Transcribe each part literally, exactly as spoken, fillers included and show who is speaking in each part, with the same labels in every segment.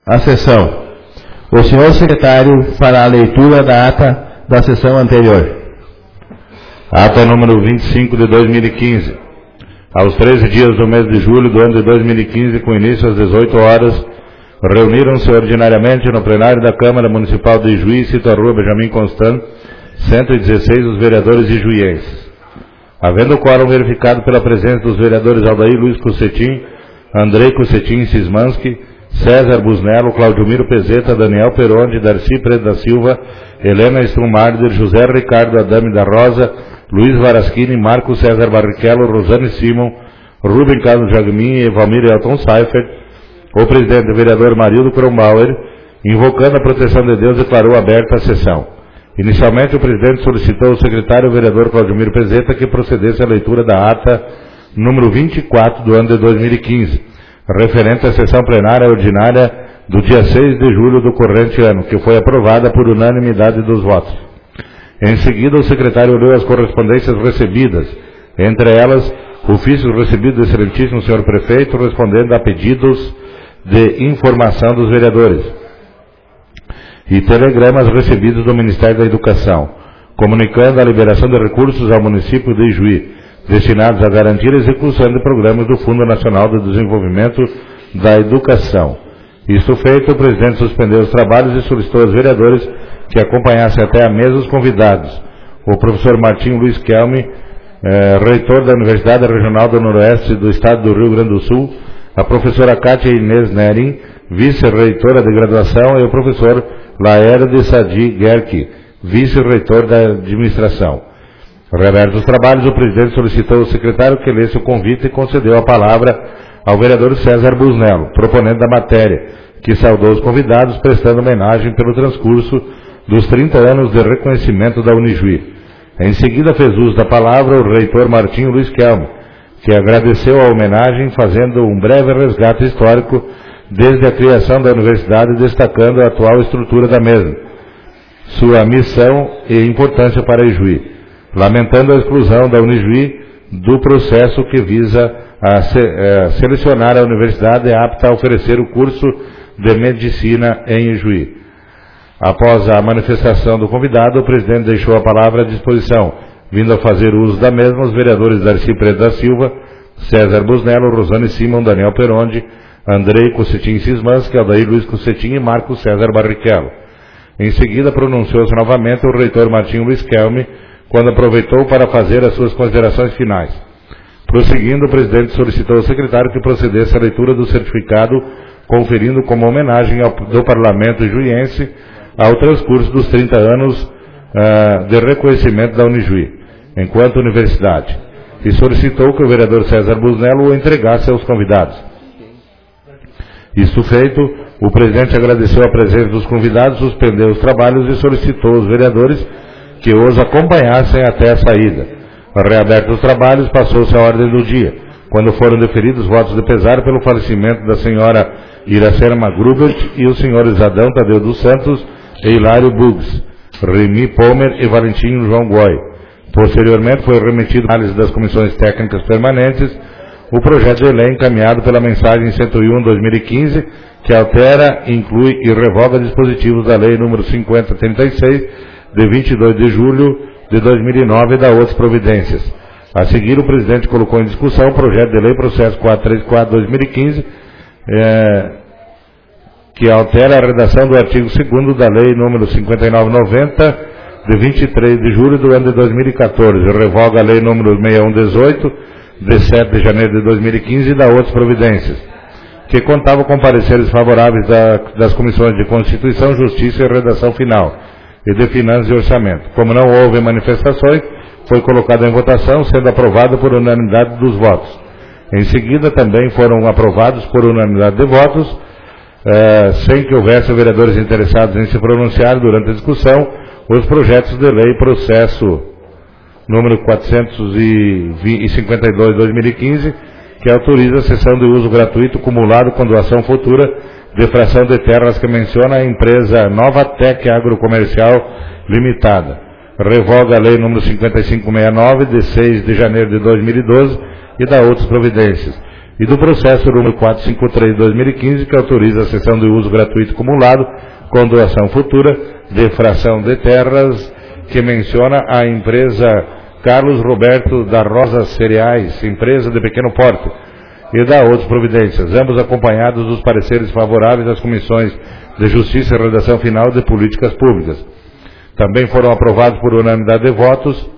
Speaker 1: a sessão. O senhor secretário fará a leitura da ata da sessão anterior.
Speaker 2: Ata número vinte e cinco de dois mil e quinze. Aos treze dias do mês de julho do ano de dois mil e quinze, com início às dezoito horas, reuniram-se ordinariamente no plenário da Câmara Municipal de Ijuí, Cito a Rua Benjamin Constant, cento e dezesseis, os vereadores ijuienses. Havendo o quórum verificado pela presença dos vereadores Aldair Luiz Cossetim, Andrei Cossetim Sismanski, César Busnello, Claudio Miro Pezeta, Daniel Peronde, Darcy Preto da Silva, Helena Strumarder, José Ricardo Adame da Rosa, Luiz Varaschini, Marco César Barrichello, Rosane Simon, Rubem Carlos Jagmin e Evalmir Elton Seifert, o presidente vereador Marildo Kronbauer, invocando a proteção de Deus, declarou aberta a sessão. Inicialmente, o presidente solicitou ao secretário vereador Claudio Miro Pezeta que procedesse à leitura da ata número vinte e quatro do ano de dois mil e quinze, referente à sessão plenária ordinária do dia seis de julho do corrente ano, que foi aprovada por unanimidade dos votos. Em seguida, o secretário leu as correspondências recebidas, entre elas, ofícios recebidos do excelentíssimo senhor prefeito, respondendo a pedidos de informação dos vereadores, e telegramas recebidos do Ministério da Educação, comunicando a liberação de recursos ao município de Ijuí, destinados a garantir a execução de programas do Fundo Nacional de Desenvolvimento da Educação. Isso feito, o presidente suspendeu os trabalhos e solicitou aos vereadores que acompanhassem até a mesa os convidados: o professor Martinho Luiz Kelme, eh, reitor da Universidade Regional do Noroeste do Estado do Rio Grande do Sul, a professora Kátia Inês Nerin, vice-reitora de graduação, e o professor Laerde Sadi Gerke, vice-reitor da administração. Reabertos os trabalhos, o presidente solicitou ao secretário que lesse o convite e concedeu a palavra ao vereador César Busnello, proponente da matéria, que saudou os convidados, prestando homenagem pelo transcurso dos trinta anos de reconhecimento da Unijuí. Em seguida, fez uso da palavra o reitor Martinho Luiz Kelme, que agradeceu a homenagem, fazendo um breve resgate histórico desde a criação da universidade, destacando a atual estrutura da mesma, sua missão e importância para Ijuí, lamentando a exclusão da Unijuí do processo que visa a se, a selecionar a universidade apta a oferecer o curso de medicina em Ijuí. Após a manifestação do convidado, o presidente deixou a palavra à disposição, vindo a fazer uso da mesma os vereadores Darcy Preto da Silva, César Busnello, Rosane Simon, Daniel Peronde, Andrei Cossetim Sismanski, Aldair Luiz Cossetim e Marco César Barrichello. Em seguida, pronunciou-se novamente o reitor Martinho Luiz Kelme, quando aproveitou para fazer as suas considerações finais. Prosseguindo, o presidente solicitou ao secretário que procedesse à leitura do certificado, conferindo como homenagem ao, do Parlamento ijuiense ao transcurso dos trinta anos uh, de reconhecimento da Unijuí, enquanto universidade, e solicitou que o vereador César Busnello o entregasse aos convidados. Isso feito, o presidente agradeceu a presença dos convidados, suspendeu os trabalhos e solicitou aos vereadores que os acompanhassem até a saída. Reabertos os trabalhos, passou-se a ordem do dia, quando foram deferidos votos de pesar pelo falecimento da senhora Iracema Grubert e os senhores Adão Tadeu dos Santos e Hilário Bugs, Remy Palmer e Valentim João Goy. Posteriormente, foi remetido à análise das comissões técnicas permanentes o projeto de lei encaminhado pela mensagem cento e um barra dois mil e quinze, que altera, inclui e revoga dispositivos da lei número cinquenta trinta e seis, de vinte e dois de julho de dois mil e nove, e da outras providências. A seguir, o presidente colocou em discussão o projeto de lei processo quatrocentos e trinta e quatro barra dois mil e quinze, é, que altera a redação do artigo segundo da lei número cinquenta e nove noventa, de vinte e três de julho do ano de dois mil e quatorze, revoga a lei número sessenta e um dezoito, de sete de janeiro de dois mil e quinze, e da outras providências, que contava com pareceres favoráveis da, das comissões de Constituição, Justiça e Redação Final, e de Finanças e Orçamento. Como não houve manifestações, foi colocado em votação, sendo aprovado por unanimidade dos votos. Em seguida, também foram aprovados por unanimidade de votos, eh, sem que houvesse vereadores interessados em se pronunciar durante a discussão, os projetos de lei processo número quatrocentos e cinquenta e dois barra dois mil e quinze, que autoriza a cessão de uso gratuito cumulado com doação futura de fração de terras, que menciona a empresa Novatec Agrocomercial Limitada. Revoga a lei número cinquenta e cinco sessenta e nove, de seis de janeiro de dois mil e doze, e dá outras providências. e do processo número quatrocentos e cinquenta e três de dois mil e quinze, que autoriza a cessão de uso gratuito acumulado com doação futura de fração de terras, que menciona a empresa Carlos Roberto da Rosa Cereais, empresa de pequeno porte, e da outras providências, ambos acompanhados dos pareceres favoráveis das comissões de Justiça e Redação Final de Políticas Públicas. Também foram aprovados por unanimidade de votos,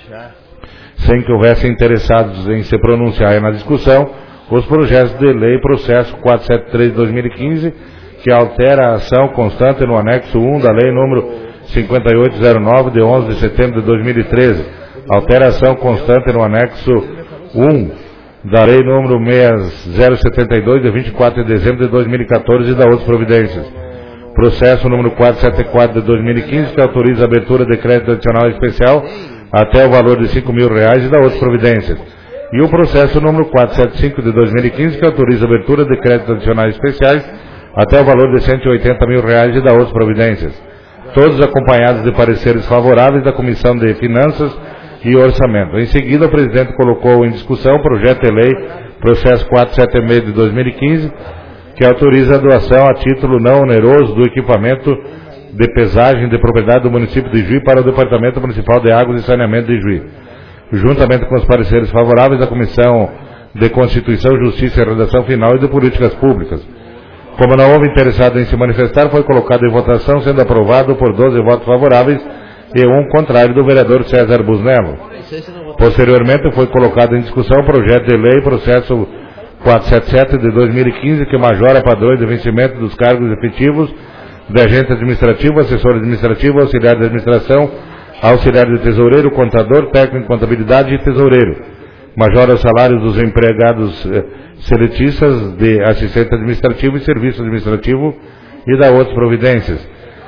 Speaker 2: sem que houvessem interessados em se pronunciar na discussão, os projetos de lei processo quatrocentos e setenta e três de dois mil e quinze, que altera a ação constante no anexo um da lei número cinquenta e oito zero nove, de onze de setembro de dois mil e treze, altera a ação constante no anexo um da lei número seis mil setenta e dois, de vinte e quatro de dezembro de dois mil e quatorze, e da outras providências. Processo número quatrocentos e setenta e quatro de dois mil e quinze, que autoriza a abertura de crédito adicional especial até o valor de cinco mil reais, e da outras providências. E o processo número quatrocentos e setenta e cinco de dois mil e quinze, que autoriza a abertura de créditos adicionais especiais até o valor de cento e oitenta mil reais, e da outras providências. Todos acompanhados de pareceres favoráveis da Comissão de Finanças e Orçamento. Em seguida, o presidente colocou em discussão o projeto de lei, processo quatrocentos e setenta e seis de dois mil e quinze, que autoriza a doação a título não oneroso do equipamento de pesagem de propriedade do município de Juí para o Departamento Municipal de Águas e Saneamento de Juí, juntamente com os pareceres favoráveis da Comissão de Constituição, Justiça e Redação Final e de Políticas Públicas. Como não houve interessado em se manifestar, foi colocado em votação, sendo aprovado por doze votos favoráveis e um contrário do vereador César Busnello. Posteriormente, foi colocado em discussão o projeto de lei, processo quatrocentos e setenta e sete de dois mil e quinze, que majora padrões de vencimento dos cargos efetivos de agente administrativo, assessor administrativo, auxiliar de administração, auxiliar de tesoureiro, contador, técnico em contabilidade e tesoureiro. Majora os salários dos empregados eh, seletistas de assistente administrativo e serviço administrativo, e da outras providências,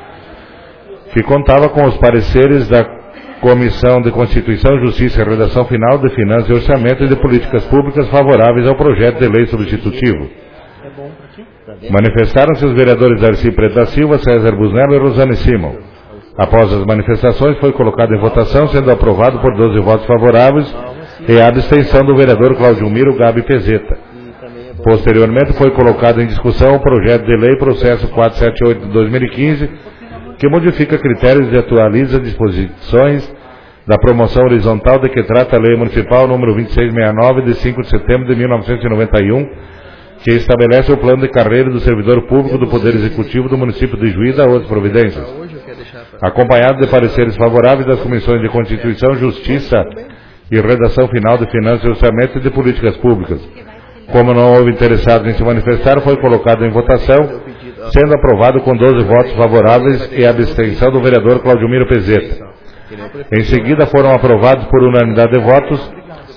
Speaker 2: que contava com os pareceres da Comissão de Constituição, Justiça e Redação Final, de Finanças e Orçamento e de Políticas Públicas favoráveis ao projeto de lei substitutivo. Manifestaram-se os vereadores Darcy Preto da Silva, César Busnello e Rosane Simon. Após as manifestações, foi colocado em votação, sendo aprovado por doze votos favoráveis e a abstenção do vereador Cláudio Miro Gabi Pezeta. Posteriormente, foi colocado em discussão o projeto de lei, processo quatrocentos e setenta e oito de dois mil e quinze, que modifica critérios e atualiza disposições da promoção horizontal de que trata a Lei Municipal número vinte e seis sessenta e nove, de cinco de setembro de mil novecentos e noventa e um, que estabelece o plano de carreira do servidor público do Poder Executivo do município de Juí e da outras providências. Acompanhado de pareceres favoráveis das Comissões de Constituição, Justiça e Redação Final de Finanças e Orçamento e de Políticas Públicas. Como não houve interessados em se manifestar, foi colocado em votação, sendo aprovado com doze votos favoráveis e a abstenção do vereador Cláudio Miro Pezeta. Em seguida, foram aprovados por unanimidade de votos,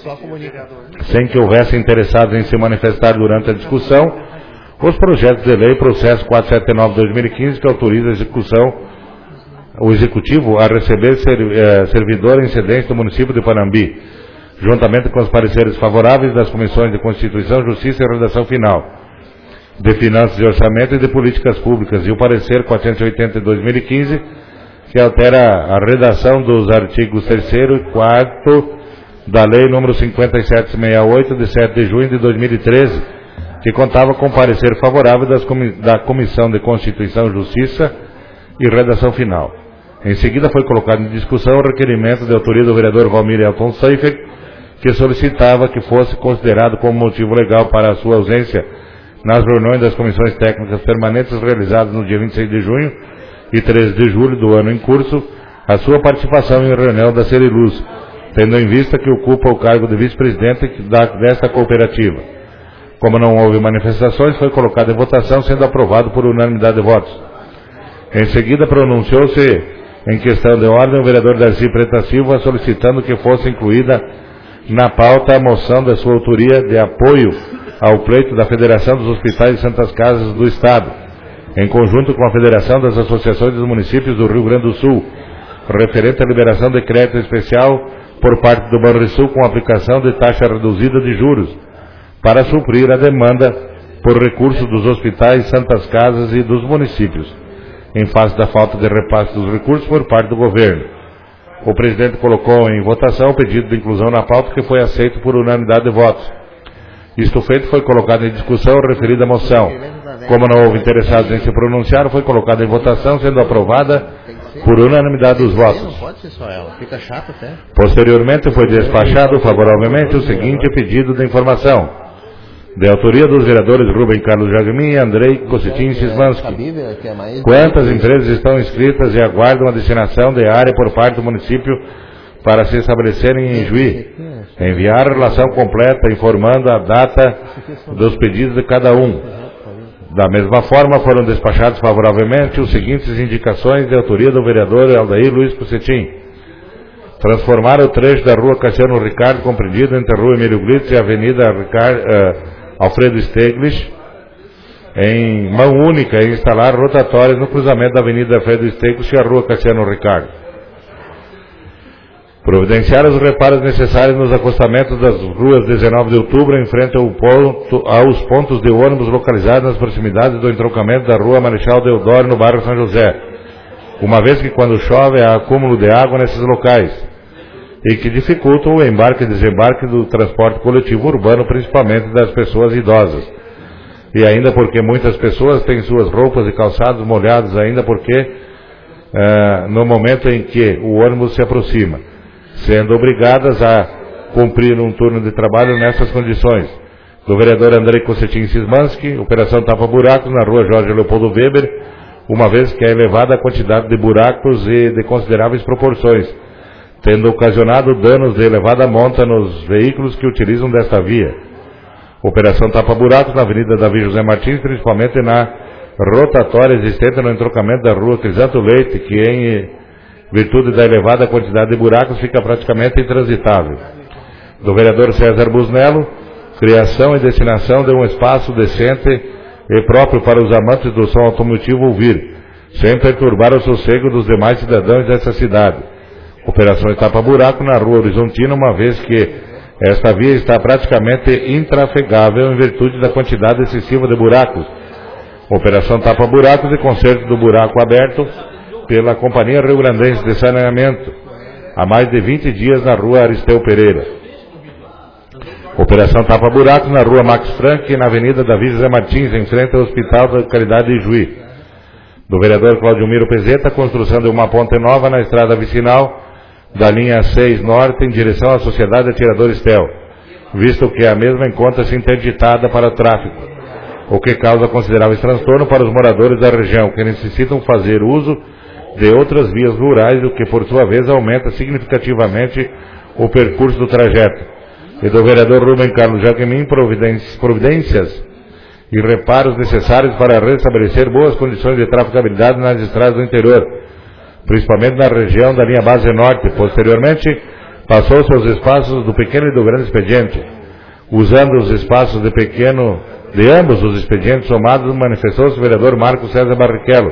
Speaker 2: sem que houvesse interessados em se manifestar durante a discussão, os projetos de lei, processo quatrocentos e setenta e nove de dois mil e quinze, que autoriza a execução, o Executivo a receber ser, eh, servidor em excedência do município de Panambi, juntamente com os pareceres favoráveis das Comissões de Constituição, Justiça e Redação Final, de Finanças e Orçamento e de Políticas Públicas, e o parecer quatrocentos e oitenta de dois mil e quinze, que altera a redação dos artigos terceiro e quarto da Lei número cinquenta e sete sessenta e oito, de sete de junho de dois mil e treze, que contava com parecer favorável das comi da Comissão de Constituição, Justiça e Redação Final. Em seguida, foi colocado em discussão o requerimento de autoria do vereador Valmir Elton Seifer, que solicitava que fosse considerado como motivo legal para a sua ausência nas reuniões das comissões técnicas permanentes realizadas no dia vinte e seis de junho e treze de julho do ano em curso, a sua participação em reunião da Seriluz, tendo em vista que ocupa o cargo de vice-presidente desta cooperativa. Como não houve manifestações, foi colocado em votação, sendo aprovado por unanimidade de votos. Em seguida, pronunciou-se em questão de ordem o vereador Darcy Preto da Silva, solicitando que fosse incluída na pauta a moção da sua autoria de apoio ao pleito da Federação dos Hospitais e Santas Casas do Estado, em conjunto com a Federação das Associações dos Municípios do Rio Grande do Sul, referente à liberação de crédito especial por parte do Banrisul com aplicação de taxa reduzida de juros, para suprir a demanda por recursos dos hospitais, Santas Casas e dos municípios, em face da falta de repasse dos recursos por parte do governo. O presidente colocou em votação o pedido de inclusão na pauta, que foi aceito por unanimidade de votos. Isto feito, foi colocado em discussão a referida moção. Como não houve interessados em se pronunciar, foi colocada em votação, sendo aprovada por unanimidade dos votos. Posteriormente, foi despachado favoravelmente o seguinte pedido de informação, de autoria dos vereadores Rubem Carlos Jagmin e Andrei Cossetin Sismanski. Quantas empresas estão inscritas e aguardam a destinação de área por parte do município para se estabelecerem em Juí? Enviar a relação completa informando a data dos pedidos de cada um. Da mesma forma, foram despachados favoravelmente os seguintes indicações de autoria do vereador Aldair Luiz Cossetin. Transformar o trecho da rua Cassiano Ricardo, compreendido entre a rua Emílio Glitz e a avenida Ricardo, uh, Alfredo Steglich, em mão única e instalar rotatórias no cruzamento da avenida Alfredo Steglich e a rua Cassiano Ricardo. Providenciar os reparos necessários nos acostamentos das ruas dezenove de outubro, em frente ao ponto, aos pontos de ônibus localizados nas proximidades do entroncamento da rua Marechal Deodoro, no bairro São José, uma vez que quando chove há acúmulo de água nesses locais, e que dificultam o embarque e desembarque do transporte coletivo urbano, principalmente das pessoas idosas. E ainda porque muitas pessoas têm suas roupas e calçados molhados, ainda porque uh, no momento em que o ônibus se aproxima, sendo obrigadas a cumprir um turno de trabalho nessas condições. Do vereador Andrei Cossetin Sismanski, operação tapa-buracos na rua Jorge Leopoldo Weber, uma vez que é elevada a quantidade de buracos e de consideráveis proporções, tendo ocasionado danos de elevada monta nos veículos que utilizam desta via. Operação tapa-buracos na avenida Davi José Martins, principalmente na rotatória existente no entroncamento da rua Crisanto Leite, que em virtude da elevada quantidade de buracos, fica praticamente intransitável. Do vereador César Busnello, criação e destinação de um espaço decente e próprio para os amantes do som automotivo ouvir, sem perturbar o sossego dos demais cidadãos dessa cidade. Operação tapa-buraco na rua Horizontina, uma vez que esta via está praticamente intrafegável em virtude da quantidade excessiva de buracos. Operação tapa-buracos e conserto do buraco aberto pela Companhia Rio Grandense de Saneamento, há mais de vinte dias na rua Aristeu Pereira. Operação tapa-buracos na rua Max Frank e na avenida Davi José Martins, em frente ao Hospital da Caridade de Juí. Do vereador Claudio Miro Pezeta, construção de uma ponte nova na estrada vicinal da linha seis Norte em direção à Sociedade Atiradores Tel, visto que a mesma encontra-se interditada para o tráfego, o que causa considerável transtorno para os moradores da região, que necessitam fazer uso de outras vias rurais, o que por sua vez aumenta significativamente o percurso do trajeto. E do vereador Rubem Carlos Jagmin, providências e reparos necessários para restabelecer boas condições de trafegabilidade nas estradas do interior, principalmente na região da linha base norte. Posteriormente, passou-se aos espaços do pequeno e do grande expediente. Usando os espaços de pequeno, de ambos os expedientes somados, manifestou-se o vereador Marcos César Barrichello,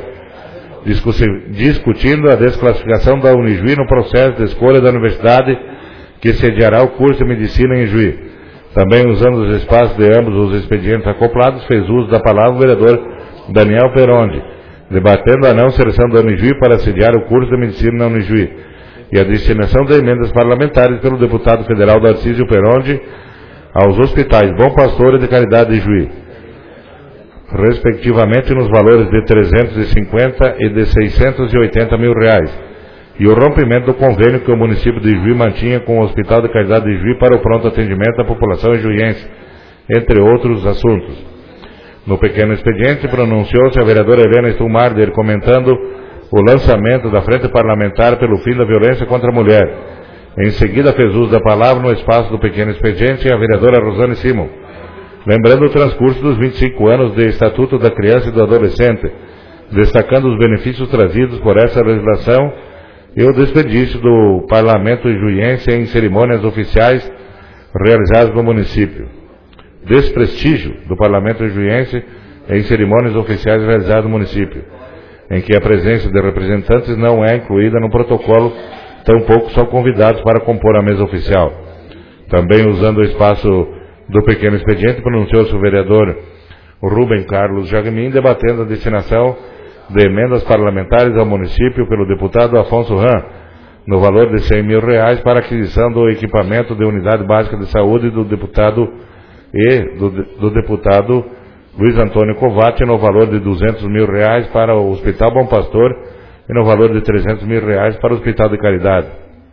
Speaker 2: discutindo a desclassificação da Unijuí no processo de escolha da universidade que sediará o curso de medicina em Juí. Também, usando os espaços de ambos os expedientes acoplados, fez uso da palavra o vereador Daniel Perondi, debatendo a não seleção da Unijuí para sediar o curso de medicina na Unijuí e a destinação de emendas parlamentares pelo deputado federal Darcísio Perondi aos hospitais Bom Pastor e de Caridade de Juí, respectivamente nos valores de trezentos e cinquenta e de seiscentos e oitenta mil reais, e o rompimento do convênio que o município de Juí mantinha com o Hospital de Caridade de Juí para o pronto atendimento da população juiense, entre outros assuntos. No pequeno expediente, pronunciou-se a vereadora Helena Stumarder, comentando o lançamento da Frente Parlamentar pelo fim da violência contra a mulher. Em seguida, fez uso da palavra no espaço do pequeno expediente a vereadora Rosane Simon, lembrando o transcurso dos vinte e cinco anos de Estatuto da Criança e do Adolescente, destacando os benefícios trazidos por essa legislação e o desperdício do Parlamento juiense em cerimônias oficiais realizadas no município. Desprestígio do Parlamento juiense em cerimônias oficiais realizadas no município, em que a presença de representantes não é incluída no protocolo, tampouco são convidados para compor a mesa oficial. Também, usando o espaço do pequeno expediente, pronunciou-se o vereador Rubem Carlos Jagmin, debatendo a destinação de emendas parlamentares ao município pelo deputado Afonso Ram, no valor de cem mil reais para aquisição do equipamento de unidade básica de saúde do deputado e do, do deputado Luiz Antônio Covatti no valor de duzentos mil reais para o Hospital Bom Pastor e no valor de trezentos mil reais para o Hospital de Caridade.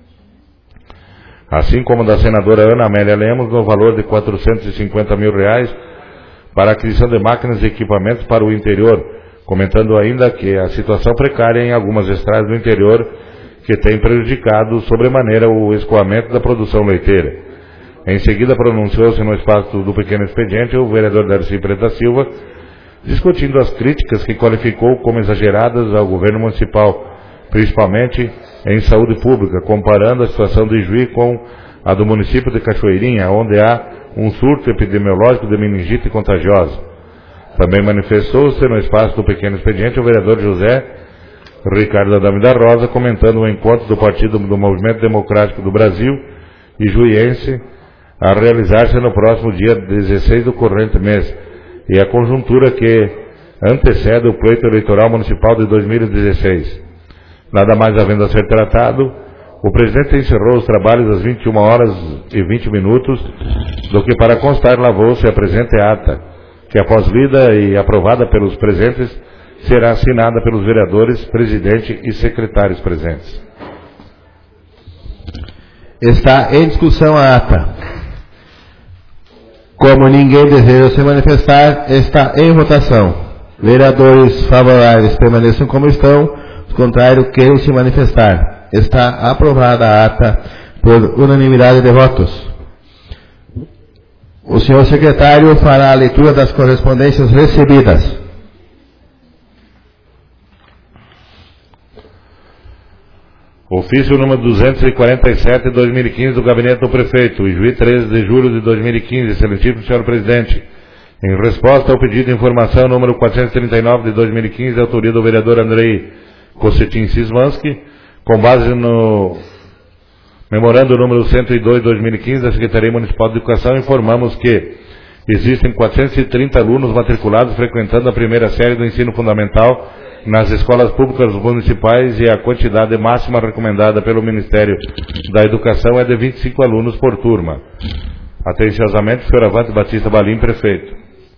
Speaker 2: Assim como da senadora Ana Amélia Lemos no valor de quatrocentos e cinquenta mil reais para a aquisição de máquinas e equipamentos para o interior, comentando ainda que a situação precária em algumas estradas do interior que tem prejudicado sobremaneira o escoamento da produção leiteira. Em seguida pronunciou-se no espaço do pequeno expediente o vereador Darcy Preta Silva, discutindo as críticas que qualificou como exageradas ao governo municipal, principalmente em saúde pública, comparando a situação de Ijuí com a do município de Cachoeirinha, onde há um surto epidemiológico de meningite contagiosa. Também manifestou-se no espaço do pequeno expediente o vereador José Ricardo Adame da Rosa, comentando o encontro do Partido do Movimento Democrático do Brasil e Juiense a realizar-se no próximo dia dezesseis do corrente mês, e a conjuntura que antecede o pleito eleitoral municipal de dois mil e dezesseis. Nada mais havendo a ser tratado, o presidente encerrou os trabalhos às vinte e uma horas e vinte minutos, do que para constar lavou-se a presente ata, que após lida e aprovada pelos presentes, será assinada pelos vereadores, presidente e secretários presentes.
Speaker 1: Está em discussão a ata. Como ninguém deseja se manifestar, está em votação. Vereadores favoráveis permaneçam como estão, os contrários queiram se manifestar. Está aprovada a ata por unanimidade de votos. O senhor secretário fará a leitura das correspondências recebidas.
Speaker 2: Ofício número duzentos e quarenta e sete de dois mil e quinze do Gabinete do Prefeito, Ijuí, treze de julho de dois mil e quinze, excelentíssimo senhor presidente. Em resposta ao pedido de informação número quatrocentos e trinta e nove de dois mil e quinze, de autoria do vereador Andrei Cossetin Sismansky, com base no memorando número cento e dois de dois mil e quinze da Secretaria Municipal de Educação, informamos que existem quatrocentos e trinta alunos matriculados frequentando a primeira série do ensino fundamental nas escolas públicas municipais, e a quantidade máxima recomendada pelo Ministério da Educação é de vinte e cinco alunos por turma. Atenciosamente, senhor Avante Batista Balim, prefeito.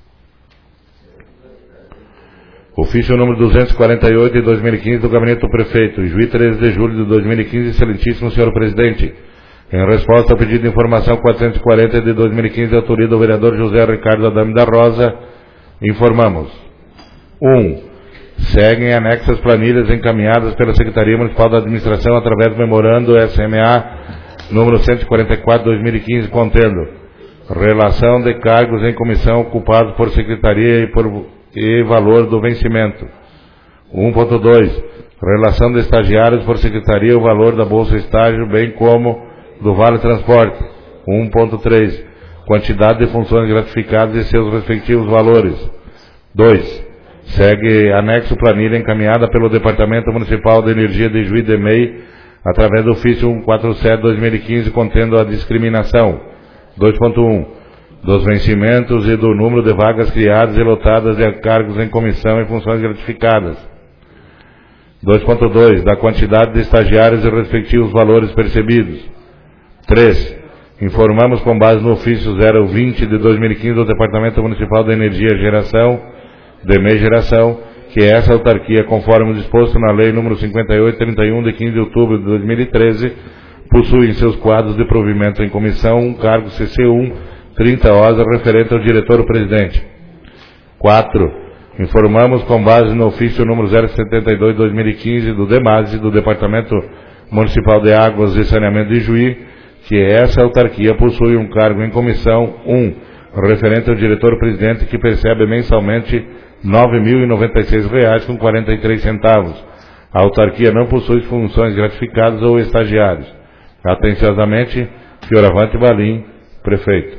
Speaker 2: Ofício número duzentos e quarenta e oito de dois mil e quinze do Gabinete do Prefeito, Ijuí, treze de julho de dois mil e quinze, excelentíssimo senhor presidente. Em resposta ao pedido de informação quatrocentos e quarenta de dois mil e quinze, de autoria do vereador José Ricardo Adame da Rosa, informamos. um. Seguem anexas planilhas encaminhadas pela Secretaria Municipal da Administração através do memorando S M A número cento e quarenta e quatro de dois mil e quinze, contendo relação de cargos em comissão ocupados por Secretaria e, por, e valor do vencimento. um ponto dois. Relação de estagiários por Secretaria e o valor da Bolsa Estágio, bem como do Vale Transporte. um ponto três. Quantidade de funções gratificadas e seus respectivos valores. dois. Segue anexo planilha encaminhada pelo Departamento Municipal de Energia de Ijuí de Mei, através do ofício cento e quarenta e sete de dois mil e quinze, contendo a discriminação. dois ponto um. Dos vencimentos e do número de vagas criadas e lotadas de cargos em comissão e funções gratificadas. dois ponto dois. Da quantidade de estagiários e respectivos valores percebidos. três. Informamos com base no ofício zero vinte de dois mil e quinze do Departamento Municipal de Energia e Geração, de M E I Geração, que essa autarquia, conforme disposto na Lei número cinquenta e oito trinta e um de quinze de outubro de dois mil e treze, possui em seus quadros de provimento em comissão um cargo C C um, trinta horas, referente ao diretor-presidente. quatro. Informamos com base no ofício número zero setenta e dois de dois mil e quinze do DEMASE, do Departamento Municipal de Águas e Saneamento de Ijuí, que essa autarquia possui um cargo em comissão um, referente ao diretor-presidente, que percebe mensalmente nove mil e noventa e seis reais com quarenta e três centavos. A autarquia não possui funções gratificadas ou estagiários. Atenciosamente, senhor Avante Balim, prefeito.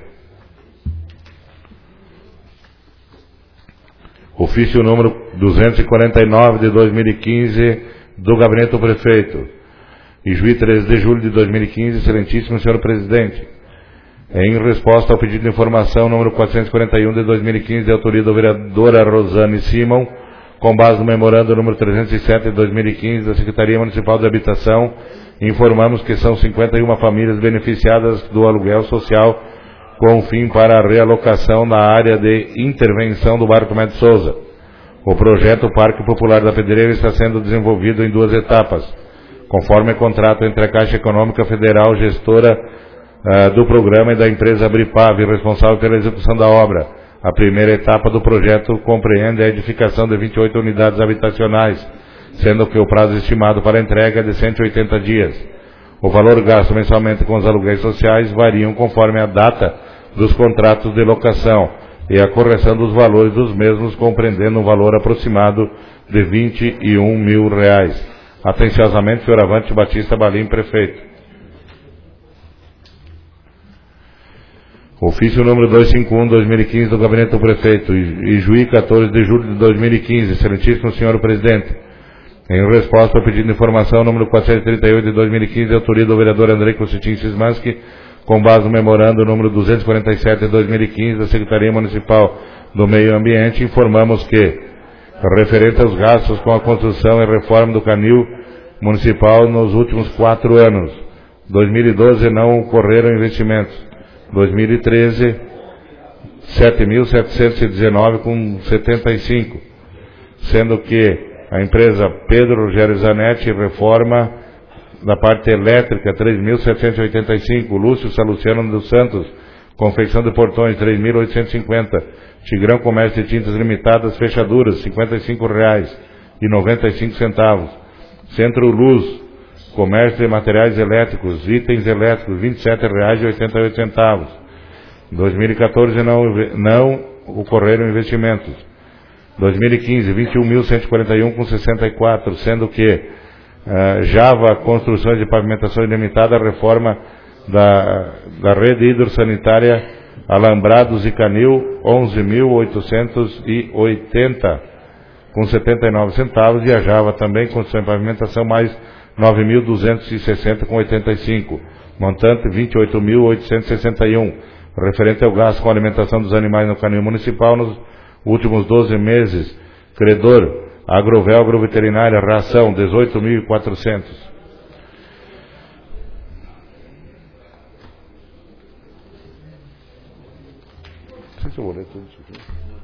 Speaker 2: Ofício número duzentos e quarenta e nove de dois mil e quinze do Gabinete do Prefeito. Ijuí, treze de julho de dois mil e quinze, excelentíssimo senhor presidente. Em resposta ao pedido de informação número quatrocentos e quarenta e um de dois mil e quinze, de autoria da vereadora Rosane Simon, com base no memorando número trezentos e sete de dois mil e quinze da Secretaria Municipal de Habitação, informamos que são cinquenta e uma famílias beneficiadas do aluguel social com fim para a realocação na área de intervenção do Barco Médio Souza. O projeto Parque Popular da Pedreira está sendo desenvolvido em duas etapas, conforme contrato entre a Caixa Econômica Federal, gestora uh, do programa, e da empresa Abripav, responsável pela execução da obra. A primeira etapa do projeto compreende a edificação de vinte e oito unidades habitacionais, sendo que o prazo estimado para entrega é de cento e oitenta dias. O valor gasto mensalmente com os aluguéis sociais variam conforme a data dos contratos de locação e a correção dos valores dos mesmos, compreendendo um valor aproximado de vinte e um mil reais. Atenciosamente, Fioravante Batista Balim, prefeito. Ofício número duzentos e cinquenta e um, dois mil e quinze, do Gabinete do Prefeito, Ijuí, quatorze de julho de dois mil e quinze. Excelentíssimo senhor Presidente, em resposta ao pedido de informação número quatrocentos e trinta e oito de dois mil e quinze, autoria do vereador Andrei Constantin Sismanski, com base no memorando número duzentos e quarenta e sete de dois mil e quinze da Secretaria Municipal do Meio Ambiente, informamos que, referente aos gastos com a construção e reforma do canil municipal nos últimos quatro anos, dois mil e doze não ocorreram investimentos, dois mil e treze, sete mil setecentos e dezenove com setenta e cinco, sendo que a empresa Pedro Rogério Zanetti reforma da parte elétrica três mil setecentos e oitenta e cinco, Lúcio Saluciano dos Santos, confecção de portões três mil oitocentos e cinquenta, Tigrão Comércio de Tintas Limitadas, fechaduras cinquenta e cinco reais e noventa e cinco centavos, Centro Luz, comércio de materiais elétricos, itens elétricos, vinte e sete reais e oitenta e oito centavos. Em dois mil e quatorze não, não ocorreram investimentos. dois mil e quinze, vinte e um mil cento e quarenta e um com sessenta e quatro, sendo que uh, Java Construções de Pavimentação Ilimitada, reforma da, da rede hidrossanitária Alambrados e Canil, onze mil oitocentos e oitenta com setenta e nove centavos, e a Java também Construção de Pavimentação mais nove mil duzentos e sessenta com oitenta e cinco, montante vinte e oito mil oitocentos e sessenta e um, referente ao gasto com alimentação dos animais no canil municipal nos últimos doze meses, credor Agrovel Agroveterinária, ração dezoito mil e quatrocentos. Não sei se eu vou ler tudo isso aqui.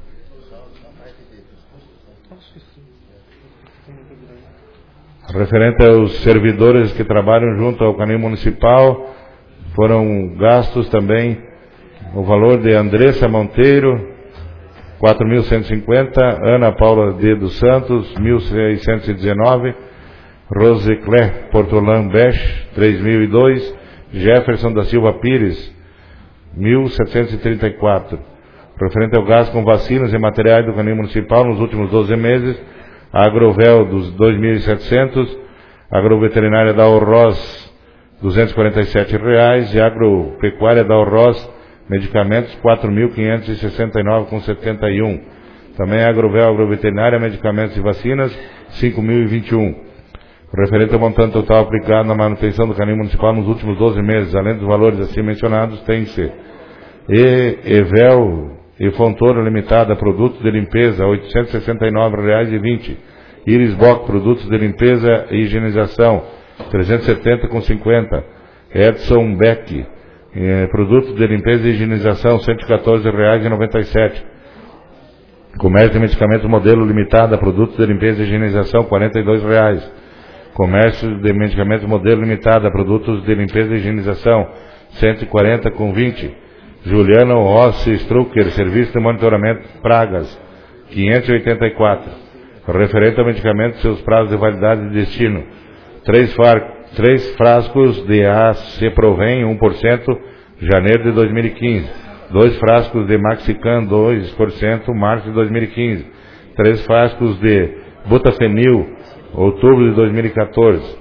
Speaker 2: Referente aos servidores que trabalham junto ao canil municipal, foram gastos também o valor de Andressa Monteiro, quatro mil cento e cinquenta, Ana Paula D. dos Santos, mil seiscentos e dezenove, Rosiclé Portolan Bech, três mil e dois, Jefferson da Silva Pires, mil setecentos e trinta e quatro. Referente ao gasto com vacinas e materiais do canil municipal nos últimos doze meses, a Agrovel dos dois mil e setecentos, Agroveterinária da Orroz duzentos e quarenta e sete reais, e Agropecuária da Orroz medicamentos quatro mil quinhentos e sessenta e nove com setenta e um. Também a Agrovel Agroveterinária, medicamentos e vacinas cinco mil e vinte e um. Referente ao montante total aplicado na manutenção do canil municipal nos últimos doze meses, além dos valores assim mencionados, tem-se e Evel e Fontoura Limitada, produtos de limpeza, oitocentos e sessenta e nove reais e vinte. Iris Bock, produtos de limpeza e higienização, trezentos e setenta com cinquenta. Edson Beck, eh, produtos de limpeza e higienização, cento e quatorze reais e noventa e sete. Comércio de medicamentos modelo limitada, produtos de limpeza e higienização, quarenta e dois reais. Comércio de medicamentos modelo limitada, produtos de limpeza e higienização, cento e quarenta com vinte. Juliano Rossi Strucker, serviço de monitoramento pragas, quinhentos e oitenta e quatro. Referente a medicamentos, seus prazos de validade e destino, três, far, três frascos de A C Provém, um por cento, janeiro de dois mil e quinze. Dois frascos de Maxican, dois por cento, março de dois mil e quinze. Três frascos de Butafenil, outubro de dois mil e quatorze.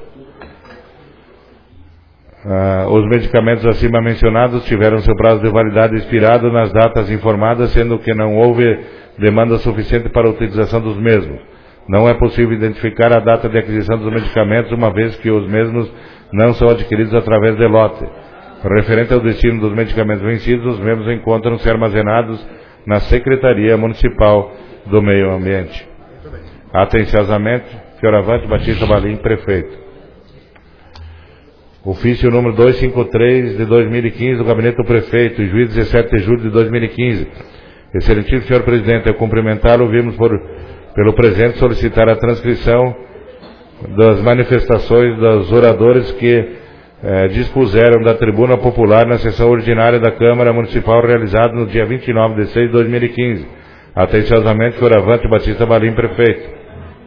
Speaker 2: Ah, os medicamentos acima mencionados tiveram seu prazo de validade expirado nas datas informadas, sendo que não houve demanda suficiente para a utilização dos mesmos. Não é possível identificar a data de aquisição dos medicamentos, uma vez que os mesmos não são adquiridos através de lote. Referente ao destino dos medicamentos vencidos, os mesmos encontram-se armazenados na Secretaria Municipal do Meio Ambiente. Atenciosamente, Fioravante Batista Balim, prefeito. Ofício número duzentos e cinquenta e três de dois mil e quinze do Gabinete do Prefeito, Juiz dezessete de julho de dois mil e quinze. Excelentíssimo senhor Presidente, ao cumprimentá-lo, vimos por, pelo presente solicitar a transcrição das manifestações dos oradores que eh, dispuseram da tribuna popular na sessão ordinária da Câmara Municipal realizada no dia vinte e nove de seis de dois mil e quinze. Atenciosamente, Fioravante Batista Balim, Prefeito.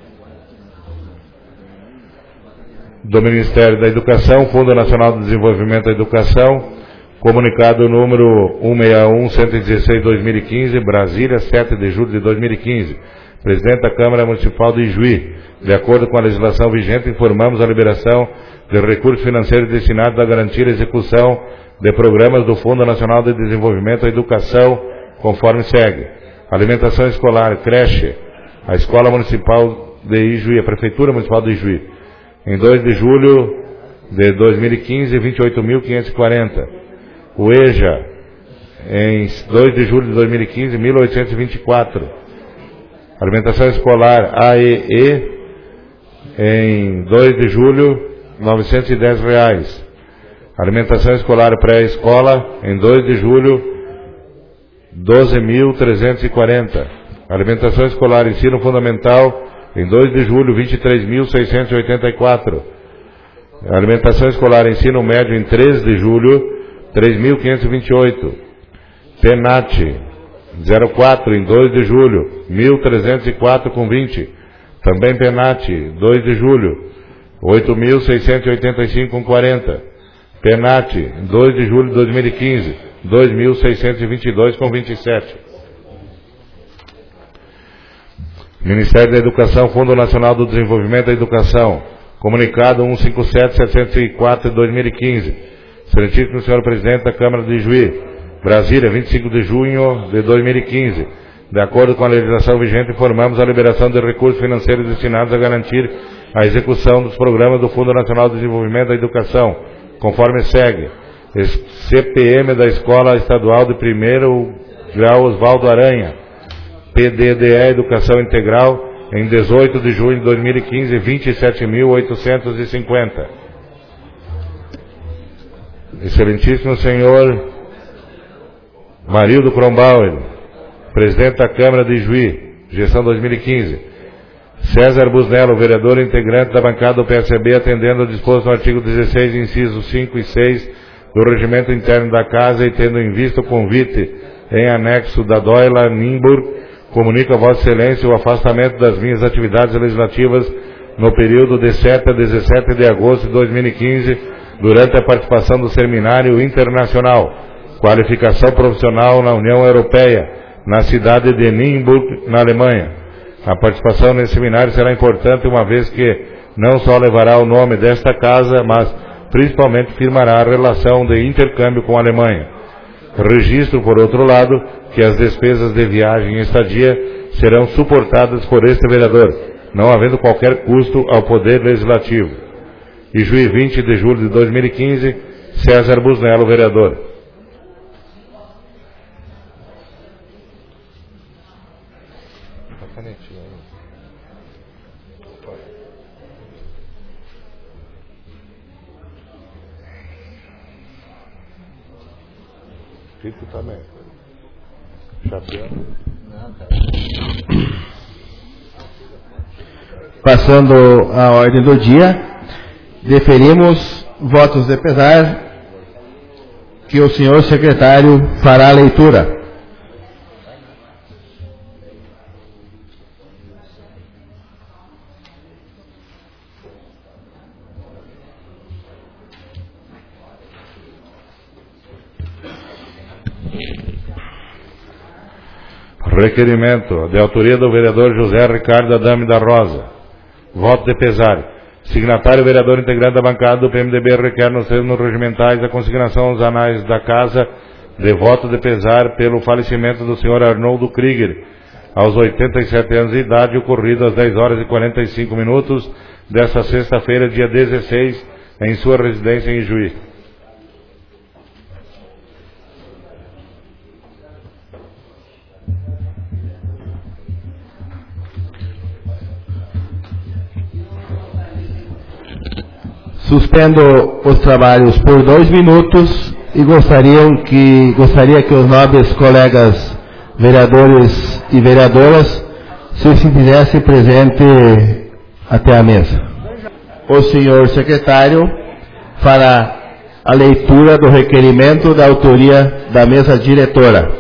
Speaker 2: Do Ministério da Educação, Fundo Nacional de Desenvolvimento da Educação, comunicado número cento e sessenta e um, cento e dezesseis de dois mil e quinze, Brasília, sete de julho de dois mil e quinze. Presidente da Câmara Municipal de Ijuí, de acordo com a legislação vigente, informamos a liberação de recursos financeiros destinados a garantir a execução de programas do Fundo Nacional de Desenvolvimento da Educação, conforme segue: alimentação escolar, creche, a Escola Municipal de Ijuí, a Prefeitura Municipal de Ijuí, em dois de julho de dois mil e quinze, vinte e oito mil quinhentos e quarenta. O EJA, em dois de julho de dois mil e quinze, mil oitocentos e vinte e quatro. Alimentação escolar A E E, em dois de julho, novecentos e dez reais. Alimentação escolar pré-escola, em dois de julho, doze mil trezentos e quarenta. Alimentação escolar ensino fundamental, em dois de julho, vinte e três mil seiscentos e oitenta e quatro. Alimentação escolar ensino médio, em três de julho, três mil quinhentos e vinte e oito. PENAT zero quatro, em dois de julho, mil trezentos e quatro com vinte. Também PENAT, dois de julho, oito mil seiscentos e oitenta e cinco com quarenta. PENAT, dois de julho de dois mil e quinze, dois mil seiscentos e vinte e dois com vinte e sete. Ministério da Educação, Fundo Nacional do Desenvolvimento da Educação, comunicado cento e cinquenta e sete, setecentos e quatro de dois mil e quinze. Excelentíssimo senhor Presidente da Câmara de Ijuí, Brasília, vinte e cinco de junho de dois mil e quinze. De acordo com a legislação vigente, informamos a liberação de recursos financeiros destinados a garantir a execução dos programas do Fundo Nacional de Desenvolvimento da Educação, conforme segue: C P M da Escola Estadual de Primeiro Grau Oswaldo Aranha, P D D E Educação Integral, em dezoito de junho de dois mil e quinze, vinte e sete mil oitocentos e cinquenta. Excelentíssimo senhor Marildo Kronbauer, Presidente da Câmara de Ijuí, gestão dois mil e quinze. César Busnello, vereador integrante da bancada do P S B, atendendo ao disposto no artigo dezesseis, incisos cinco e seis do Regimento Interno da Casa e tendo em vista o convite em anexo da Doila Nimburg, comunico a Vossa Excelência o afastamento das minhas atividades legislativas no período de sete a dezessete de agosto de dois mil e quinze, durante a participação do Seminário Internacional Qualificação Profissional na União Europeia, na cidade de Nimburg, na Alemanha. A participação nesse seminário será importante, uma vez que não só levará o nome desta casa, mas principalmente firmará a relação de intercâmbio com a Alemanha. Registro, por outro lado, que as despesas de viagem e estadia serão suportadas por este vereador, não havendo qualquer custo ao Poder Legislativo. Ijuí, vinte de julho de dois mil e quinze, César Busnello, vereador. Fico também. Chateando.
Speaker 1: Passando a ordem do dia, deferimos votos de pesar, que o senhor secretário fará a leitura.
Speaker 2: Requerimento de autoria do vereador José Ricardo Adame da Rosa. Voto de pesar. Signatário, vereador integrante da bancada do P M D B, requer nos termos regimentais a consignação aos anais da casa de voto de pesar pelo falecimento do senhor Arnoldo Krieger, aos oitenta e sete anos de idade, ocorrido às dez horas e quarenta e cinco minutos desta sexta-feira, dia dezesseis, em sua residência em Ijuí.
Speaker 1: Suspendo os trabalhos por dois minutos e gostariam que, gostaria que os nobres colegas vereadores e vereadoras se fizessem presente até a mesa. O senhor secretário fará a leitura do requerimento da autoria da mesa diretora.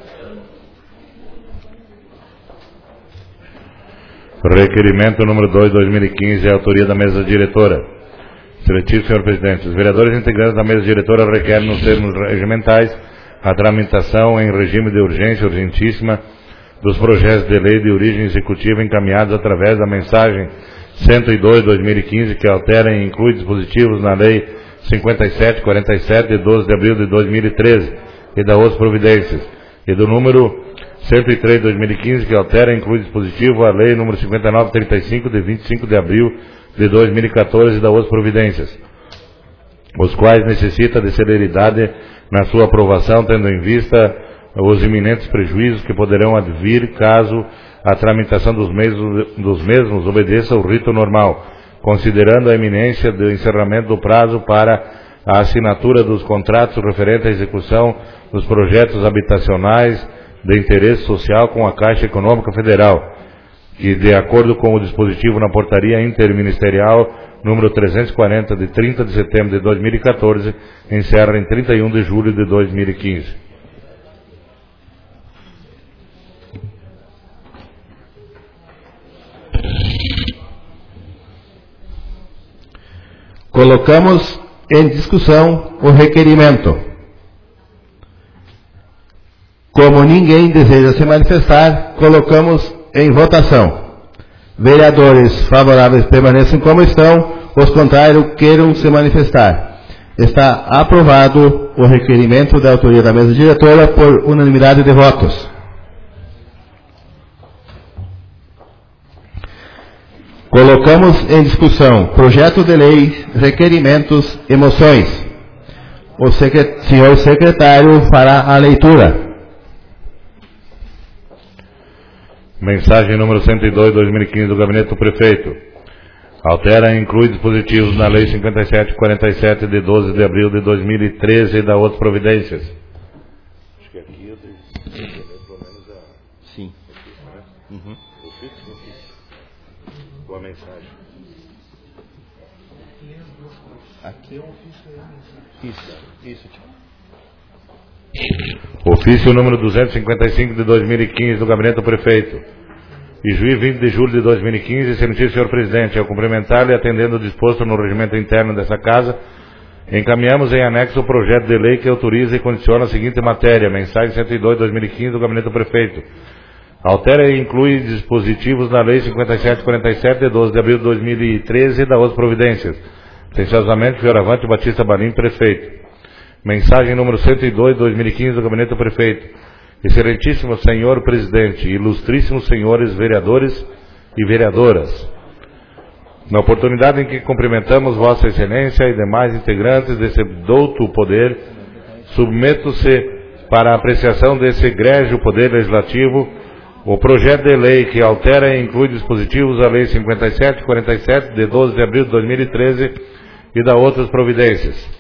Speaker 2: Requerimento número dois, dois mil e quinze, é a autoria da mesa diretora. Excelentíssimo senhor presidente, os vereadores integrantes da mesa diretora requerem nos termos regimentais a tramitação em regime de urgência urgentíssima dos projetos de lei de origem executiva encaminhados através da mensagem cento e dois, dois mil e quinze, que altera e inclui dispositivos na lei cinquenta e sete quarenta e sete, de doze de abril de dois mil e treze, e da outras providências, e do número cento e três, dois mil e quinze, que altera e inclui dispositivo a lei número cinquenta e nove, trinta e cinco, de vinte e cinco de abril de dois mil e quatorze, e da outras providências, os quais necessita de celeridade na sua aprovação, tendo em vista os iminentes prejuízos que poderão advir caso a tramitação dos mesmos, dos mesmos obedeça ao rito normal, considerando a iminência do encerramento do prazo para a assinatura dos contratos referentes à execução dos projetos habitacionais de interesse social com a Caixa Econômica Federal, que, de acordo com o dispositivo na portaria interministerial número trezentos e quarenta, de trinta de setembro de dois mil e quatorze, encerra em trinta e um de julho de dois mil e quinze.
Speaker 1: Colocamos em discussão o requerimento. Como ninguém deseja se manifestar, colocamos em votação. Vereadores favoráveis permaneçam como estão, os contrários queiram se manifestar. Está aprovado o requerimento da autoria da mesa diretora por unanimidade de votos. Colocamos em discussão projeto de lei, requerimentos e moções. O secret... senhor secretário fará a leitura.
Speaker 2: Mensagem número cento e dois, dois mil e quinze, do Gabinete do Prefeito. Altera e inclui dispositivos na Lei cinquenta e sete quarenta e sete, de doze de abril de dois mil e treze, e da outras providências. Acho que aqui eu tenho pelo menos a...
Speaker 1: Sim.
Speaker 2: Uhum. Com a mensagem.
Speaker 1: Aqui é o ofício e a mensagem. Isso, isso, tio.
Speaker 2: Ofício número duzentos e cinquenta e cinco de dois mil e quinze do Gabinete do Prefeito. E juiz vinte de julho de dois mil e quinze, excelentíssimo senhor presidente, ao cumprimentar-lhe, atendendo o disposto no regimento interno dessa casa, encaminhamos em anexo o projeto de lei que autoriza e condiciona a seguinte matéria, mensagem cento e dois, dois mil e quinze do Gabinete do Prefeito. Altera e inclui dispositivos na Lei cinquenta e sete quarenta e sete, de doze de abril de dois mil e treze, e da outras providências. Atenciosamente, Fioravante Batista Balim, Prefeito. Mensagem número cento e dois, dois mil e quinze do Gabinete do Prefeito. Excelentíssimo senhor presidente, ilustríssimos senhores vereadores e vereadoras. Na oportunidade em que cumprimentamos Vossa Excelência e demais integrantes desse douto poder, submeto-se para a apreciação desse egrégio poder legislativo o projeto de lei que altera e inclui dispositivos da Lei cinquenta e sete quarenta e sete, de doze de abril de dois mil e treze, e da outras providências.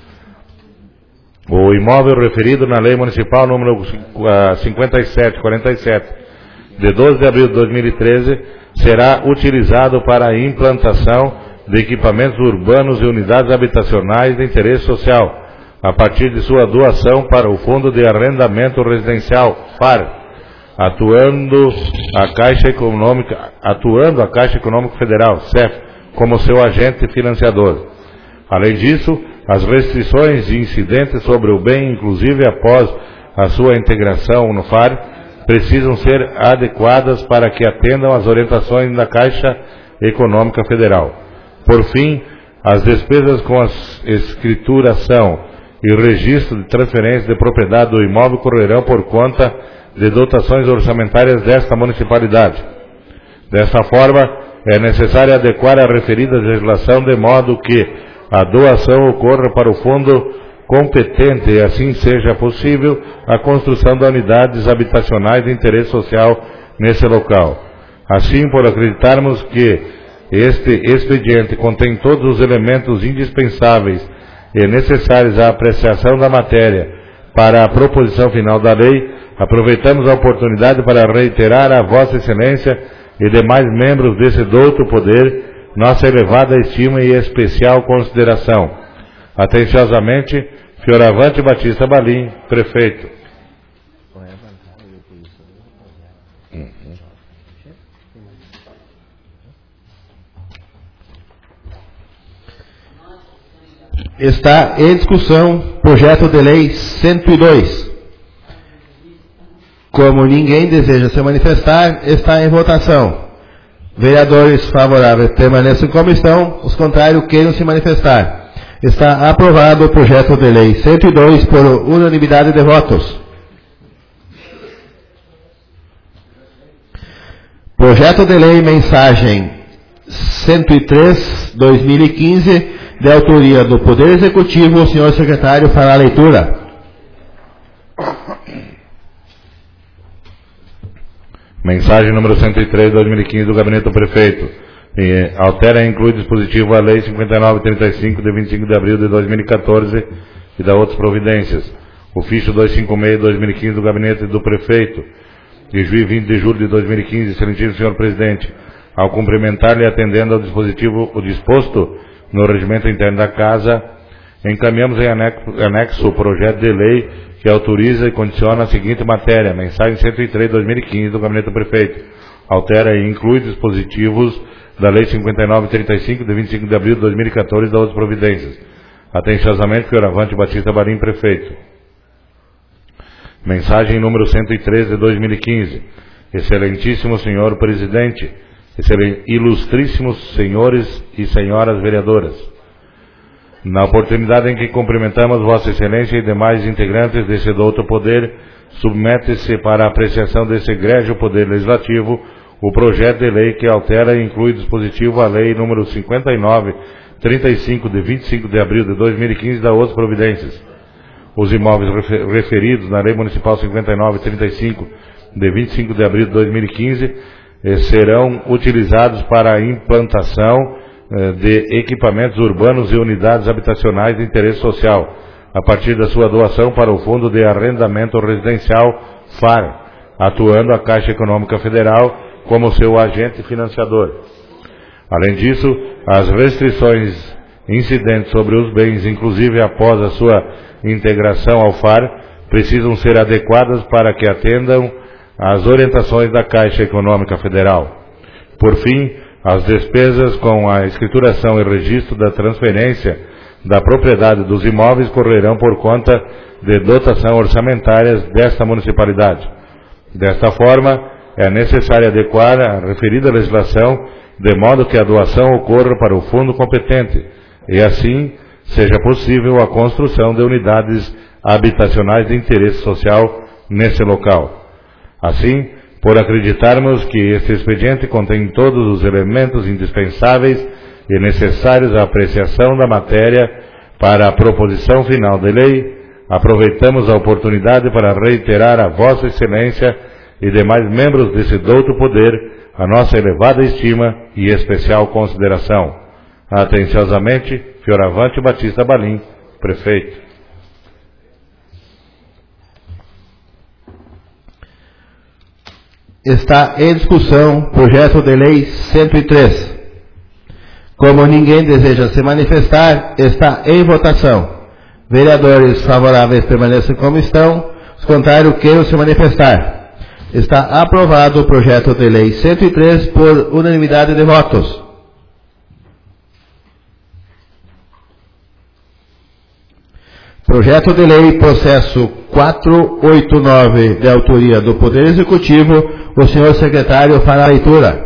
Speaker 2: O imóvel referido na Lei Municipal número cinquenta e sete quarenta e sete, de doze de abril de dois mil e treze, será utilizado para a implantação de equipamentos urbanos e unidades habitacionais de interesse social, a partir de sua doação para o Fundo de Arrendamento Residencial, F A R, atuando a Caixa Econômica, atuando a Caixa Econômica Federal, C E F, como seu agente financiador. Além disso, as restrições incidentes sobre o bem, inclusive após a sua integração no F A R, precisam ser adequadas para que atendam às orientações da Caixa Econômica Federal. Por fim, as despesas com a escrituração e registro de transferência de propriedade do imóvel correrão por conta de dotações orçamentárias desta municipalidade. Desta forma, é necessário adequar a referida legislação de modo que a doação ocorra para o fundo competente e, assim seja possível, a construção de unidades habitacionais de interesse social nesse local. Assim, por acreditarmos que Este expediente contém todos os elementos indispensáveis e necessários à apreciação da matéria para a proposição final da lei, aproveitamos a oportunidade para reiterar a Vossa Excelência e demais membros desse douto poder nossa elevada estima e especial consideração. Atenciosamente, Fioravante Batista Balim, prefeito.
Speaker 1: Está em discussão projeto de lei cento e dois. Como ninguém deseja se manifestar, está em votação. Vereadores favoráveis permaneçam como estão, os contrários queiram se manifestar. Está aprovado o projeto de lei cento e dois por unanimidade de votos. Projeto de lei mensagem cento e três, dois mil e quinze, de autoria do Poder Executivo, o senhor secretário fará a leitura.
Speaker 2: Mensagem número cento e três, dois mil e quinze, do Gabinete do Prefeito. E altera e inclui dispositivo a Lei cinquenta e nove trinta e cinco, de vinte e cinco de abril de dois mil e quatorze, e da outras providências. Ofício duzentos e cinquenta e seis, dois mil e quinze, do Gabinete do Prefeito. De juiz vinte de julho de dois mil e quinze, excelentíssimo senhor Presidente, ao cumprimentar-lhe atendendo ao dispositivo, o disposto no regimento interno da Casa, encaminhamos em anexo, anexo o projeto de lei que autoriza e condiciona a seguinte matéria, mensagem cento e três, dois mil e quinze, do Gabinete do Prefeito. Altera e inclui dispositivos da Lei cinquenta e nove trinta e cinco, de vinte e cinco de abril de dois mil e quatorze, e da outras providências. Atenciosamente, Fioravante Batista Balim, prefeito. Mensagem número cento e três, de dois mil e quinze. Excelentíssimo senhor Presidente, ilustríssimos senhores e senhoras vereadoras, na oportunidade em que cumprimentamos Vossa Excelência e demais integrantes desse douto poder, submete-se para a apreciação desse egrégio poder legislativo o projeto de lei que altera e inclui dispositivo à lei número cinquenta e nove trinta e cinco, de vinte e cinco de abril de dois mil e quinze, da outras providências. Os imóveis referidos na Lei Municipal cinquenta e nove trinta e cinco, de vinte e cinco de abril de dois mil e quinze, serão utilizados para a implantação eh, de equipamentos urbanos e unidades habitacionais de interesse social, a partir da sua doação para o Fundo de Arrendamento Residencial F A R, atuando a Caixa Econômica Federal como seu agente financiador. Além disso, as restrições incidentes sobre os bens, inclusive após a sua integração ao F A R, precisam ser adequadas para que atendam as orientações da Caixa Econômica Federal. Por fim, as despesas com a escrituração e registro da transferência da propriedade dos imóveis correrão por conta de dotação orçamentárias desta municipalidade. Desta forma, é necessário adequar a referida legislação de modo que a doação ocorra para o fundo competente e, assim, seja possível a construção de unidades habitacionais de interesse social nesse local. Assim, por acreditarmos que este expediente contém todos os elementos indispensáveis e necessários à apreciação da matéria para a proposição final de lei, aproveitamos a oportunidade para reiterar a Vossa Excelência e demais membros desse douto poder a nossa elevada estima e especial consideração. Atenciosamente, Fioravante Batista Balim, prefeito.
Speaker 1: Está em discussão projeto de lei cento e três. Como ninguém deseja se manifestar, está em votação. Vereadores favoráveis permaneçam como estão, os contrários queiram se manifestar. Está aprovado o projeto de lei cento e três por unanimidade de votos. Projeto de lei, processo quatrocentos e oitenta e nove, de autoria do Poder Executivo, o senhor secretário fará a leitura.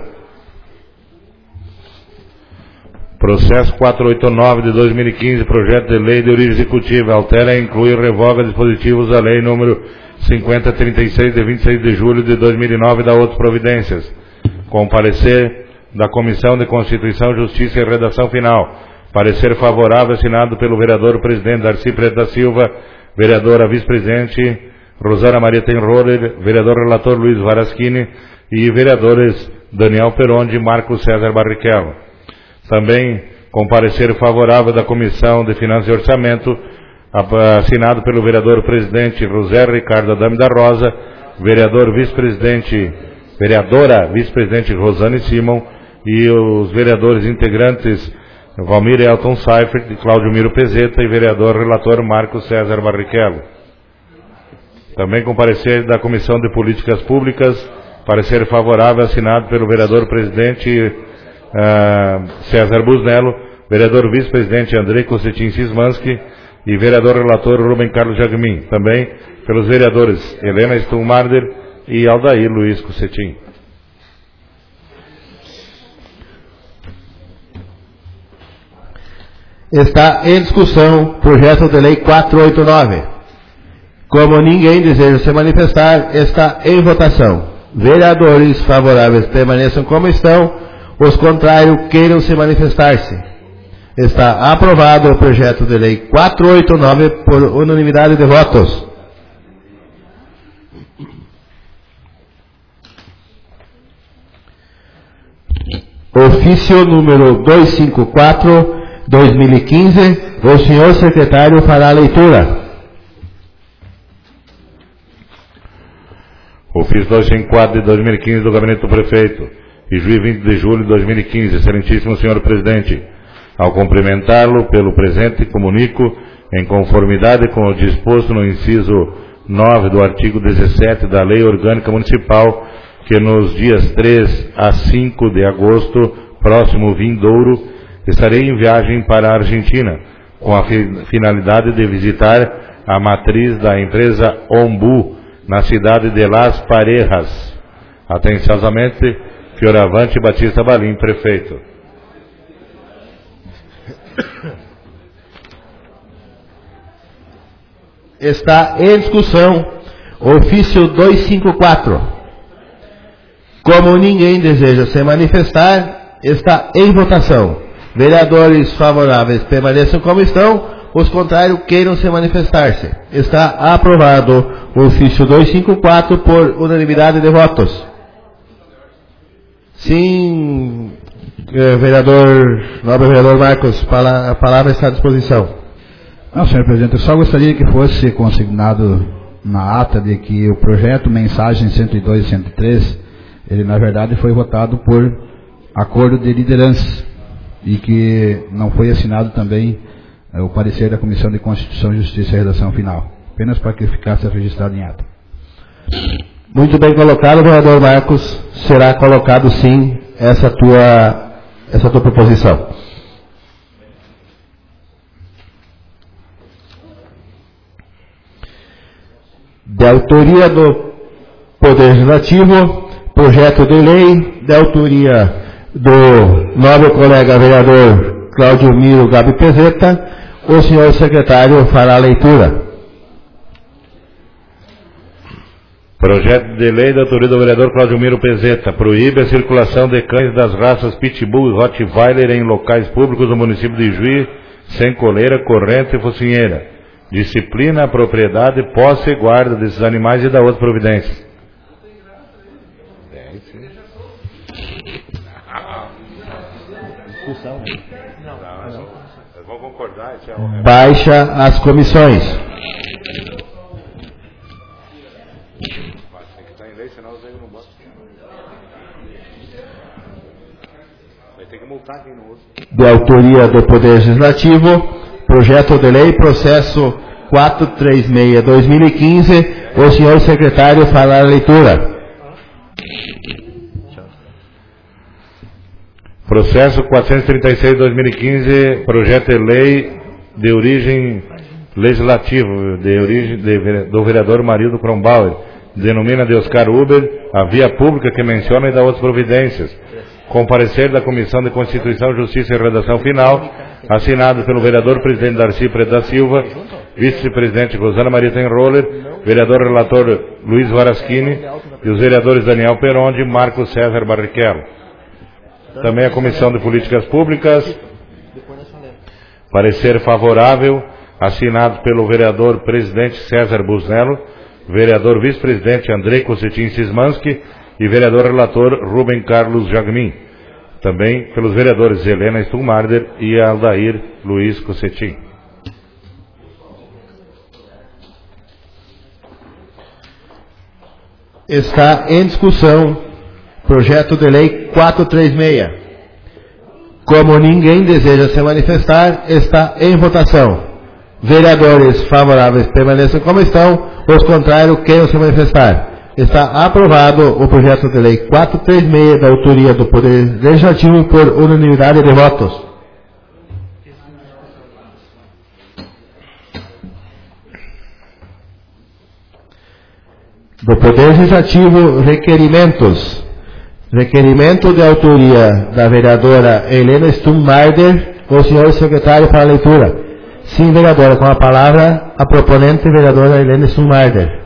Speaker 2: Processo quatrocentos e oitenta e nove de dois mil e quinze, projeto de lei de origem executiva, altera e inclui e revoga dispositivos da lei número cinquenta trinta e seis, de vinte e seis de julho de dois mil e nove, da outras providências. Com parecer da Comissão de Constituição, Justiça e Redação Final. Parecer favorável assinado pelo vereador presidente Darcy Preto da Silva, vereadora vice-presidente Rosana Maria Tenroller, vereador relator Luiz Varaschini e vereadores Daniel Peron e Marcos César Barrichello. Também com parecer favorável da Comissão de Finanças e Orçamento, assinado pelo vereador-presidente José Ricardo Adame da Rosa, vereador vice-presidente, vereadora vice-presidente Rosane Simon e os vereadores integrantes Valmir Elton Seifert e Cláudio Miro Pezeta e vereador relator Marcos César Barrichello. Também com parecer da Comissão de Políticas Públicas, parecer favorável assinado pelo vereador-presidente uh, César Busnello, vereador vice-presidente Andrei Cossetin Sismanski e vereador relator Rubem Carlos Jagmin. Também pelos vereadores Helena Stumarder e Aldair Luiz Cossetin.
Speaker 1: Está em discussão projeto de lei quatrocentos e oitenta e nove. Como ninguém deseja se manifestar, está em votação. Vereadores favoráveis permaneçam como estão, os contrários queiram se manifestar-se. Está aprovado o projeto de lei quatrocentos e oitenta e nove por unanimidade de votos. Ofício número duzentos e cinquenta e quatro, dois mil e quinze, o senhor secretário fará a leitura.
Speaker 2: Ofício duzentos e cinquenta e quatro de dois mil e quinze do Gabinete do Prefeito, e juiz vinte de julho de dois mil e quinze. Excelentíssimo senhor Presidente, ao cumprimentá-lo pelo presente, comunico, em conformidade com o disposto no inciso nove do artigo dezessete da Lei Orgânica Municipal, que nos dias três a cinco de agosto, próximo vindouro, estarei em viagem para a Argentina, com a finalidade de visitar a matriz da empresa Ombu, na cidade de Las Parejas. Atenciosamente, Fioravante Batista Balim, prefeito.
Speaker 1: Está em discussão ofício duzentos e cinquenta e quatro. Como ninguém deseja se manifestar, está em votação. Vereadores favoráveis permaneçam como estão, os contrários queiram se manifestar-se. Está aprovado o ofício duzentos e cinquenta e quatro por unanimidade de votos. Sim, vereador, nobre vereador Marcos, a palavra está à disposição.
Speaker 3: Não, senhor presidente, eu só gostaria que fosse consignado na ata de que o projeto mensagem cento e dois e cento e três, ele na verdade foi votado por acordo de liderança e que não foi assinado também é, o parecer da Comissão de Constituição, Justiça e Redação Final. Apenas para que ficasse registrado em ata.
Speaker 1: Muito bem colocado, vereador Marcos. Será colocado sim essa tua, essa tua proposição. De autoria do Poder Legislativo, projeto de lei, de autoria do nobre colega vereador Cláudio Miro Gabi Pezeta, o senhor secretário fará a leitura.
Speaker 2: Projeto de lei da autoria do vereador Cláudio Miro Pezeta proíbe a circulação de cães das raças Pitbull e Rottweiler em locais públicos do município de Juí, sem coleira, corrente e focinheira. Disciplina a propriedade, posse e guarda desses animais e da outra providência.
Speaker 1: Baixa as comissões. De autoria do Poder Legislativo, projeto de lei, processo quatrocentos e trinta e seis barra dois mil e quinze, o senhor secretário fará a leitura.
Speaker 2: Processo quatrocentos e trinta e seis barra dois mil e quinze, projeto de lei de origem legislativa, de origem de, do vereador Marildo Kronbauer, denomina de Oscar Uber a via pública que menciona e dá outras providências. Com parecer da Comissão de Constituição, Justiça e Redação Final, assinado pelo vereador presidente Darcy Preto da Silva, vice-presidente Rosana Maria Tenroller, vereador relator Luiz Varaschini e os vereadores Daniel Perondi e Marcos César Barrichello. Também a Comissão de Políticas Públicas, parecer favorável, assinado pelo vereador presidente César Busnello, vereador vice-presidente Andrei Cossetin Sismanski e vereador relator Rubem Carlos Jagmin. Também pelos vereadores Helena Stumarder e Aldair Luiz Cossetim.
Speaker 1: Está em discussão projeto de lei quatrocentos e trinta e seis. Como ninguém deseja se manifestar, está em votação. Vereadores favoráveis permaneçam como estão, os contrários queiram se manifestar. Está aprovado o projeto de lei quatrocentos e trinta e seis da autoria do Poder Legislativo por unanimidade de votos. Do Poder Legislativo, requerimentos. Requerimento de autoria da vereadora Helena Stumarder. O senhor secretário para a leitura. Sim, vereadora, com a palavra a proponente, vereadora Helena Stumarder.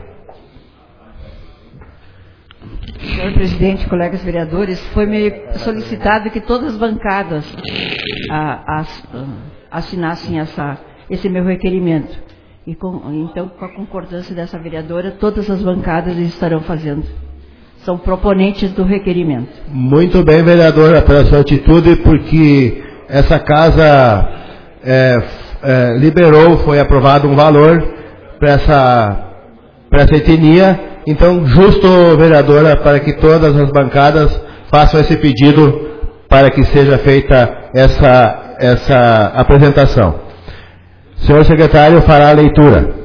Speaker 4: Senhor presidente, colegas vereadores, foi me solicitado que todas as bancadas a, a, assinassem essa, esse meu requerimento. E com, então, com a concordância dessa vereadora, todas as bancadas estarão fazendo. São proponentes do requerimento. Muito bem, vereadora, pela sua atitude, porque essa casa é, é, liberou, foi aprovado um valor para essa, para essa etnia. Então, justo, vereadora, para que todas as bancadas façam esse pedido para que seja feita essa, essa apresentação. Senhor secretário, fará a leitura.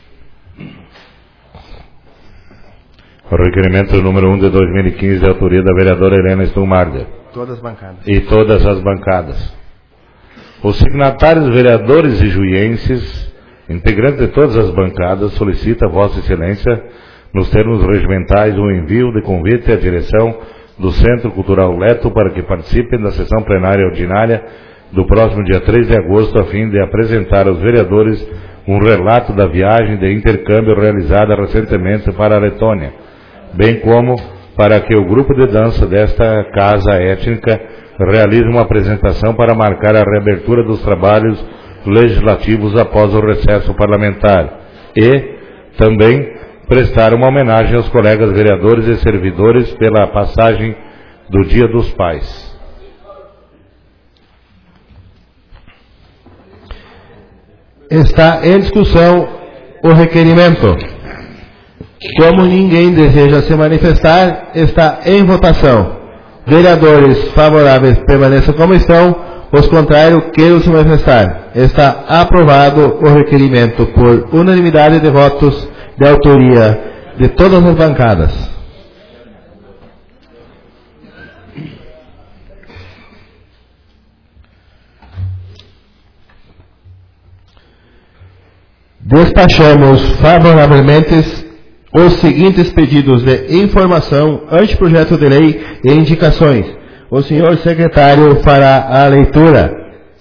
Speaker 2: O requerimento número um de dois mil e quinze, de autoria da vereadora Helena Stumarder.
Speaker 1: Todas as bancadas.
Speaker 2: E todas as bancadas. Os signatários vereadores e juienses, integrantes de todas as bancadas, solicita a Vossa Excelência, nos termos regimentais, o envio de convite à direção do Centro Cultural Leto para que participem da sessão plenária ordinária do próximo dia três de agosto, a fim de apresentar aos vereadores um relato da viagem de intercâmbio realizada recentemente para a Letônia, bem como para que o grupo de dança desta casa étnica realize uma apresentação para marcar a reabertura dos trabalhos legislativos após o recesso parlamentar e também prestar uma homenagem aos colegas vereadores e servidores pela passagem do Dia dos Pais.
Speaker 1: Está em discussão o requerimento. Como ninguém deseja se manifestar, está em votação. Vereadores favoráveis permaneçam como estão, os contrários queiram se manifestar. Está aprovado o requerimento por unanimidade de votos de autoria de todas as bancadas. Despachamos favoravelmente os seguintes pedidos de informação, anteprojeto de lei e indicações. O senhor secretário fará a leitura.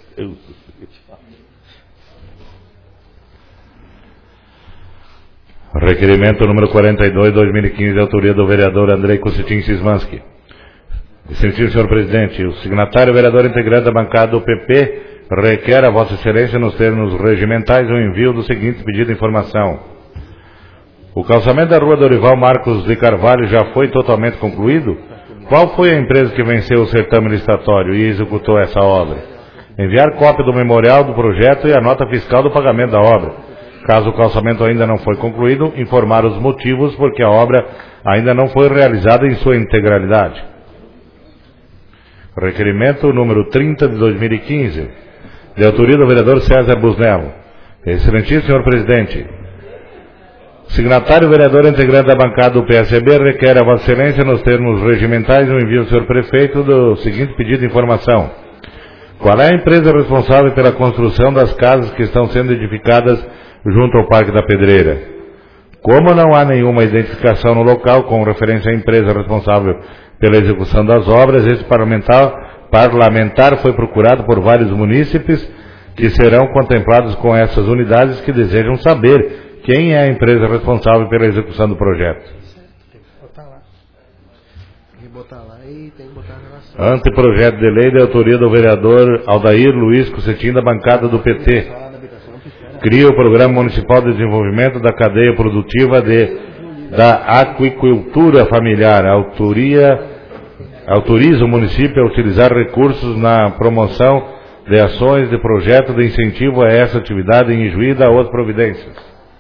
Speaker 2: Requerimento número quarenta e dois, dois mil e quinze, de autoria do vereador Andrei Cossetim Szymanski. Excelentíssimo senhor presidente, o signatário vereador integrante da bancada do P P requer a Vossa Excelência, nos termos regimentais, o envio do seguinte pedido de informação. O calçamento da rua Dorival Marcos de Carvalho já foi totalmente concluído? Qual foi a empresa que venceu o certame licitatório e executou essa obra? Enviar cópia do memorial do projeto e a nota fiscal do pagamento da obra. Caso o calçamento ainda não foi concluído, informar os motivos porque a obra ainda não foi realizada em sua integralidade. Requerimento número trinta de dois mil e quinze, de autoria do vereador César Busnello. Excelentíssimo senhor presidente, signatário vereador integrante da bancada do P S B requer a Vossa Excelência, nos termos regimentais, o envio ao senhor prefeito do seguinte pedido de informação. Qual é a empresa responsável pela construção das casas que estão sendo edificadas junto ao Parque da Pedreira? Como não há nenhuma identificação no local com referência à empresa responsável pela execução das obras, esse parlamentar, parlamentar foi procurado por vários munícipes que serão contemplados com essas unidades que desejam saber quem é a empresa responsável pela execução do projeto.
Speaker 1: Tem que botar lá. Tem que botar lá e tem que botar a relação.
Speaker 2: Anteprojeto de lei de autoria do vereador Aldair Luiz Cossetim, da bancada do P T. Cria o Programa Municipal de Desenvolvimento da Cadeia Produtiva de, da Aquicultura Familiar. Autoria, autoriza o município a utilizar recursos na promoção de ações de projeto de incentivo a essa atividade em Ijuí e da outras providências.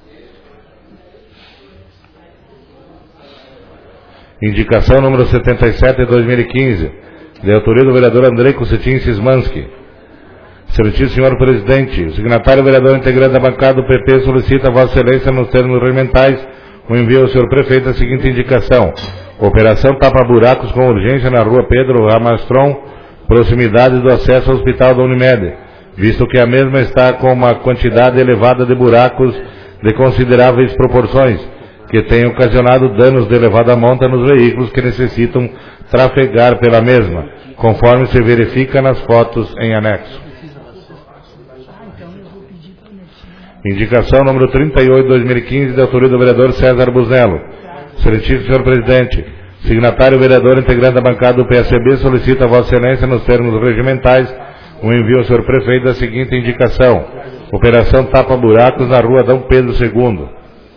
Speaker 2: Indicação número setenta e sete de dois mil e quinze, de autoria do vereador Andrei Kucetin Sismanski. Excelentíssimo senhor presidente, o signatário vereador integrante da bancada do P P solicita a Vossa Excelência, nos termos regimentais, o envio ao senhor prefeito a seguinte indicação: operação tapa-buracos com urgência na rua Pedro Ramastron, proximidade do acesso ao hospital da Unimed, visto que a mesma está com uma quantidade elevada de buracos de consideráveis proporções, que tem ocasionado danos de elevada monta nos veículos que necessitam trafegar pela mesma, conforme se verifica nas fotos em anexo. Indicação número trinta e oito de dois mil e quinze, de autoria do vereador César Busnello. Excelentíssimo senhor presidente, signatário vereador integrante da bancada do P S B solicita a Vossa Excelência, nos termos regimentais, o envio ao senhor prefeito da seguinte indicação: operação tapa-buracos na rua Dom Pedro segundo.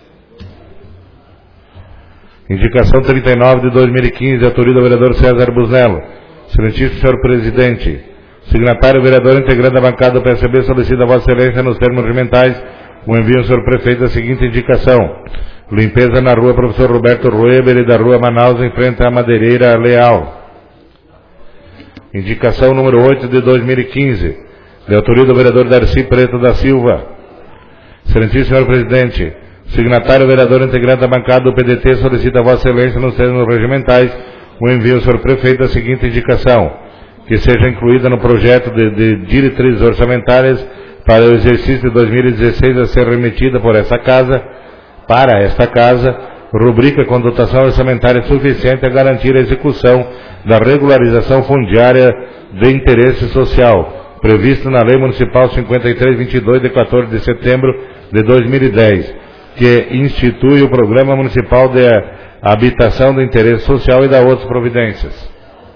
Speaker 2: Indicação trinta e nove de dois mil e quinze, de autoria do vereador César Busnello. Excelentíssimo senhor presidente, signatário vereador integrante da bancada do P S B solicita a Vossa Excelência, nos termos regimentais, o envio ao senhor prefeito da seguinte indicação: limpeza na rua Professor Roberto Rueber e da rua Manaus em frente à Madeireira Leal. Indicação número oito de dois mil e quinze, de autoria do vereador Darcy Preto da Silva. Excelentíssimo senhor presidente, signatário vereador integrante da bancada do P D T solicita a Vossa Excelência, nos termos regimentais, o envio ao senhor prefeito da seguinte indicação: que seja incluída no projeto de, de diretrizes orçamentárias para o exercício de dois mil e dezesseis a ser remetida por essa casa, para esta casa, rubrica com dotação orçamentária suficiente a garantir a execução da regularização fundiária de interesse social, prevista na Lei Municipal cinquenta e três vinte e dois, de quatorze de setembro de dois mil e dez, que institui o Programa Municipal de Habitação de Interesse Social e da outras providências.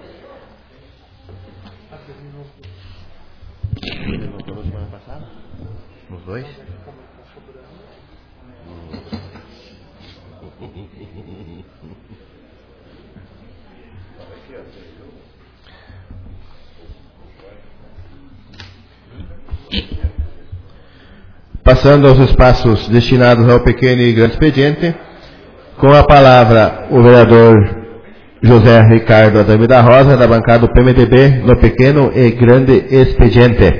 Speaker 1: Os dois? Passando aos espaços destinados ao pequeno e grande expediente, com a palavra o vereador José Ricardo Adame da Rosa, da bancada do P M D B, no pequeno e grande expediente.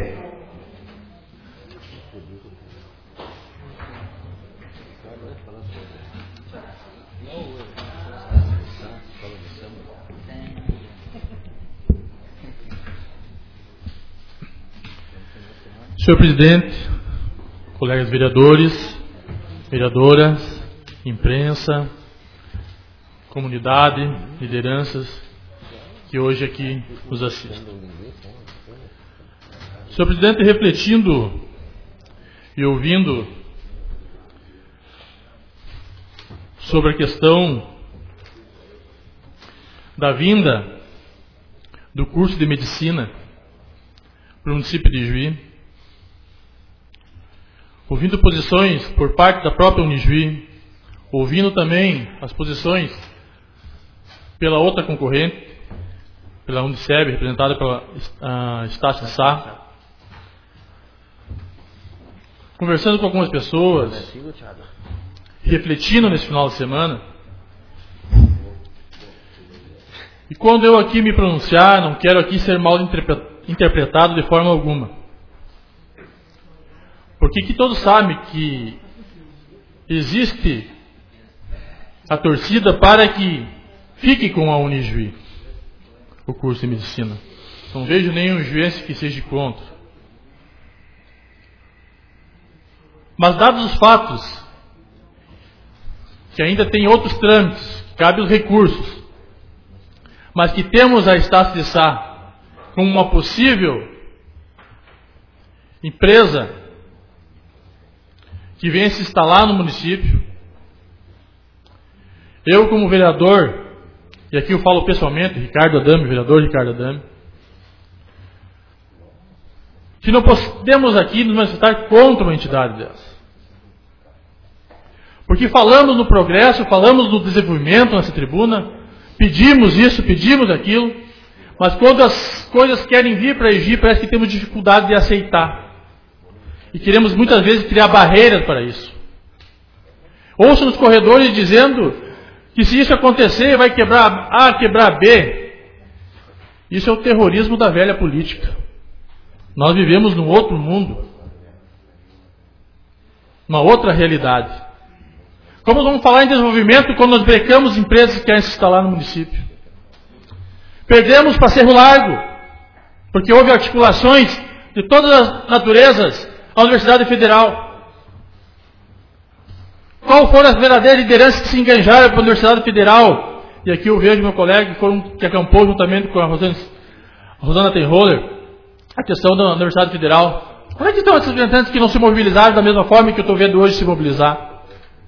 Speaker 5: Senhor presidente, colegas vereadores, vereadoras, imprensa, comunidade, lideranças que hoje aqui nos assistem. Senhor presidente, refletindo e ouvindo sobre a questão da vinda do curso de medicina para o município de Ijuí, ouvindo posições por parte da própria Unijuí, ouvindo também as posições pela outra concorrente, pela Uniceb, representada pela uh, Estácio de Sá, conversando com algumas pessoas, refletindo nesse final de semana, e quando eu aqui me pronunciar, não quero aqui ser mal interpretado de forma alguma, porque que todos sabem que existe a torcida para que fique com a Unijuí, o curso de medicina. Não vejo nenhum juiz que seja contra. Mas dados os fatos, que ainda tem outros trâmites, que cabe os recursos, mas que temos a Estácio de Sá como uma possível empresa que venha se instalar no município, eu como vereador, e aqui eu falo pessoalmente, Ricardo Adame, vereador Ricardo Adame, que não podemos aqui nos manifestar contra uma entidade dessa. Porque falamos no progresso, falamos no desenvolvimento nessa tribuna, pedimos isso, pedimos aquilo, Mas quando as coisas querem vir para Igi, parece que temos dificuldade de aceitar. E queremos muitas vezes criar barreiras para isso. Ouço nos corredores dizendo que se isso acontecer, vai quebrar A, quebrar B. Isso é o terrorismo da velha política. Nós vivemos num outro mundo. Uma outra realidade. Como vamos falar em desenvolvimento quando nós brecamos empresas que querem se instalar no município? Perdemos para Cerro Largo, porque houve articulações de todas as naturezas à Universidade Federal. Qual foram as verdadeiras lideranças que se enganjaram para a Universidade Federal? E aqui eu vejo meu colega que, foram, que acampou juntamente com a Rosana, a Rosana Tenroller, a questão da Universidade Federal. Onde é que estão esses representantes que não se mobilizaram da mesma forma que eu estou vendo hoje se mobilizar?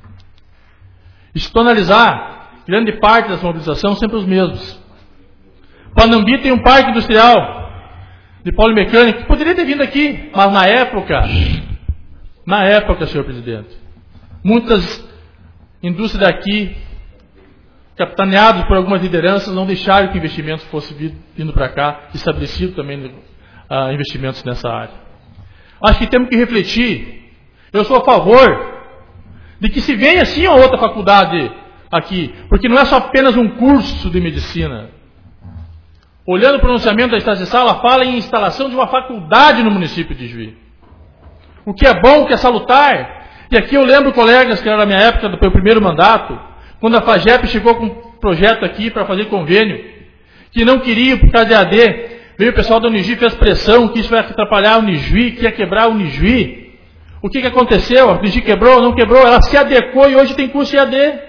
Speaker 5: E se tu analisar, grande parte dessa mobilização são sempre os mesmos. Panambi tem um parque industrial de polimecânica que poderia ter vindo aqui, mas na época, na época, senhor presidente, muitas indústrias daqui, capitaneadas por algumas lideranças, não deixaram que investimentos fossem vindo para cá, estabelecido também uh, investimentos nessa área. Acho que temos que refletir. Eu sou a favor de que se venha sim a outra faculdade aqui, porque não é só apenas um curso de medicina. Olhando o pronunciamento da Estácio de Sá, ela fala em instalação de uma faculdade no município de Juí. O que é bom, o que é salutar. E aqui eu lembro, colegas, que era na minha época, do meu primeiro mandato, quando a FAGEP chegou com um projeto aqui para fazer convênio, que não queria por causa de A D. Veio o pessoal da Unijuí, fez pressão, que isso vai atrapalhar a Unijuí, que ia quebrar a Unijuí. O que, que aconteceu? A Unijuí quebrou, não quebrou, ela se adequou e hoje tem curso de A D.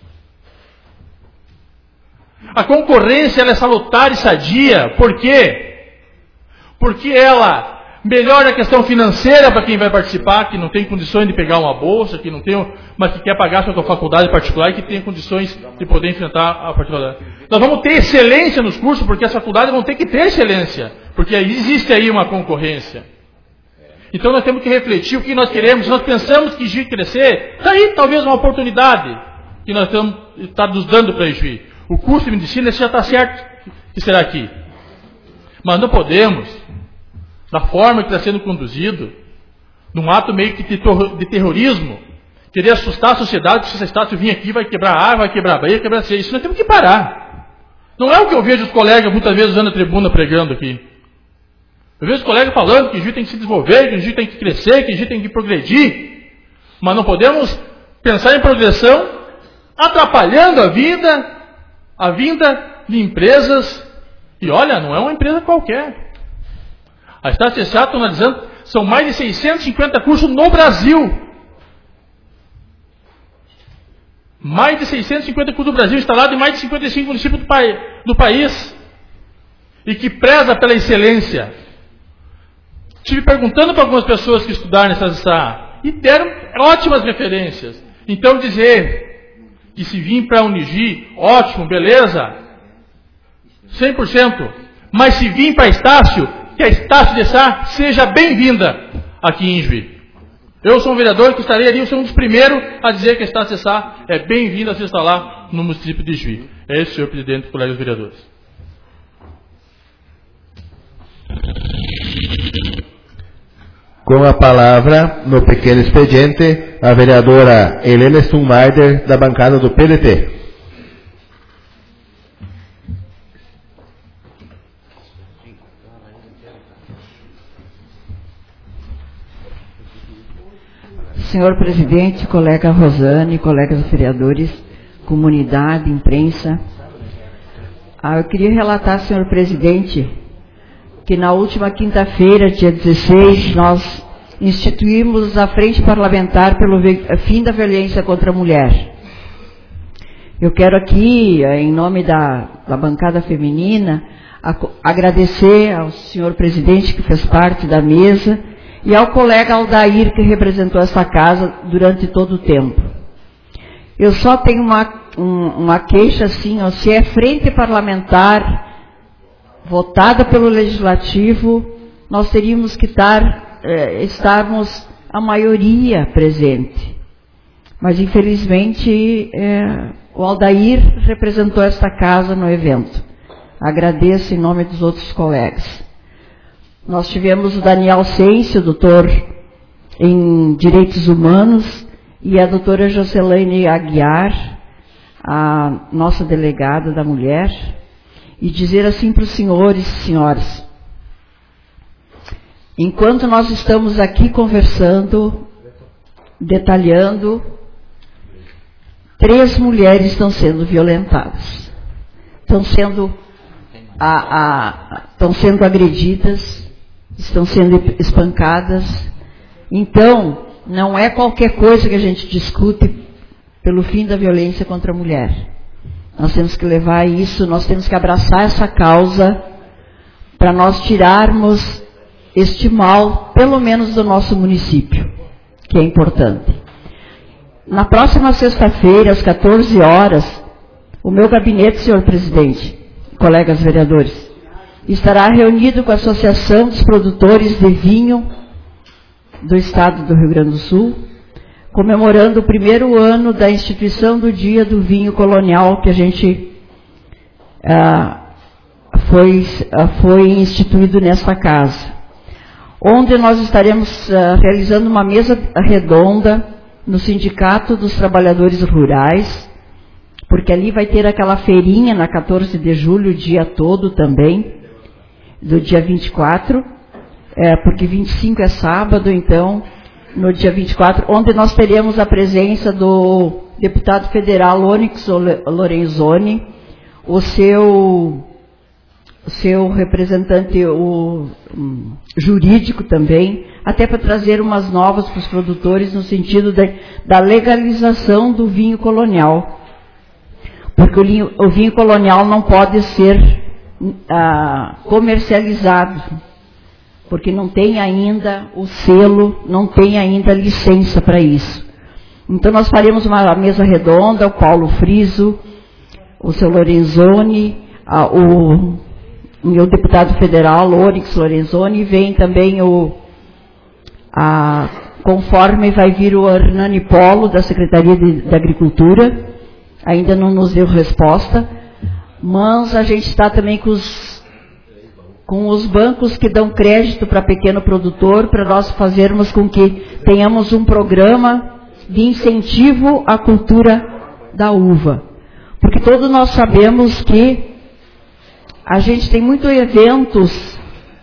Speaker 5: A concorrência ela é salutar e sadia. Por quê? Porque ela melhora a questão financeira para quem vai participar, que não tem condições de pegar uma bolsa, que não tem, mas que quer pagar sua faculdade particular e que tem condições de poder enfrentar a particular. Nós vamos ter excelência nos cursos, porque as faculdades vão ter que ter excelência, porque existe aí uma concorrência. Então nós temos que refletir o que nós queremos. Se nós pensamos que Juí crescer, está aí talvez uma oportunidade que nós estamos tá nos dando para Juí. O curso de medicina esse já está certo que será aqui. Mas não podemos, da forma que está sendo conduzido, num ato meio que de terrorismo, querer assustar a sociedade, que se essa estátua vir aqui vai quebrar A, vai quebrar B, vai quebrar C. Isso nós temos que parar. Não é o que eu vejo os colegas muitas vezes usando a tribuna pregando aqui. Eu vejo os colegas falando que o Juí tem que se desenvolver, que o Juí tem que crescer, que o Juí tem que progredir. Mas não podemos pensar em progressão atrapalhando a vida, a vinda de empresas. E olha, não é uma empresa qualquer. A Estácio de Sá, estou analisando, são mais de seiscentos e cinquenta cursos no Brasil. Mais de seiscentos e cinquenta cursos no Brasil, instalados em mais de cinquenta e cinco municípios do, pa do país. E que preza pela excelência. Estive perguntando para algumas pessoas que estudaram na Estácio de Sá e deram ótimas referências. Então dizer que se vir para a Unijuí, ótimo, beleza, cem por cento. Mas se vir para Estácio, que a Estácio de Sá seja bem-vinda aqui em Juí. Eu sou um vereador que estarei ali, eu sou um dos primeiros a dizer que a Estácio de Sá é bem-vinda a se instalar no município de Juí. É isso, senhor presidente e colegas vereadores.
Speaker 1: Com a palavra, no pequeno expediente, a vereadora Helena Stummarder, da bancada do P D T.
Speaker 4: Senhor presidente, colega Rosane, colegas vereadores, comunidade, imprensa. Ah, eu queria relatar, senhor presidente, que na última quinta-feira, dia dezesseis, nós instituímos a Frente Parlamentar pelo Fim da Violência contra a Mulher. Eu quero aqui, em nome da, da bancada feminina, a, agradecer ao senhor presidente que fez parte da mesa e ao colega Aldair que representou essa casa durante todo o tempo. Eu só tenho uma, um, uma queixa assim, ó, se é Frente Parlamentar votada pelo Legislativo, nós teríamos que estar, eh, estarmos a maioria presente. Mas, infelizmente, eh, o Aldair representou esta casa no evento. Agradeço em nome dos outros colegas. Nós tivemos o Daniel Sêncio, doutor em Direitos Humanos, e a doutora Jocelaine Aguiar, a nossa delegada da mulher, e dizer assim para os senhores e senhoras: enquanto nós estamos aqui conversando, detalhando, três mulheres estão sendo violentadas, estão sendo, a, a, estão sendo agredidas, estão sendo espancadas. Então, não é qualquer coisa que a gente discute pelo fim da violência contra a mulher. Nós temos que levar isso, nós temos que abraçar essa causa para nós tirarmos este mal, pelo menos do nosso município, que é importante. Na próxima sexta-feira, às quatorze horas, o meu gabinete, senhor presidente, colegas vereadores, estará reunido com a Associação dos Produtores de Vinho do Estado do Rio Grande do Sul, comemorando o primeiro ano da instituição do Dia do Vinho Colonial, que a gente ah, foi, ah, foi instituído nesta casa, onde nós estaremos ah, realizando uma mesa redonda no Sindicato dos Trabalhadores Rurais, porque ali vai ter aquela feirinha na quatorze de julho, o dia todo também, do dia vinte e quatro, é, porque vinte e cinco é sábado, então, no dia vinte e quatro, onde nós teremos a presença do deputado federal Onyx Lorenzoni, o seu, o seu representante o, um, jurídico também, até para trazer umas novas para os produtores no sentido de, da legalização do vinho colonial. Porque o vinho, o vinho colonial não pode ser ah, comercializado, porque não tem ainda o selo, não tem ainda licença para isso. Então nós faremos uma mesa redonda, o Paulo Friso, o seu Lorenzoni, ah, o, o deputado federal, Onyx Lorenzoni, e vem também o, a, conforme vai vir o Hernani Polo, da Secretaria de, de Agricultura, ainda não nos deu resposta, mas a gente está também com os, com os bancos que dão crédito para pequeno produtor, para nós fazermos com que tenhamos um programa de incentivo à cultura da uva. Porque todos nós sabemos que a gente tem muitos eventos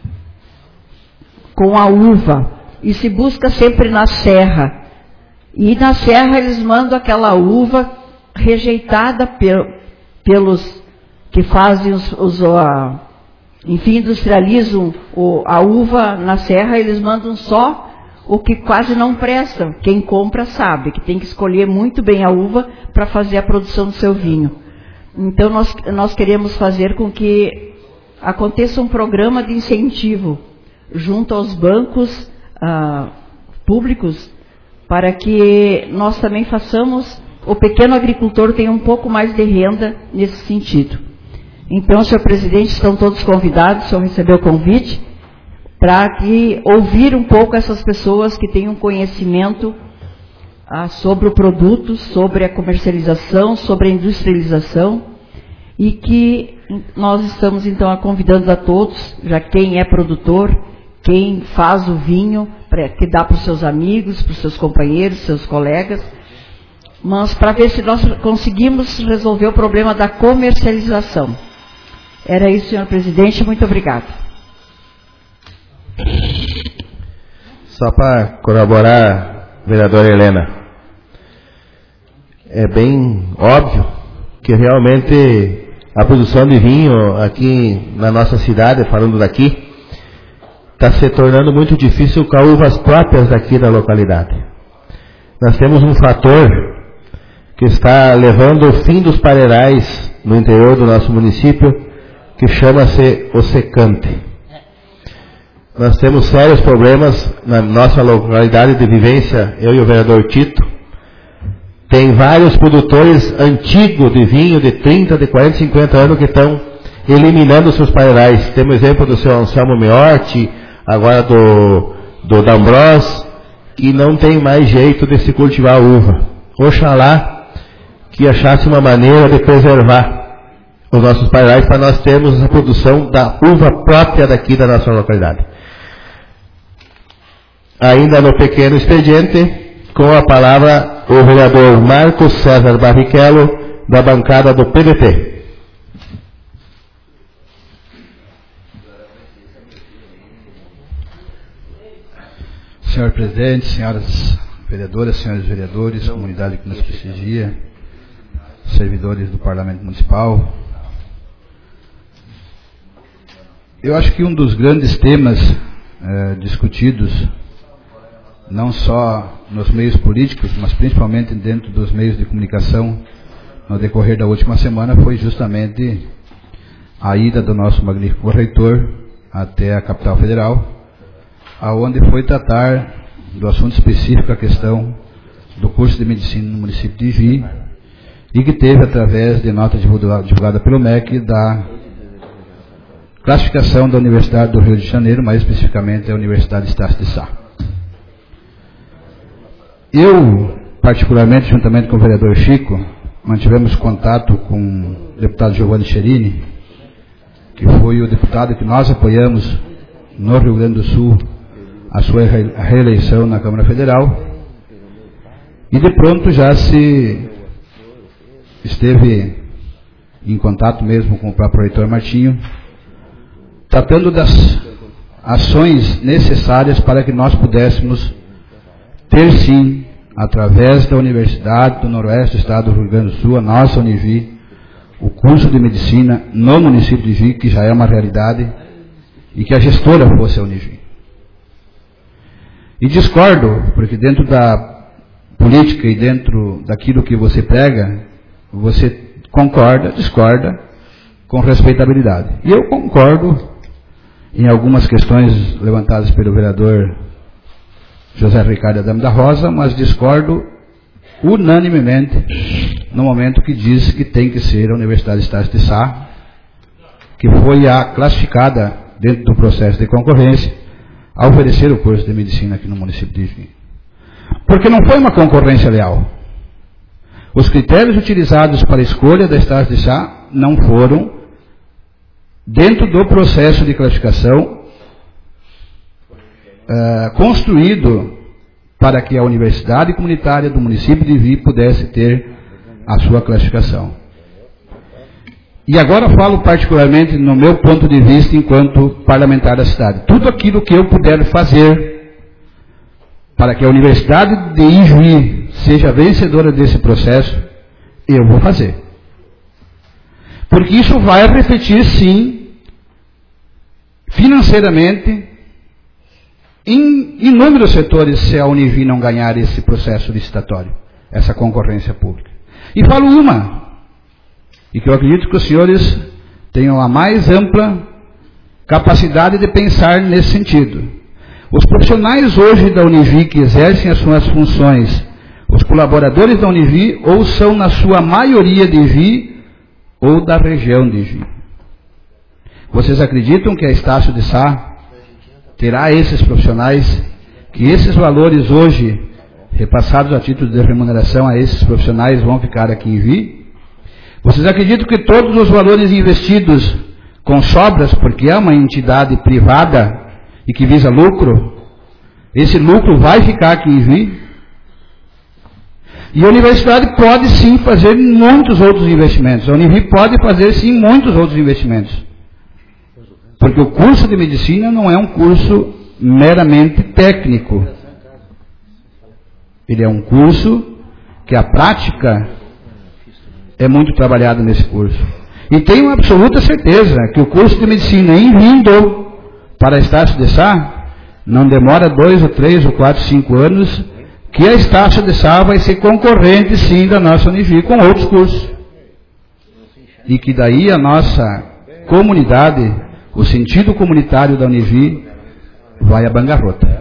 Speaker 4: com a uva, e se busca sempre na serra. E na serra eles mandam aquela uva rejeitada pe- pelos que fazem os, os uh, enfim, industrializam o, a uva na serra, eles mandam só o que quase não presta. Quem compra sabe que tem que escolher muito bem a uva para fazer a produção do seu vinho. Então nós, nós queremos fazer com que aconteça um programa de incentivo junto aos bancos uh, públicos, para que nós também façamos o pequeno agricultor tenha um pouco mais de renda nesse sentido. Então, senhor presidente, estão todos convidados, o senhor recebeu o convite, para que ouvir um pouco essas pessoas que têm um conhecimento ah, sobre o produto, sobre a comercialização, sobre a industrialização, e que nós estamos, então, a convidando a todos, já quem é produtor, quem faz o vinho, pra, que dá para os seus amigos, para os seus companheiros, seus colegas, mas para ver se nós conseguimos resolver o problema da comercialização. Era isso, senhor presidente. Muito obrigado.
Speaker 1: Só para corroborar, vereadora Helena, é bem óbvio que realmente a produção de vinho aqui na nossa cidade, falando daqui, está se tornando muito difícil com uvas próprias daqui da localidade. Nós temos um fator que está levando o fim dos pareirais no interior do nosso município, que chama-se o secante. Nós temos sérios problemas na nossa localidade de vivência, eu e o vereador Tito. Tem vários produtores antigos de vinho, de trinta, de quarenta, cinquenta anos, que estão eliminando seus pareirais. Temos o exemplo do seu Anselmo Meorti, agora do, do D'Ambros, que não tem mais jeito de se cultivar uva. Oxalá que achasse uma maneira de preservar os nossos pairais, para nós termos a produção da uva própria daqui da nossa localidade. Ainda no pequeno expediente, com a palavra o vereador Marcos César Barrichello, da bancada do P D T.
Speaker 3: Senhor presidente, senhoras vereadoras, senhores vereadores, comunidade que nos prestigia, servidores do Parlamento Municipal, eu acho que um dos grandes temas eh, discutidos, não só nos meios políticos, mas principalmente dentro dos meios de comunicação, no decorrer da última semana, foi justamente a ida do nosso magnífico reitor até a capital federal, aonde foi tratar do assunto específico, a questão do curso de medicina no município de Ijuí, e que teve, através de nota divulgada pelo M E C, da classificação da Universidade do Rio de Janeiro, mais especificamente a Universidade Estácio de Sá. Eu, particularmente, juntamente com o vereador Chico, mantivemos contato com o deputado Giovanni Cherini, que foi o deputado que nós apoiamos no Rio Grande do Sul a sua reeleição na Câmara Federal, e de pronto já se esteve em contato mesmo com o próprio reitor Martinho, tratando das ações necessárias para que nós pudéssemos ter sim, através da Universidade do Noroeste do Estado do Rio Grande do Sul, a nossa Unijuí, o curso de medicina no município de Ijuí, que já é uma realidade, e que a gestora fosse a Unijuí. E discordo, porque dentro da política e dentro daquilo que você prega, você concorda, discorda, com respeitabilidade. E eu concordo em algumas questões levantadas pelo vereador José Ricardo Adame da Rosa, mas discordo unanimemente no momento que diz que tem que ser a Universidade Estácio de Sá, que foi a classificada dentro do processo de concorrência a oferecer o curso de medicina aqui no município de Ijuí. Porque não foi uma concorrência leal. Os critérios utilizados para a escolha da Estácio de Sá não foram dentro do processo de classificação uh, construído para que a Universidade Comunitária do município de Ijuí pudesse ter a sua classificação. E agora falo particularmente no meu ponto de vista enquanto parlamentar da cidade. Tudo aquilo que eu puder fazer para que a Universidade de Ijuí seja vencedora desse processo, eu vou fazer. Porque isso vai refletir, sim, financeiramente, em inúmeros setores, se a Unijuí não ganhar esse processo licitatório, essa concorrência pública. E falo uma, e que eu acredito que os senhores tenham a mais ampla capacidade de pensar nesse sentido. Os profissionais hoje da Unijuí que exercem as suas funções, os colaboradores da Unijuí, ou são na sua maioria de Ijuí, ou da região de Ijuí. Vocês acreditam que a Estácio de Sá terá esses profissionais, que esses valores hoje, repassados a título de remuneração a esses profissionais, vão ficar aqui em Ijuí? Vocês acreditam que todos os valores investidos com sobras, porque é uma entidade privada e que visa lucro, esse lucro vai ficar aqui em Ijuí? E a universidade pode sim fazer muitos outros investimentos. A Unijuí pode fazer sim muitos outros investimentos. Porque o curso de medicina não é um curso meramente técnico. Ele é um curso que a prática é muito trabalhada nesse curso. E tenho absoluta certeza que o curso de medicina, em vindo para a Estácio de Sá, não demora dois ou três ou quatro, cinco anos, que a Estácio de Sá vai ser concorrente, sim, da nossa Unijuí com outros cursos. E que daí a nossa comunidade, o sentido comunitário da Unijuí, vai à bancarrota.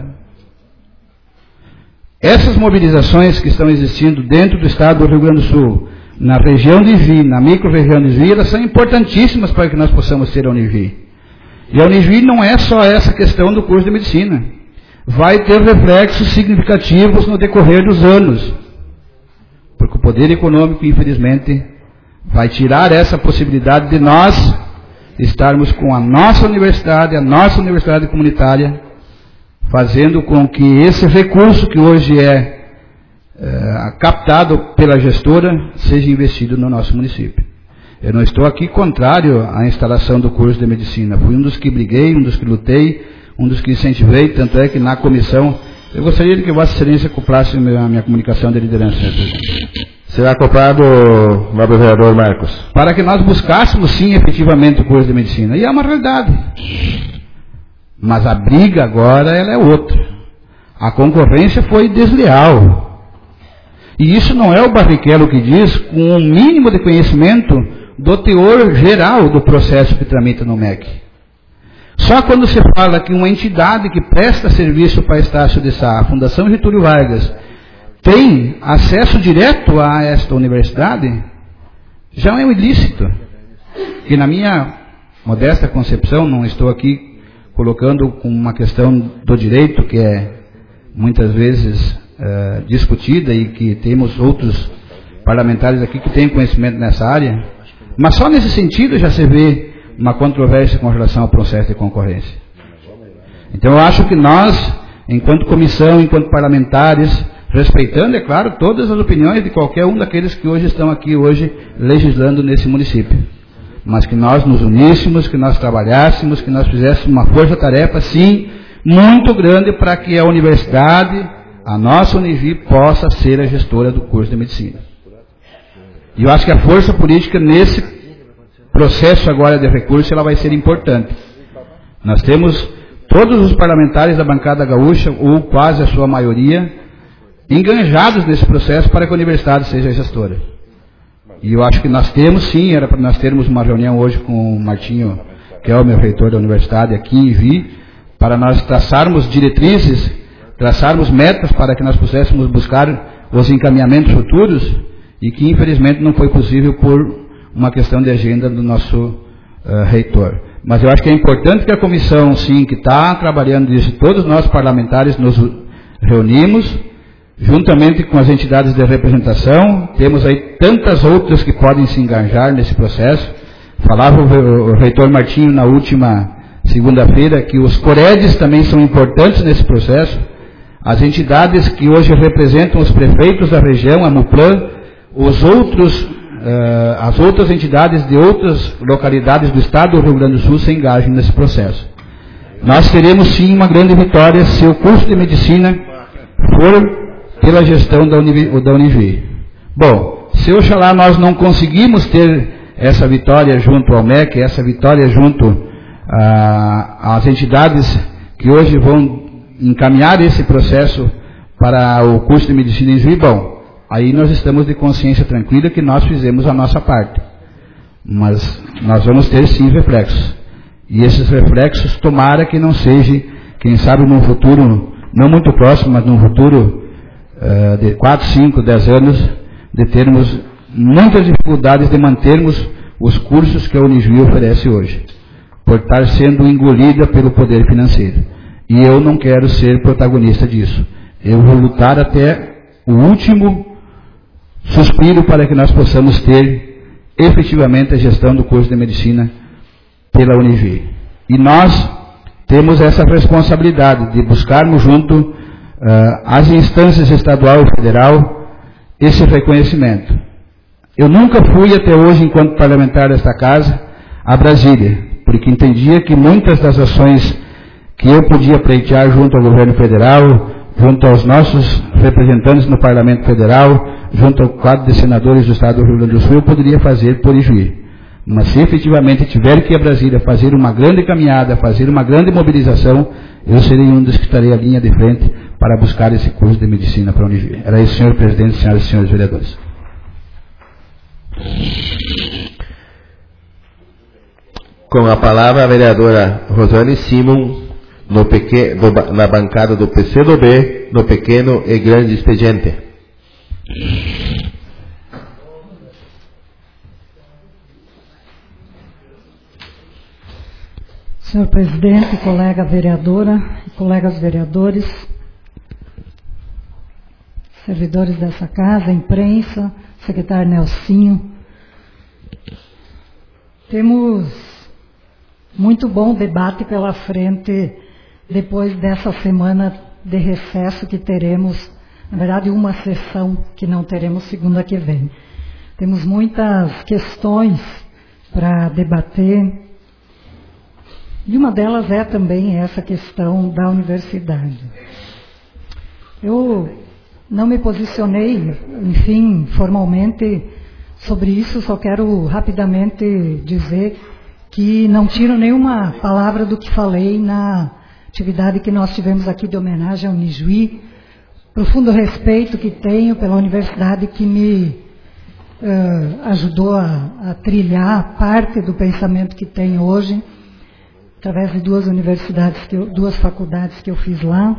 Speaker 3: Essas mobilizações que estão existindo dentro do estado do Rio Grande do Sul, na região de Ijuí, na micro-região de Ijuí, elas são importantíssimas para que nós possamos ter a Unijuí. E a Unijuí não é só essa questão do curso de medicina. Vai ter reflexos significativos no decorrer dos anos. Porque o poder econômico, infelizmente, vai tirar essa possibilidade de nós estarmos com a nossa universidade, a nossa universidade comunitária, fazendo com que esse recurso que hoje é, é captado pela gestora seja investido no nosso município. Eu não estou aqui contrário à instalação do curso de medicina. Fui um dos que briguei, um dos que lutei, um dos que incentivei, tanto é que na comissão, eu gostaria de que Vossa Excelência acoplasse a minha, minha comunicação de liderança, senhor presidente.
Speaker 1: Será acoplado, nobre vereador Marcos?
Speaker 3: Para que nós buscássemos, sim, efetivamente o curso de medicina. E é uma realidade. Mas a briga agora ela é outra. A concorrência foi desleal. E isso não é o Barrichello que diz, com um mínimo de conhecimento do teor geral do processo que tramita no M E C. Só quando se fala que uma entidade que presta serviço para Estácio de Sá, a Fundação Getúlio Vargas, tem acesso direto a esta universidade, já é um ilícito. Que na minha modesta concepção, não estou aqui colocando com uma questão do direito, que é muitas vezes uh, discutida e que temos outros parlamentares aqui que têm conhecimento nessa área, mas só nesse sentido já se vê uma controvérsia com relação ao processo de concorrência. Então eu acho que nós, enquanto comissão, enquanto parlamentares, respeitando, é claro, todas as opiniões de qualquer um daqueles que hoje estão aqui hoje legislando nesse município, mas que nós nos uníssemos, que nós trabalhássemos, que nós fizéssemos uma força-tarefa, sim, muito grande para que a universidade, a nossa Univi, possa ser a gestora do curso de medicina. E eu acho que a força política nesse processo agora de recurso, ela vai ser importante. Nós temos todos os parlamentares da bancada gaúcha, ou quase a sua maioria, enganjados nesse processo para que a universidade seja a gestora. E eu acho que nós temos, sim, era para nós termos uma reunião hoje com o Martinho, que é o meu reitor da universidade, aqui em Vi, para nós traçarmos diretrizes, traçarmos metas para que nós pudéssemos buscar os encaminhamentos futuros, e que infelizmente não foi possível por uma questão de agenda do nosso uh, reitor. Mas eu acho que é importante que a comissão, sim, que está trabalhando nisso, todos nós parlamentares nos reunimos, juntamente com as entidades de representação, temos aí tantas outras que podem se engajar nesse processo. Falava o, o reitor Martinho na última segunda-feira que os Coredes também são importantes nesse processo. As entidades que hoje representam os prefeitos da região, a MUPLAN, os outros Uh, as outras entidades de outras localidades do estado do Rio Grande do Sul se engajem nesse processo. Nós teremos sim uma grande vitória se o curso de medicina for pela gestão da, Univ da Univi. Bom, se oxalá nós não conseguimos ter essa vitória junto ao M E C, essa vitória junto uh, às entidades que hoje vão encaminhar esse processo para o curso de medicina em Juiz, bom, aí nós estamos de consciência tranquila que nós fizemos a nossa parte. Mas nós vamos ter sim reflexos. E esses reflexos, tomara que não seja, quem sabe num futuro, não muito próximo, mas num futuro uh, de quatro, cinco, dez anos, de termos muitas dificuldades de mantermos os cursos que a Unijuí oferece hoje, por estar sendo engolida pelo poder financeiro. E eu não quero ser protagonista disso. Eu vou lutar até o último suspiro para que nós possamos ter efetivamente a gestão do curso de medicina pela Univi. E nós temos essa responsabilidade de buscarmos junto uh, às instâncias estadual e federal esse reconhecimento. Eu nunca fui até hoje, enquanto parlamentar desta casa, a Brasília, porque entendia que muitas das ações que eu podia pleitear junto ao governo federal, junto aos nossos representantes no Parlamento Federal, junto ao quadro de senadores do Estado do Rio Grande do Sul, eu poderia fazer por Ijuí. Mas se efetivamente tiver que ir a Brasília fazer uma grande caminhada, fazer uma grande mobilização, eu serei um dos que estarei à linha de frente para buscar esse curso de medicina para a Unijuí. Era isso, senhor presidente, senhoras e senhores vereadores.
Speaker 1: Com a palavra a vereadora Rosane Simon, no peque, do, na bancada do P C do B, no pequeno e grande expediente.
Speaker 6: Senhor presidente, colega vereadora, colegas vereadores, servidores dessa casa, imprensa, secretário Nelsinho, Temos muito bom debate pela frente depois dessa semana de recesso que teremos, na verdade uma sessão que não teremos segunda que vem. Temos muitas questões para debater e uma delas é também essa questão da universidade. Eu não me posicionei, enfim, formalmente sobre isso, só quero rapidamente dizer que não tiro nenhuma palavra do que falei na atividade que nós tivemos aqui de homenagem ao Unijuí, profundo respeito que tenho pela universidade que me uh, ajudou a, a trilhar parte do pensamento que tenho hoje, através de duas universidades, que eu, duas faculdades que eu fiz lá.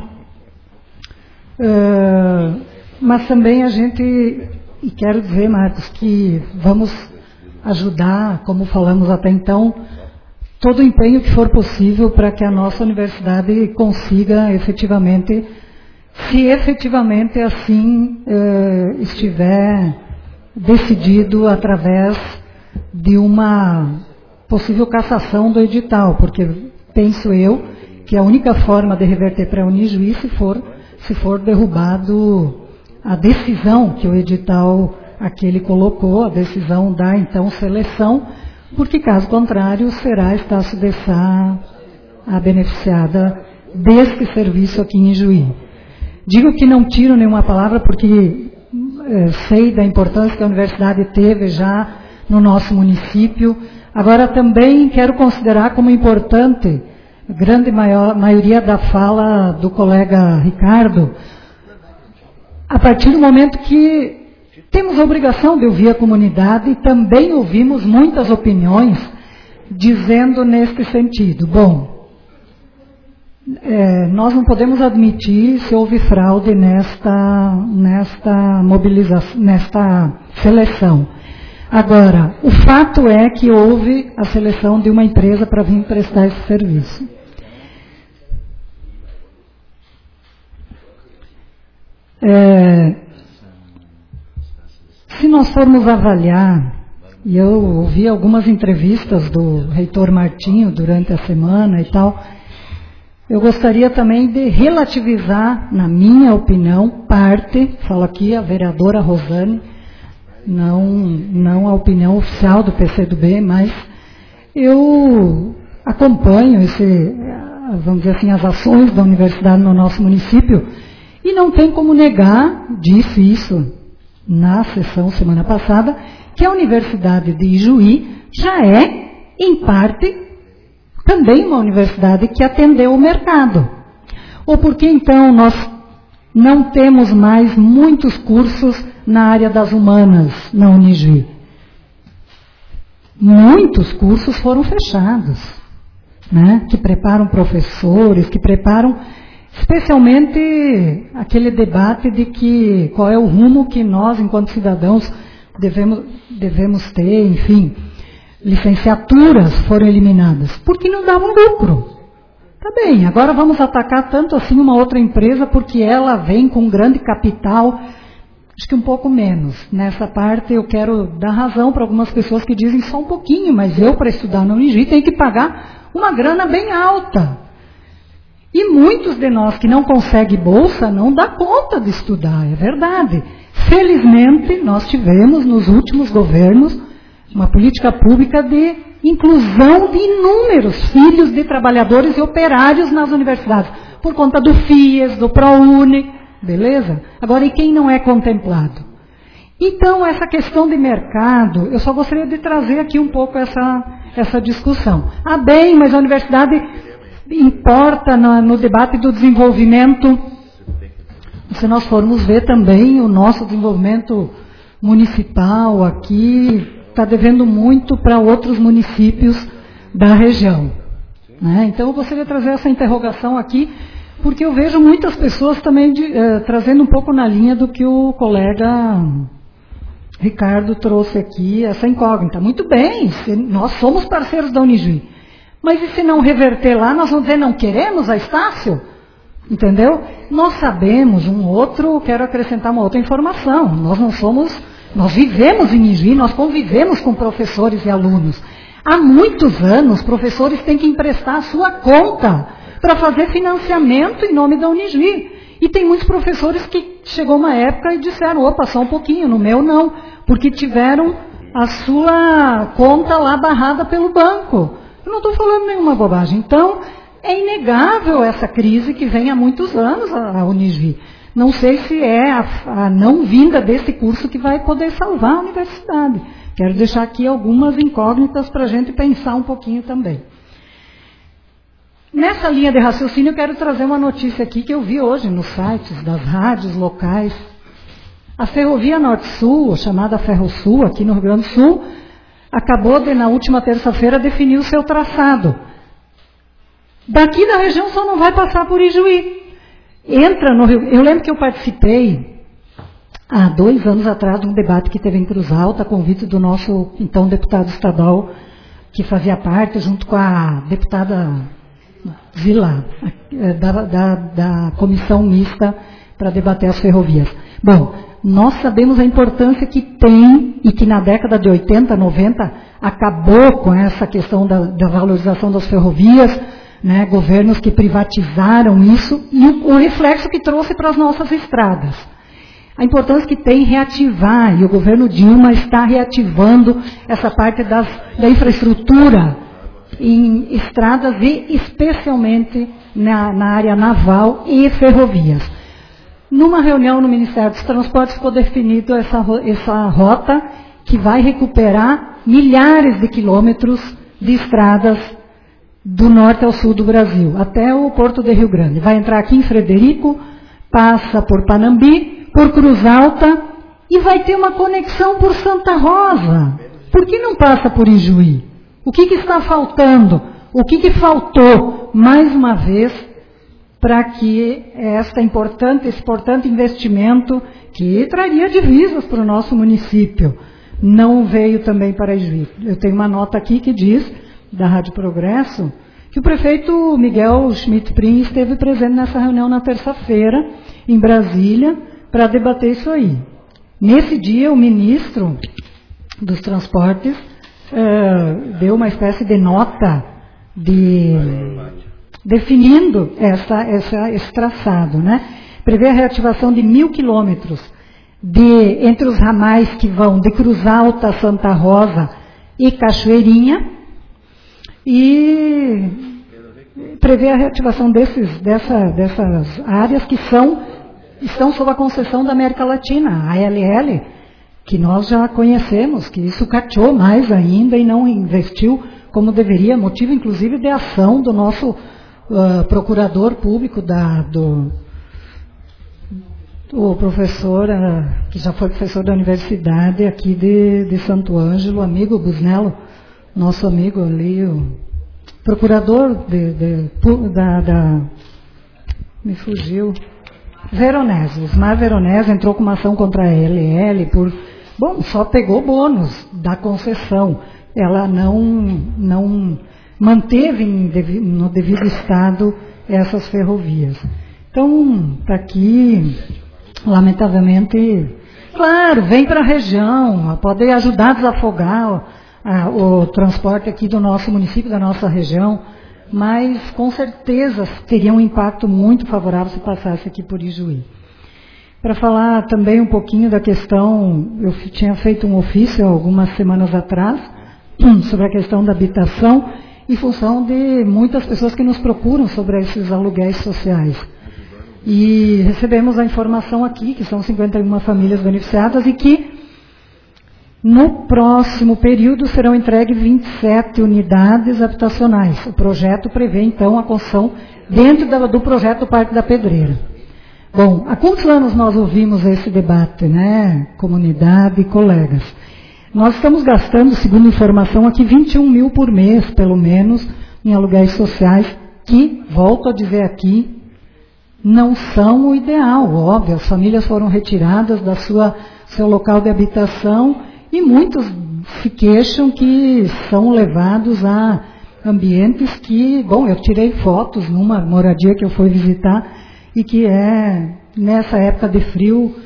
Speaker 6: Uh, mas também a gente, e quero dizer, Marcos, que vamos ajudar, como falamos até então, todo o empenho que for possível para que a nossa universidade consiga efetivamente, se efetivamente assim eh, estiver decidido através de uma possível cassação do edital, porque penso eu que a única forma de reverter para a Unijuí se for, se for derrubado a decisão que o edital aquele colocou, a decisão da então seleção, porque caso contrário será Estácio de Sá a beneficiada deste serviço aqui em Juí. Digo que não tiro nenhuma palavra porque eh, sei da importância que a universidade teve já no nosso município. Agora também quero considerar como importante a grande maior, maioria da fala do colega Ricardo, a partir do momento que temos a obrigação de ouvir a comunidade e também ouvimos muitas opiniões dizendo neste sentido. Bom, é, nós não podemos admitir se houve fraude nesta, nesta mobilização, nesta seleção. Agora, o fato é que houve a seleção de uma empresa para vir prestar esse serviço. É, se nós formos avaliar, e eu ouvi algumas entrevistas do reitor Martinho durante a semana e tal, eu gostaria também de relativizar, na minha opinião, parte, falo aqui a vereadora Rosane, não, não a opinião oficial do P C do B, mas eu acompanho esse, vamos dizer assim, as ações da universidade no nosso município e não tem como negar, disse isso na sessão semana passada, que a Universidade de Ijuí já é, em parte, também uma universidade que atendeu o mercado. Ou por que então nós não temos mais muitos cursos na área das humanas na Unijuí? Muitos cursos foram fechados, né? Que preparam professores, que preparam especialmente aquele debate de que qual é o rumo que nós, enquanto cidadãos, devemos, devemos ter, enfim, licenciaturas foram eliminadas, porque não davam lucro. Tá bem, agora vamos atacar tanto assim uma outra empresa porque ela vem com um grande capital, acho que um pouco menos. Nessa parte eu quero dar razão para algumas pessoas que dizem só um pouquinho, mas eu para estudar na Unijuí tenho que pagar uma grana bem alta. E muitos de nós que não conseguem bolsa não dá conta de estudar, é verdade. Felizmente, nós tivemos nos últimos governos uma política pública de inclusão de inúmeros filhos de trabalhadores e operários nas universidades, por conta do FIES, do ProUni, beleza? Agora, e quem não é contemplado? Então, essa questão de mercado, eu só gostaria de trazer aqui um pouco essa, essa discussão. Ah, bem, mas a universidade importa no, no debate do desenvolvimento. Se nós formos ver também, o nosso desenvolvimento municipal aqui está devendo muito para outros municípios da região. Né? Então, eu gostaria de trazer essa interrogação aqui, porque eu vejo muitas pessoas também de, eh, trazendo um pouco na linha do que o colega Ricardo trouxe aqui, essa incógnita. Muito bem, nós somos parceiros da Unijuí. Mas e se não reverter lá, nós vamos dizer, não queremos a Estácio? Entendeu? Nós sabemos, um outro, quero acrescentar uma outra informação, nós não somos Nós vivemos em Ijuí, nós convivemos com professores e alunos. Há muitos anos, professores têm que emprestar a sua conta para fazer financiamento em nome da Unijuí. E tem muitos professores que chegou uma época e disseram, opa, só um pouquinho, no meu não, porque tiveram a sua conta lá barrada pelo banco. Eu não estou falando nenhuma bobagem. Então, é inegável essa crise que vem há muitos anos a Unijuí. Não sei se é a, a não vinda desse curso que vai poder salvar a universidade. Quero deixar aqui algumas incógnitas para a gente pensar um pouquinho também. Nessa linha de raciocínio, eu quero trazer uma notícia aqui que eu vi hoje nos sites das rádios locais. A Ferrovia Norte-Sul, chamada Ferrosul, aqui no Rio Grande do Sul, acabou de, na última terça-feira, definir o seu traçado. Daqui da região só não vai passar por Ijuí. Entra no Rio... Eu lembro que eu participei, há dois anos atrás, de um debate que teve em Cruz Alta, a convite do nosso, então, deputado estadual, que fazia parte, junto com a deputada Vila, da, da, da comissão mista para debater as ferrovias. Bom, nós sabemos a importância que tem, e que na década de oitenta, noventa, acabou com essa questão da, da valorização das ferrovias, né, governos que privatizaram isso, e o, o reflexo que trouxe para as nossas estradas. A importância que tem reativar, e o governo Dilma está reativando essa parte das, da infraestrutura em estradas e especialmente na, na área naval e ferrovias. Numa reunião no Ministério dos Transportes ficou definido essa, essa rota que vai recuperar milhares de quilômetros de estradas do norte ao sul do Brasil, até o Porto de Rio Grande. Vai entrar aqui em Frederico, passa por Panambi, por Cruz Alta e vai ter uma conexão por Santa Rosa. Por que não passa por Ijuí? O que, que está faltando? O que, que faltou, mais uma vez, para que esta importante, esse importante investimento, que traria divisas para o nosso município, não veio também para Ijuí? Eu tenho uma nota aqui que diz, da Rádio Progresso, que o prefeito Miguel Schmidt Prim esteve presente nessa reunião na terça-feira, em Brasília, para debater isso aí. Nesse dia, o ministro dos Transportes Uh, deu uma espécie de nota de, definindo essa, essa, esse traçado, né? Prevê a reativação de mil quilômetros de, entre os ramais que vão de Cruz Alta, Santa Rosa e Cachoeirinha, e prevê a reativação desses, dessa, dessas áreas que são, estão sob a concessão da América Latina, a A L L, que nós já conhecemos, que sucateou mais ainda e não investiu como deveria, motivo inclusive de ação do nosso uh, procurador público, da, do, do professor, uh, que já foi professor da universidade aqui de, de Santo Ângelo, amigo Busnello, nosso amigo ali, o procurador de, de, da, da... me fugiu... Veronese, Osmar Veronese entrou com uma ação contra a A L L por... Bom, só pegou bônus da concessão. Ela não, não manteve em, no devido estado essas ferrovias. Então, está aqui, lamentavelmente, claro, vem para a região, pode ajudar a desafogar a, o transporte aqui do nosso município, da nossa região, mas com certeza teria um impacto muito favorável se passasse aqui por Ijuí. Para falar também um pouquinho da questão, eu tinha feito um ofício algumas semanas atrás sobre a questão da habitação, em função de muitas pessoas que nos procuram sobre esses aluguéis sociais. E recebemos a informação aqui, que são cinquenta e uma famílias beneficiadas e que no próximo período serão entregues vinte e sete unidades habitacionais. O projeto prevê, então, a construção dentro do projeto do Parque da Pedreira. Bom, há quantos anos nós ouvimos esse debate, né? Comunidade e colegas. Nós estamos gastando, segundo informação aqui, vinte e um mil por mês, pelo menos, em aluguéis sociais, que, volto a dizer aqui, não são o ideal. Óbvio, as famílias foram retiradas da sua seu local de habitação e muitos se queixam que são levados a ambientes que, bom, eu tirei fotos numa moradia que eu fui visitar e que é, nessa época de frio,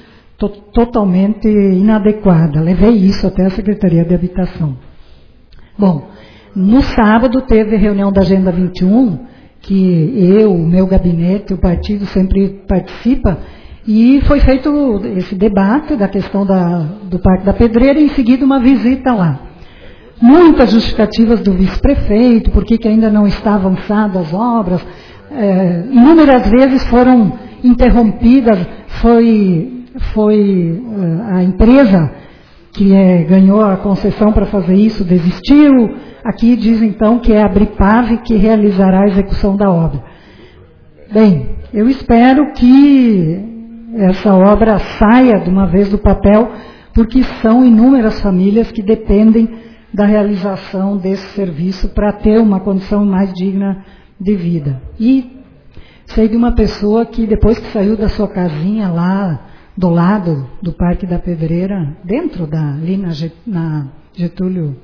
Speaker 6: to totalmente inadequada. Levei isso até a Secretaria de Habitação. Bom, no sábado teve reunião da Agenda vinte e um, que eu, o meu gabinete, o partido sempre participa, e foi feito esse debate da questão da, do Parque da Pedreira e em seguida uma visita lá. Muitas justificativas do vice-prefeito, por que ainda não estavam avançadas as obras, é, inúmeras vezes foram interrompidas, foi, foi a empresa que é, ganhou a concessão para fazer isso, desistiu. Aqui diz então que é a Bripave que realizará a execução da obra. Bem, eu espero que essa obra saia de uma vez do papel, porque são inúmeras famílias que dependem da realização desse serviço para ter uma condição mais digna de vida. E sei de uma pessoa que depois que saiu da sua casinha lá do lado do Parque da Pedreira, dentro da, ali na, na Getúlio,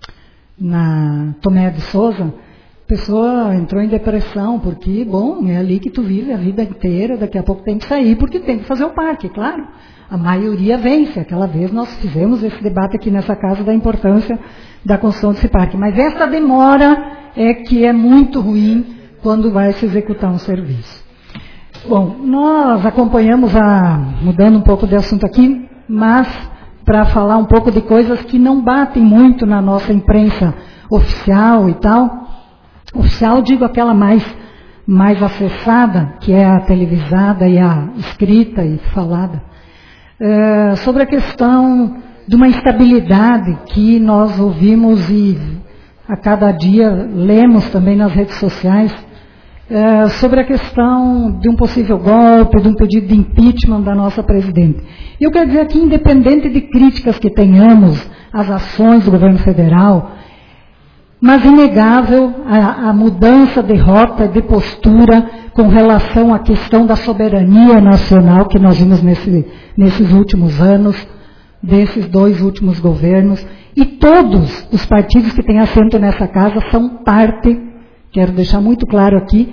Speaker 6: na Tomé de Souza, a pessoa entrou em depressão, porque, bom, é ali que tu vive a vida inteira, daqui a pouco tem que sair, porque tem que fazer o parque, claro. A maioria vence. Aquela vez nós fizemos esse debate aqui nessa casa da importância da construção desse parque. Mas essa demora é que é muito ruim quando vai se executar um serviço. Bom, nós acompanhamos a, mudando um pouco de assunto aqui, mas para falar um pouco de coisas que não batem muito na nossa imprensa oficial e tal. Oficial, digo aquela mais, mais acessada, que é a televisada e a escrita e falada. É, sobre a questão de uma instabilidade que nós ouvimos e a cada dia lemos também nas redes sociais, é, sobre a questão de um possível golpe, de um pedido de impeachment da nossa presidente. Eu quero dizer que, independente de críticas que tenhamos às ações do governo federal, mas inegável a, a mudança de rota, de postura com relação à questão da soberania nacional que nós vimos nesse, nesses últimos anos, desses dois últimos governos, e todos os partidos que têm assento nessa casa são parte, quero deixar muito claro aqui,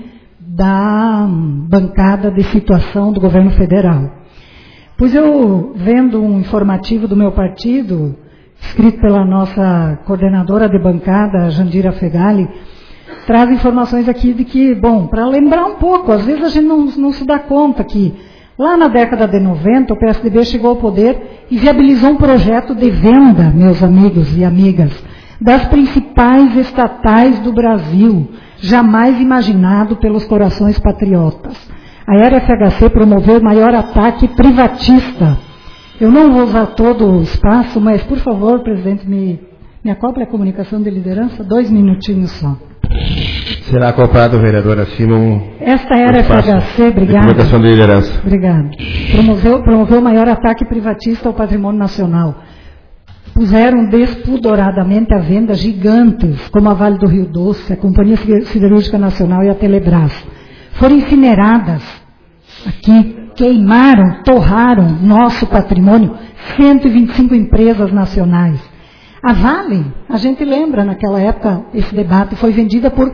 Speaker 6: da bancada de situação do governo federal. Pois eu, vendo um informativo do meu partido, escrito pela nossa coordenadora de bancada, Jandira Fegali, traz informações aqui de que, bom, para lembrar um pouco, às vezes a gente não, não se dá conta que lá na década de noventa o P S D B chegou ao poder e viabilizou um projeto de venda, meus amigos e amigas, das principais estatais do Brasil, jamais imaginado pelos corações patriotas. A Era F H C promoveu o maior ataque privatista. Eu não vou usar todo o espaço, mas, por favor, presidente, me, me acople a comunicação de liderança, dois minutinhos só.
Speaker 1: Será acoplado, vereadora, acima um
Speaker 6: Esta Era F H C, obrigada.
Speaker 1: Comunicação de liderança.
Speaker 6: Obrigada. Promoveu, promoveu o maior ataque privatista ao patrimônio nacional. Puseram despudoradamente à venda gigantes, como a Vale do Rio Doce, a Companhia Siderúrgica Nacional e a Telebrás. Foram incineradas aqui, queimaram, torraram nosso patrimônio, cento e vinte e cinco empresas nacionais. A Vale, a gente lembra naquela época, esse debate foi vendida por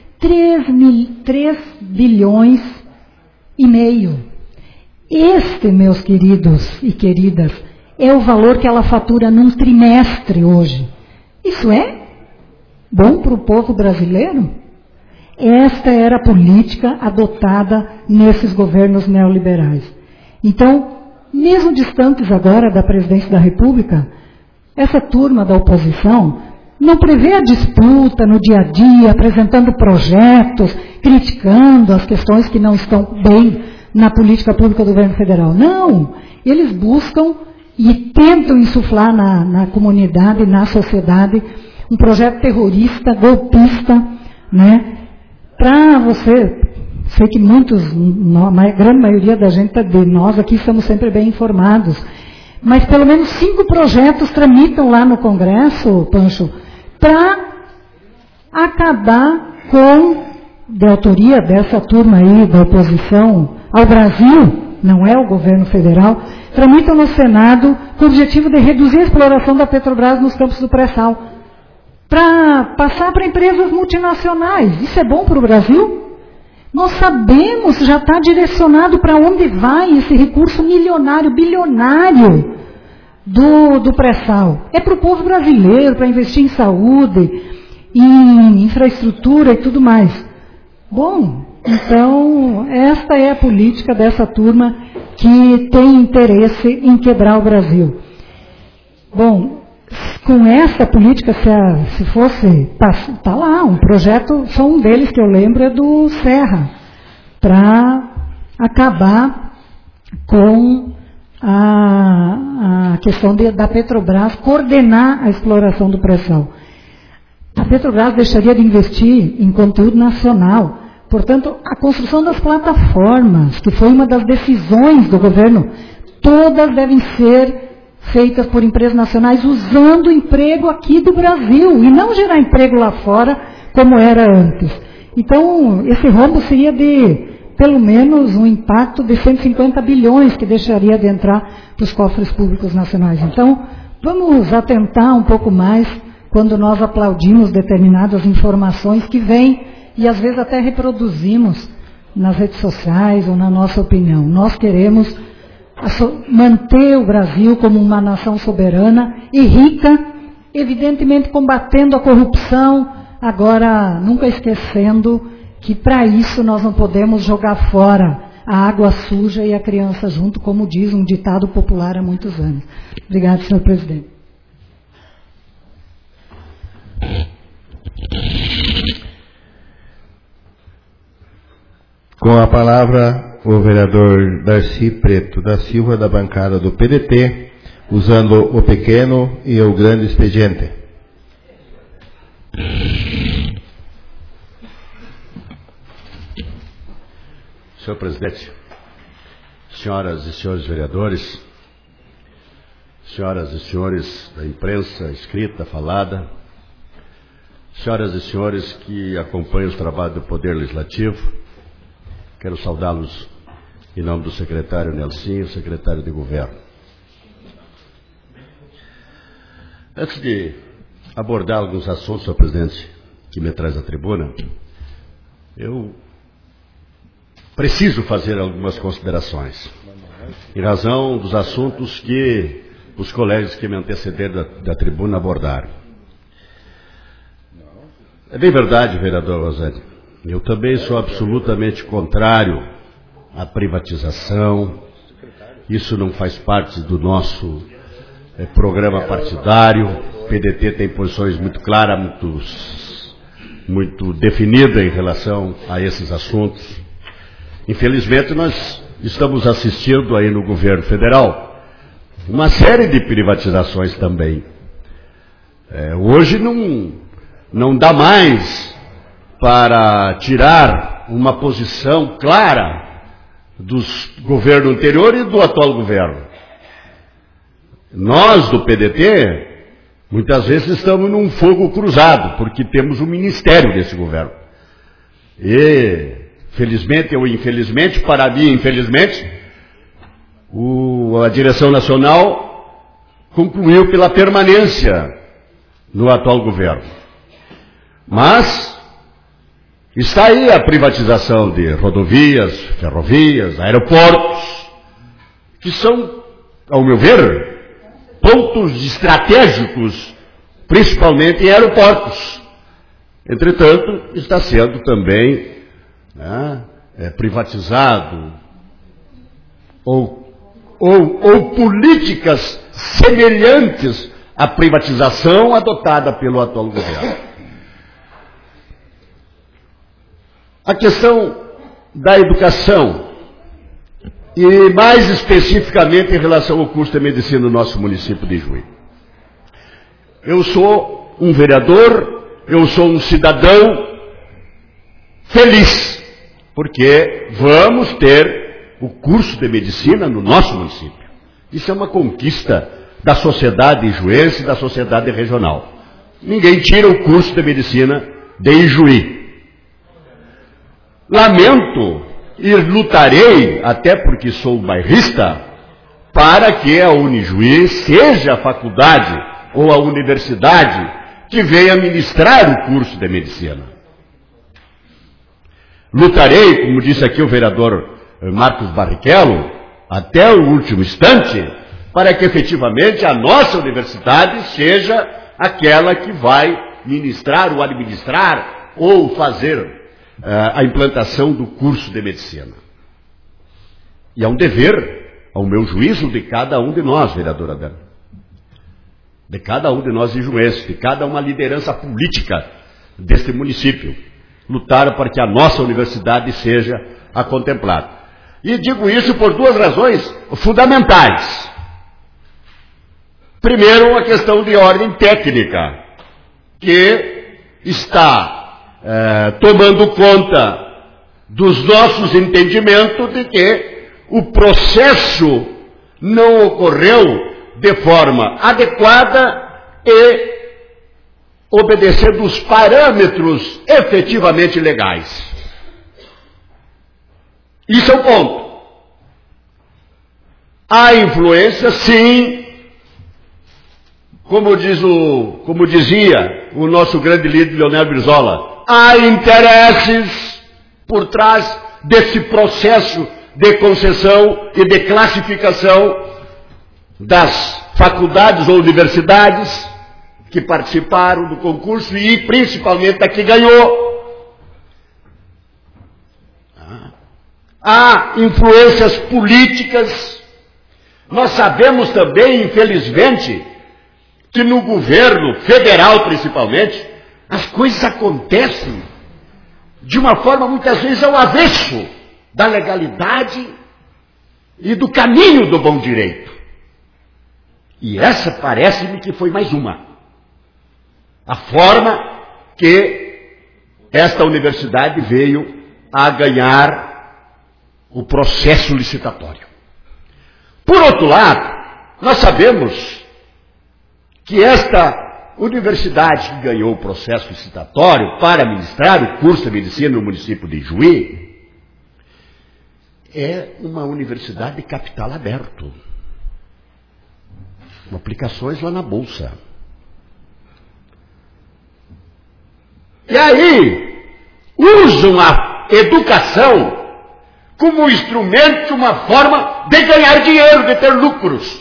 Speaker 6: três bilhões e meio. Este, meus queridos e queridas, é o valor que ela fatura num trimestre hoje. Isso é bom para o povo brasileiro? Esta era a política adotada nesses governos neoliberais. Então, mesmo distantes agora da presidência da República, essa turma da oposição não prevê a disputa no dia a dia, apresentando projetos, criticando as questões que não estão bem na política pública do governo federal. Não, eles buscam e tentam insuflar na, na comunidade, na sociedade, um projeto terrorista, golpista, né? Para você, sei que muitos, a grande maioria da gente, de nós aqui, estamos sempre bem informados, mas pelo menos cinco projetos tramitam lá no Congresso, Pancho, para acabar com, de autoria dessa turma aí da oposição ao Brasil, não é o governo federal, tramitam no Senado com o objetivo de reduzir a exploração da Petrobras nos campos do pré-sal, para passar para empresas multinacionais. Isso é bom para o Brasil? Nós sabemos, já está direcionado para onde vai esse recurso milionário, bilionário do, do pré-sal. É para o povo brasileiro, para investir em saúde, em infraestrutura e tudo mais. Bom, então, esta é a política dessa turma que tem interesse em quebrar o Brasil. Bom, com essa política, se, a, se fosse, está tá lá, um projeto, só um deles que eu lembro é do Serra, para acabar com a, a questão de, da Petrobras coordenar a exploração do pré-sal. A Petrobras deixaria de investir em conteúdo nacional. Portanto, a construção das plataformas, que foi uma das decisões do governo, todas devem ser feitas por empresas nacionais usando o emprego aqui do Brasil e não gerar emprego lá fora como era antes. Então, esse rombo seria de, pelo menos, um impacto de cento e cinquenta bilhões que deixaria de entrar para os cofres públicos nacionais. Então, vamos atentar um pouco mais quando nós aplaudimos determinadas informações que vêm e às vezes até reproduzimos nas redes sociais ou na nossa opinião. Nós queremos manter o Brasil como uma nação soberana e rica, evidentemente combatendo a corrupção, agora nunca esquecendo que para isso nós não podemos jogar fora a água suja e a criança junto, como diz um ditado popular há muitos anos. Obrigado, senhor presidente.
Speaker 1: Com a palavra, o vereador Darcy Preto da Silva, da bancada do P D T, usando o pequeno e o grande expediente.
Speaker 7: Senhor presidente, senhoras e senhores vereadores, senhoras e senhores da imprensa escrita, falada, senhoras e senhores que acompanham os trabalhos do Poder Legislativo, quero saudá-los em nome do secretário Nelsinho, secretário de Governo. Antes de abordar alguns assuntos, senhor presidente, que me traz à tribuna, eu preciso fazer algumas considerações, em razão dos assuntos que os colegas que me antecederam da, da tribuna abordaram. É bem verdade, vereador Rosane, eu também sou absolutamente contrário à privatização. Isso não faz parte do nosso é, programa partidário. O P D T tem posições muito claras, muito, muito definidas em relação a esses assuntos. Infelizmente, nós estamos assistindo aí no governo federal uma série de privatizações também. É, hoje não, não dá mais para tirar uma posição clara do governo anterior e do atual governo. Nós, do P D T, muitas vezes estamos num fogo cruzado, porque temos o ministério desse governo. E, felizmente ou infelizmente, para mim, infelizmente, o, a direção nacional concluiu pela permanência no atual governo. Mas está aí a privatização de rodovias, ferrovias, aeroportos, que são, ao meu ver, pontos estratégicos, principalmente em aeroportos. Entretanto, está sendo também né, é, privatizado, ou, ou, ou políticas semelhantes à privatização adotada pelo atual governo. A questão da educação, e mais especificamente em relação ao curso de medicina no nosso município de Juí. Eu sou um vereador, eu sou um cidadão feliz, porque vamos ter o curso de medicina no nosso município. Isso é uma conquista da sociedade ijuense e da sociedade regional. Ninguém tira o curso de medicina de Ijuí. Lamento e lutarei, até porque sou bairrista, para que a Unijuí seja a faculdade ou a universidade que venha ministrar o curso de medicina. lutarei, como disse aqui o vereador Marcos Barrichello, até o último instante, para que efetivamente a nossa universidade seja aquela que vai ministrar ou administrar ou fazer uh, a implantação do curso de medicina. E é um dever, ao meu juízo, de cada um de nós, vereadora Adana, de cada um de nós ijuenses, de cada uma liderança política deste município, lutar para que a nossa universidade seja a contemplada. E digo isso por duas razões fundamentais. Primeiro, a questão de ordem técnica, que está eh, tomando conta dos nossos entendimentos de que o processo não ocorreu de forma adequada e obedecendo os parâmetros efetivamente legais. Isso é o ponto. Há influência, sim, como, diz o, como dizia o nosso grande líder Leonel Brizola, há interesses por trás desse processo de concessão e de classificação das faculdades ou universidades que participaram do concurso e principalmente a que ganhou. Há influências políticas. Nós sabemos também, infelizmente, que no governo federal, principalmente, as coisas acontecem de uma forma, muitas vezes, ao avesso da legalidade e do caminho do bom direito. E essa parece-me que foi mais uma. A forma que esta universidade veio a ganhar o processo licitatório. Por outro lado, nós sabemos que esta universidade que ganhou o processo licitatório para ministrar o curso de medicina no município de Juí é uma universidade de capital aberto, com aplicações lá na Bolsa. E aí, usam a educação como instrumento, uma forma de ganhar dinheiro, de ter lucros.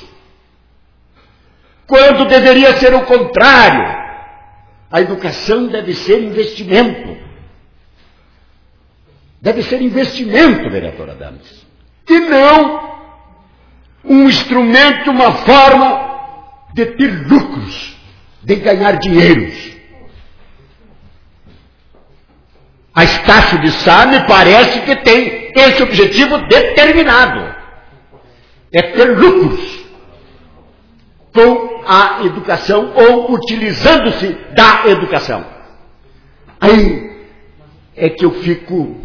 Speaker 7: Quando deveria ser o contrário. A educação deve ser investimento. Deve ser investimento, vereadora Dames. E não um instrumento, uma forma de ter lucros, de ganhar dinheiros. A Estácio de Sá me parece que tem esse objetivo determinado. É ter lucros com a educação ou utilizando-se da educação. Aí é que eu fico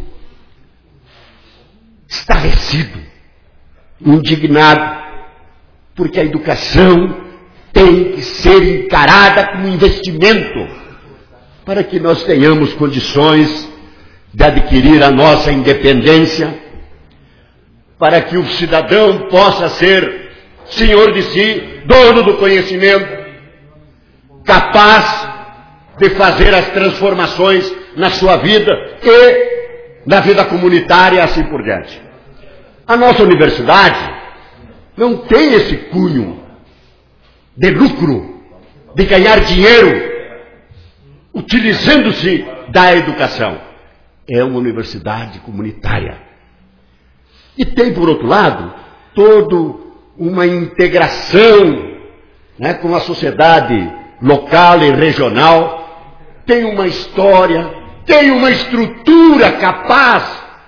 Speaker 7: estarrecido, indignado, porque a educação tem que ser encarada como investimento para que nós tenhamos condições de adquirir a nossa independência, para que o cidadão possa ser senhor de si, dono do conhecimento, capaz de fazer as transformações na sua vida e na vida comunitária e assim por diante. A nossa universidade não tem esse cunho de lucro, de ganhar dinheiro, utilizando-se da educação. É uma universidade comunitária. E tem, por outro lado, toda uma integração, né, com a sociedade local e regional. Tem uma história, tem uma estrutura capaz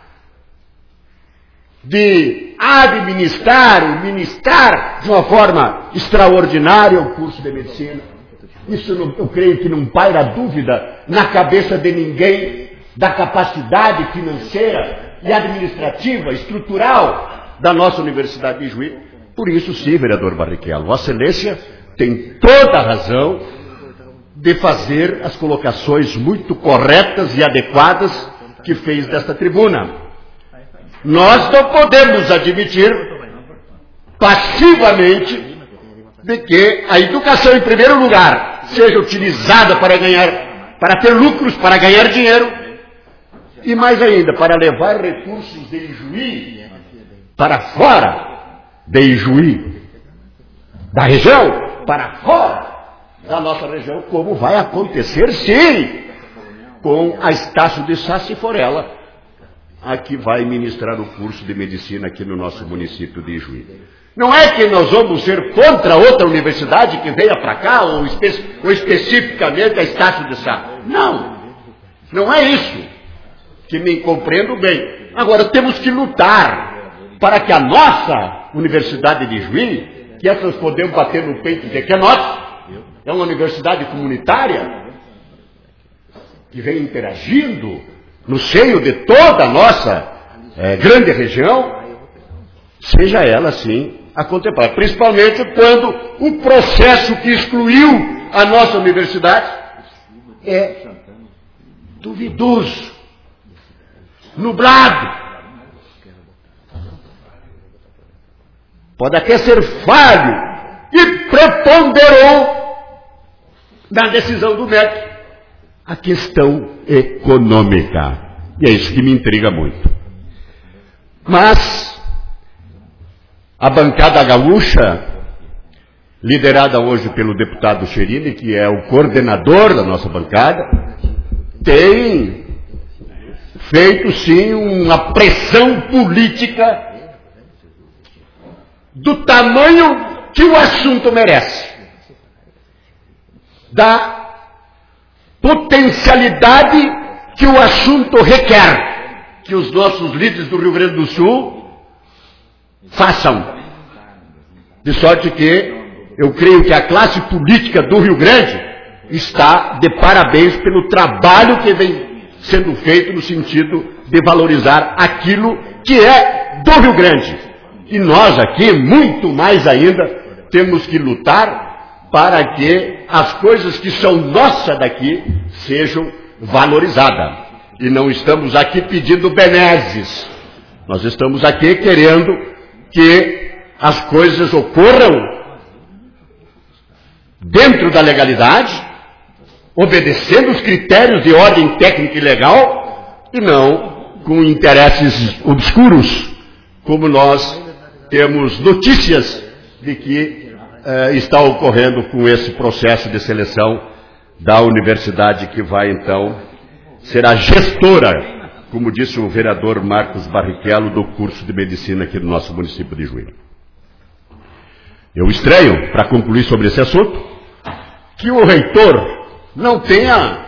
Speaker 7: de administrar, ministrar de uma forma extraordinária o curso de medicina. Isso não, eu creio que não paira dúvida na cabeça de ninguém da capacidade financeira e administrativa, estrutural da nossa Universidade de Juí. Por isso, sim, vereador Barrichello, Vossa Excelência tem toda a razão de fazer as colocações muito corretas e adequadas que fez desta tribuna. Nós não podemos admitir passivamente de que a educação, em primeiro lugar, seja utilizada para ganhar, para ter lucros, para ganhar dinheiro, E mais ainda, para levar recursos de Ijuí para fora de Ijuí, da região, para fora da nossa região, como vai acontecer, sim, com a Estácio de Sá, se for ela a que vai ministrar o curso de medicina aqui no nosso município de Ijuí. Não é que nós vamos ser contra outra universidade que venha para cá, ou, espe ou especificamente a Estácio de Sá. Não, não é isso, que me compreendo bem. Agora, temos que lutar para que a nossa Universidade de Ijuí, que essas podemos bater no peito e dizer que é nossa, é uma universidade comunitária, que vem interagindo no seio de toda a nossa é, grande região, seja ela, sim, a contemplar. Principalmente quando o processo que excluiu a nossa universidade é duvidoso, nublado. Pode até ser falho e preponderou na decisão do M E C a questão econômica. E é isso que me intriga muito. Mas a bancada gaúcha, liderada hoje pelo deputado Cherini, que é o coordenador da nossa bancada, tem feito sim uma pressão política do tamanho que o assunto merece, da potencialidade que o assunto requer, que os nossos líderes do Rio Grande do Sul façam. De sorte que eu creio que a classe política do Rio Grande está de parabéns pelo trabalho que vem sendo feito no sentido de valorizar aquilo que é do Rio Grande. E nós aqui, muito mais ainda, temos que lutar para que as coisas que são nossas daqui sejam valorizadas. E não estamos aqui pedindo benesses. Nós estamos aqui querendo que as coisas ocorram dentro da legalidade, obedecendo os critérios de ordem técnica e legal, e não com interesses obscuros, como nós temos notícias de que Uh, está ocorrendo com esse processo de seleção da universidade que vai, então, ser a gestora, como disse o vereador Marcos Barrichello, do curso de medicina aqui no nosso município de Ijuí. Eu estranho, para concluir sobre esse assunto, que o reitor não tenha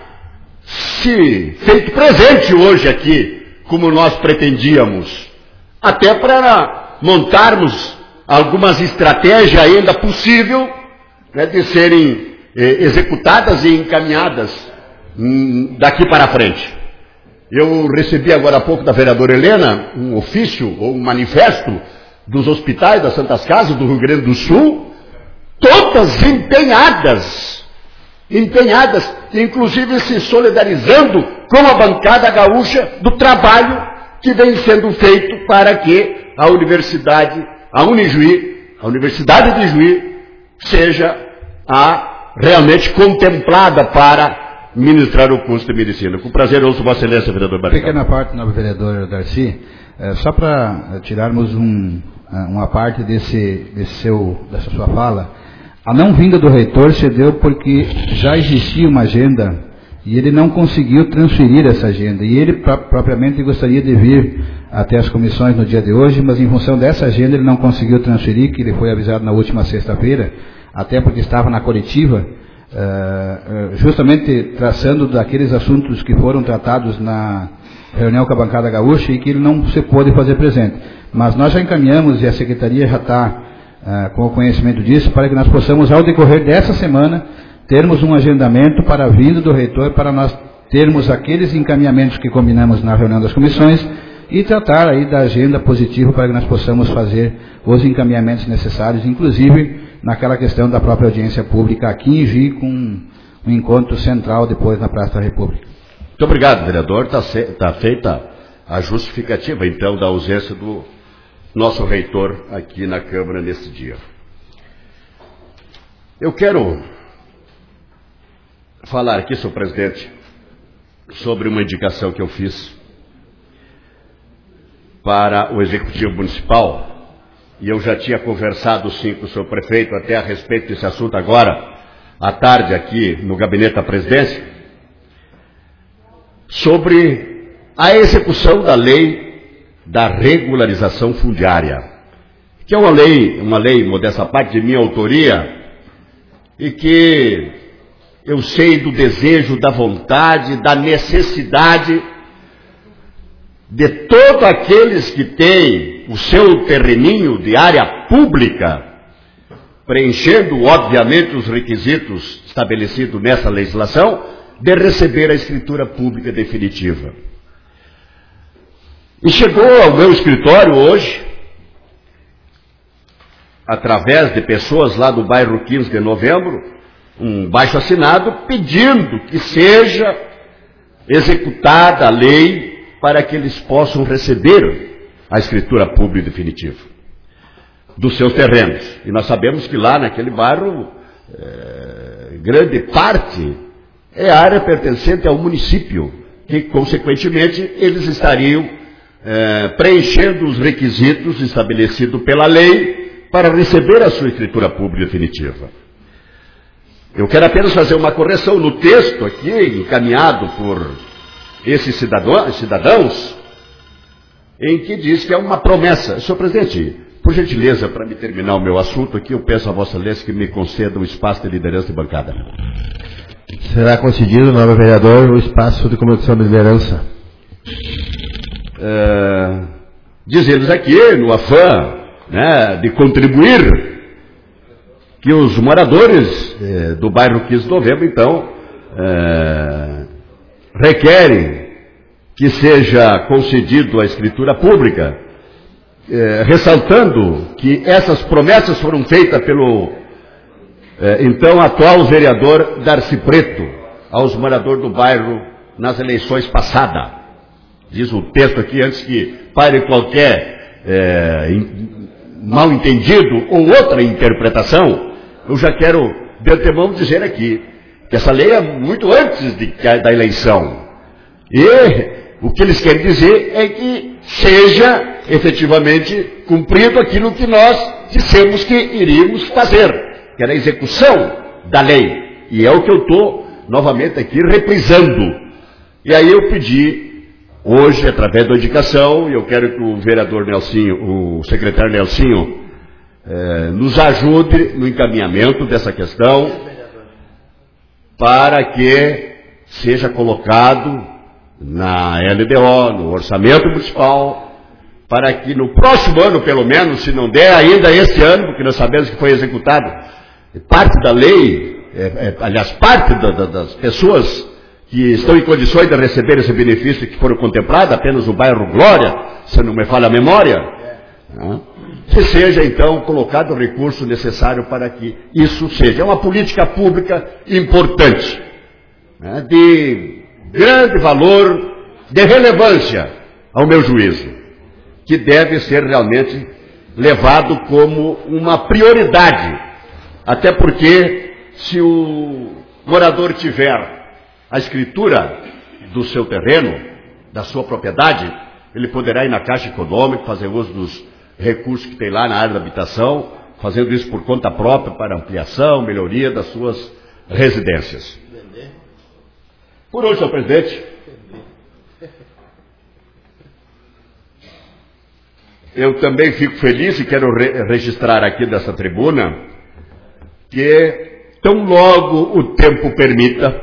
Speaker 7: se feito presente hoje aqui, como nós pretendíamos, até para montarmos algumas estratégias ainda possível, né, de serem eh, executadas e encaminhadas hum, daqui para frente. Eu recebi agora há pouco da vereadora Helena um ofício ou um manifesto dos hospitais das Santas Casas do Rio Grande do Sul, todas empenhadas, empenhadas, inclusive se solidarizando com a bancada gaúcha do trabalho que vem sendo feito para que a universidade a Unijuí, a Universidade de Ijuí, seja a realmente contemplada para ministrar o curso de medicina. Com prazer, ouço Vossa Excelência, vereador Barrichello.
Speaker 3: Pequena parte, nobre vereador Darcy, é, só para tirarmos um, uma parte desse, desse seu, dessa sua fala, a não vinda do reitor se deu porque já existia uma agenda e ele não conseguiu transferir essa agenda. E ele propriamente gostaria de vir até as comissões no dia de hoje, mas em função dessa agenda ele não conseguiu transferir, que ele foi avisado na última sexta-feira, até porque estava na coletiva, uh, justamente traçando daqueles assuntos que foram tratados na reunião com a bancada gaúcha e que ele não se pôde fazer presente. Mas nós já encaminhamos e a secretaria já está uh, com o conhecimento disso, para que nós possamos, ao decorrer dessa semana, termos um agendamento para a vinda do reitor, para nós termos aqueles encaminhamentos que combinamos na reunião das comissões e tratar aí da agenda positiva para que nós possamos fazer os encaminhamentos necessários, inclusive naquela questão da própria audiência pública aqui em Ijuí, com um encontro central depois na Praça da República.
Speaker 7: Muito obrigado, vereador. Está tá feita a justificativa, então, da ausência do nosso reitor aqui na Câmara nesse dia. Eu quero falar aqui, senhor presidente, sobre uma indicação que eu fiz para o Executivo Municipal, e eu já tinha conversado sim com o senhor prefeito até a respeito desse assunto agora, à tarde aqui no gabinete da presidência, sobre a execução da lei da regularização fundiária, que é uma lei, uma lei, modesta parte, de minha autoria, e que eu sei do desejo, da vontade, da necessidade de todos aqueles que têm o seu terreninho de área pública, preenchendo, obviamente, os requisitos estabelecidos nessa legislação, de receber a escritura pública definitiva. E chegou ao meu escritório hoje, através de pessoas lá do bairro quinze de novembro, um baixo assinado pedindo que seja executada a lei para que eles possam receber a escritura pública definitiva dos seus terrenos. E nós sabemos que lá naquele bairro, é, grande parte é área pertencente ao município, que consequentemente eles estariam é, preenchendo os requisitos estabelecidos pela lei para receber a sua escritura pública definitiva. Eu quero apenas fazer uma correção no texto aqui, encaminhado por esses cidadãos, cidadãos, em que diz que é uma promessa. Senhor presidente, por gentileza, para me terminar o meu assunto aqui, eu peço a Vossa Excelência que me conceda um espaço de liderança de bancada.
Speaker 1: Será concedido, novo vereador, o espaço de comunicação de liderança.
Speaker 7: É, diz eles aqui, no afã, né, de contribuir, que os moradores é, do bairro quinze de novembro, então, é, requerem que seja concedido a escritura pública, é, ressaltando que essas promessas foram feitas pelo é, então atual vereador Darcy Preto aos moradores do bairro nas eleições passadas. Diz o texto aqui, antes que pare qualquer é, in, mal entendido ou outra interpretação, eu já quero de antemão dizer aqui que essa lei é muito antes de, da eleição. E o que eles querem dizer é que seja efetivamente cumprido aquilo que nós dissemos que iríamos fazer, que era a execução da lei. E é o que eu estou novamente aqui reprisando. E aí eu pedi, hoje, através da indicação, e eu quero que o vereador Nelsinho, o secretário Nelsinho, eh, nos ajude no encaminhamento dessa questão, para que seja colocado na L D O, no orçamento municipal, para que no próximo ano, pelo menos, se não der ainda esse ano, porque nós sabemos que foi executado parte da lei, é, é, aliás, parte da, da, das pessoas que estão em condições de receber esse benefício que foram contempladas, apenas o bairro Glória, se não me falha a memória, né, que seja então colocado o recurso necessário para que isso seja. É uma política pública importante, né, de grande valor, de relevância, ao meu juízo, que deve ser realmente levado como uma prioridade, até porque se o morador tiver a escritura do seu terreno, da sua propriedade, ele poderá ir na Caixa Econômica, fazer uso dos recursos que tem lá na área da habitação, fazendo isso por conta própria para ampliação, melhoria das suas residências. Por hoje, senhor presidente, eu também fico feliz e quero re registrar aqui dessa tribuna que, tão logo o tempo permita,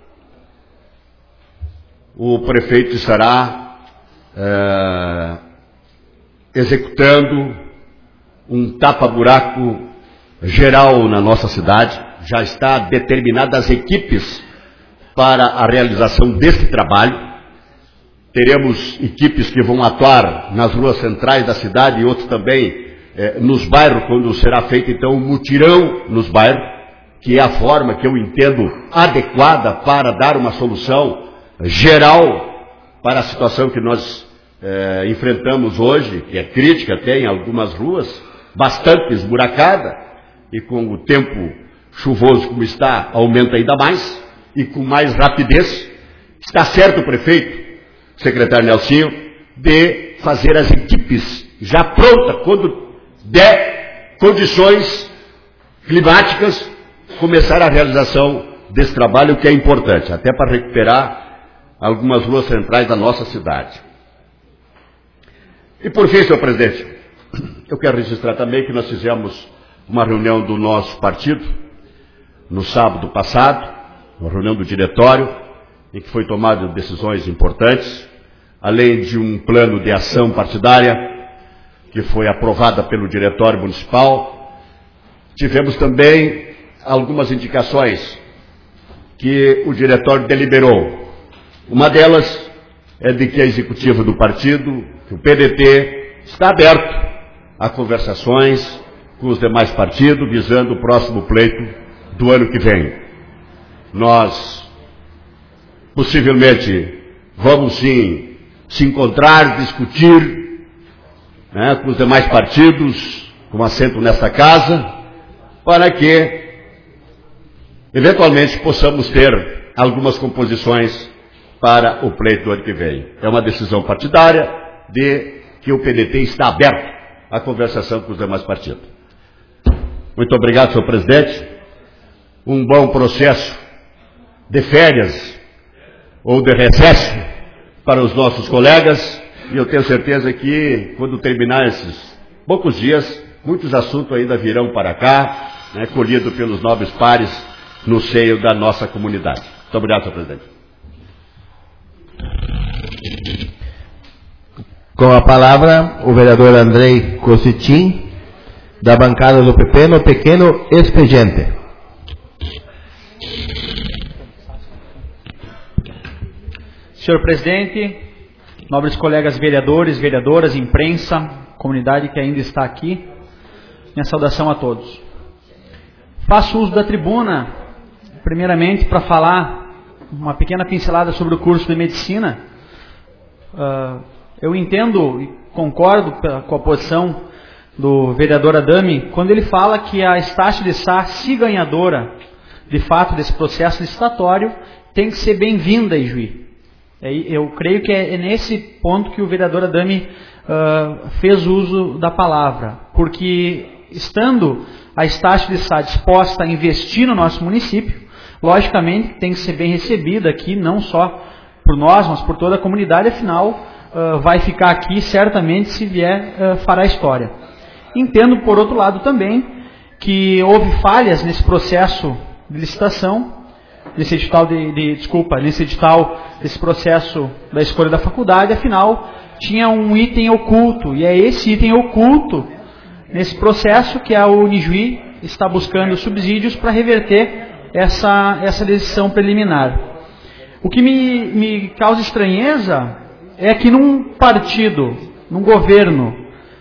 Speaker 7: o prefeito estará é, executando um tapa-buraco geral na nossa cidade. Já está determinadas as equipes para a realização desse trabalho. Teremos equipes que vão atuar nas ruas centrais da cidade e outros também eh, nos bairros, quando será feito então um mutirão nos bairros, que é a forma que eu entendo adequada para dar uma solução geral para a situação que nós eh, enfrentamos hoje, que é crítica até em algumas ruas, bastante esburacada, e com o tempo chuvoso como está, aumenta ainda mais, e com mais rapidez. Está certo o prefeito, secretário Nelsinho, de fazer as equipes já prontas, quando der condições climáticas, começar a realização desse trabalho, que é importante, até para recuperar algumas ruas centrais da nossa cidade. E por fim, senhor presidente, eu quero registrar também que nós fizemos uma reunião do nosso partido no sábado passado, uma reunião do diretório, em que foi tomada decisões importantes, além de um plano de ação partidária que foi aprovada pelo diretório municipal. Tivemos também algumas indicações que o diretório deliberou. Uma delas é de que a executiva do partido, que o P D T, está aberto a conversações com os demais partidos, visando o próximo pleito do ano que vem. Nós, possivelmente, vamos sim se encontrar, discutir, né, com os demais partidos, com assento nesta casa, para que, eventualmente, possamos ter algumas composições para o pleito do ano que vem. É uma decisão partidária de que o P D T está aberto à conversação com os demais partidos. Muito obrigado, senhor presidente. Um bom processo de férias ou de recesso para os nossos colegas, e eu tenho certeza que, quando terminar esses poucos dias, muitos assuntos ainda virão para cá, né, colhido pelos nobres pares no seio da nossa comunidade. Muito obrigado, senhor presidente.
Speaker 1: Com a palavra, o vereador Andrei Cocitim, da bancada do P P, no pequeno expediente.
Speaker 8: Senhor presidente, nobres colegas vereadores, vereadoras, imprensa, comunidade que ainda está aqui, minha saudação a todos. Faço uso da tribuna, primeiramente, para falar uma pequena pincelada sobre o curso de medicina. Uh, eu entendo e concordo com a posição do vereador Adame, quando ele fala que a Estácio de Sá, se ganhadora, de fato, desse processo licitatório, tem que ser bem-vinda, Ijuí. Eu creio que é nesse ponto que o vereador Adame uh, fez uso da palavra, porque estando a Estácio de Sá disposta a investir no nosso município, logicamente tem que ser bem recebida aqui, não só por nós, mas por toda a comunidade, afinal uh, vai ficar aqui certamente, se vier, uh, fará história. Entendo, por outro lado, também que houve falhas nesse processo de licitação, nesse edital de, de desculpa, nesse edital desse processo da escolha da faculdade, afinal, tinha um item oculto, e é esse item oculto nesse processo que a Unijuí está buscando subsídios para reverter essa, essa decisão preliminar. O que me, me causa estranheza é que num partido, num governo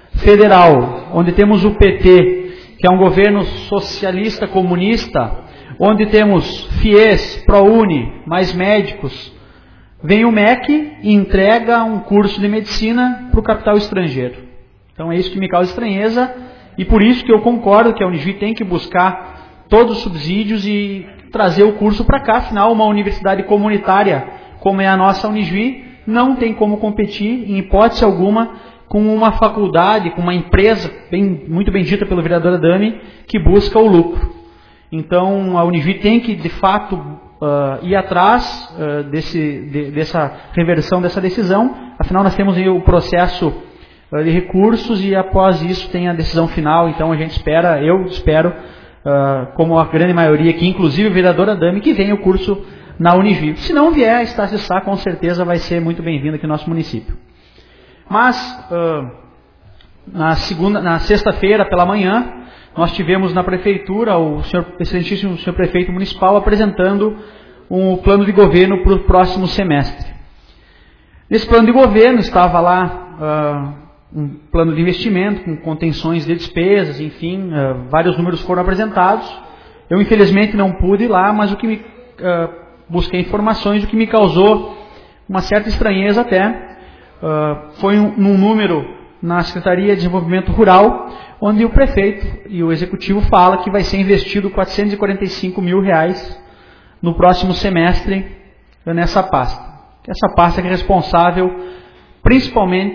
Speaker 8: federal, onde temos o P T, que é um governo socialista comunista, onde temos FIES, ProUni, mais médicos, vem o M E C e entrega um curso de medicina para o capital estrangeiro. Então é isso que me causa estranheza, e por isso que eu concordo que a Unijuí tem que buscar todos os subsídios e trazer o curso para cá. Afinal, uma universidade comunitária, como é a nossa Unijuí, não tem como competir, em hipótese alguma, com uma faculdade, com uma empresa, bem, muito bem dita pelo vereador Adame, que busca o lucro. Então, a Unijuí tem que, de fato, uh, ir atrás uh, desse, de, dessa reversão dessa decisão. Afinal, nós temos aí o processo uh, de recursos e, após isso, tem a decisão final. Então, a gente espera, eu espero, uh, como a grande maioria aqui, inclusive o vereador Adame, que venha o curso na Unijuí. Se não vier, a Estácio de Sá, com certeza, vai ser muito bem-vindo aqui no nosso município. Mas, uh, na, segunda, na sexta-feira, pela manhã, nós tivemos na prefeitura o senhor, excelentíssimo senhor prefeito municipal apresentando um plano de governo para o próximo semestre. Nesse plano de governo estava lá uh, um plano de investimento com contenções de despesas, enfim, uh, vários números foram apresentados. Eu infelizmente não pude ir lá, mas o que me uh, busquei informações, o que me causou uma certa estranheza até, uh, foi um, um número na Secretaria de Desenvolvimento Rural, onde o prefeito e o executivo falam que vai ser investido quatrocentos e quarenta e cinco mil reais no próximo semestre nessa pasta. Essa pasta que é responsável principalmente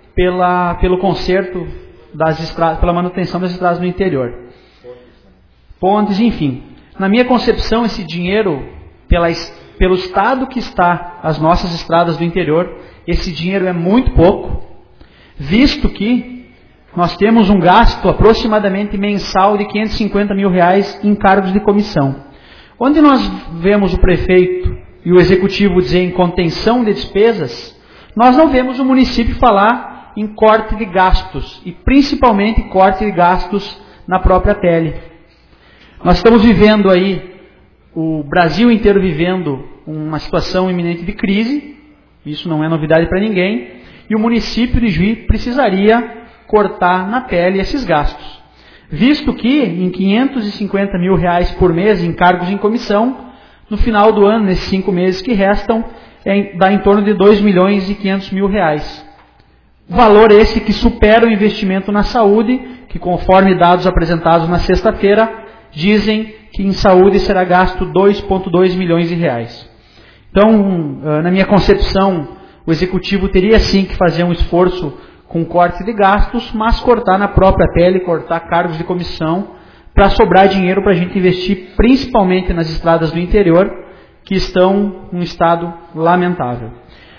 Speaker 8: pela, pelo conserto das estradas, pela manutenção das estradas no interior. Pontes, enfim. Na minha concepção, esse dinheiro, pela, pelo estado que está as nossas estradas do interior, esse dinheiro é muito pouco, visto que nós temos um gasto aproximadamente mensal de quinhentos e cinquenta mil reais em cargos de comissão. Onde nós vemos o prefeito e o executivo dizer em contenção de despesas, nós não vemos o município falar em corte de gastos, e principalmente corte de gastos na própria tele. Nós estamos vivendo aí, o Brasil inteiro vivendo uma situação iminente de crise, isso não é novidade para ninguém, e o município de Juí precisaria cortar na pele esses gastos. Visto que em quinhentos e cinquenta mil reais por mês em cargos em comissão, no final do ano, nesses cinco meses que restam, é, dá em torno de dois milhões e quinhentos mil reais. Valor esse que supera o investimento na saúde, que conforme dados apresentados na sexta-feira, dizem que em saúde será gasto dois vírgula dois milhões de reais. Então, na minha concepção, o executivo teria sim que fazer um esforço com corte de gastos, mas cortar na própria pele, cortar cargos de comissão, para sobrar dinheiro para a gente investir principalmente nas estradas do interior, que estão em um estado lamentável.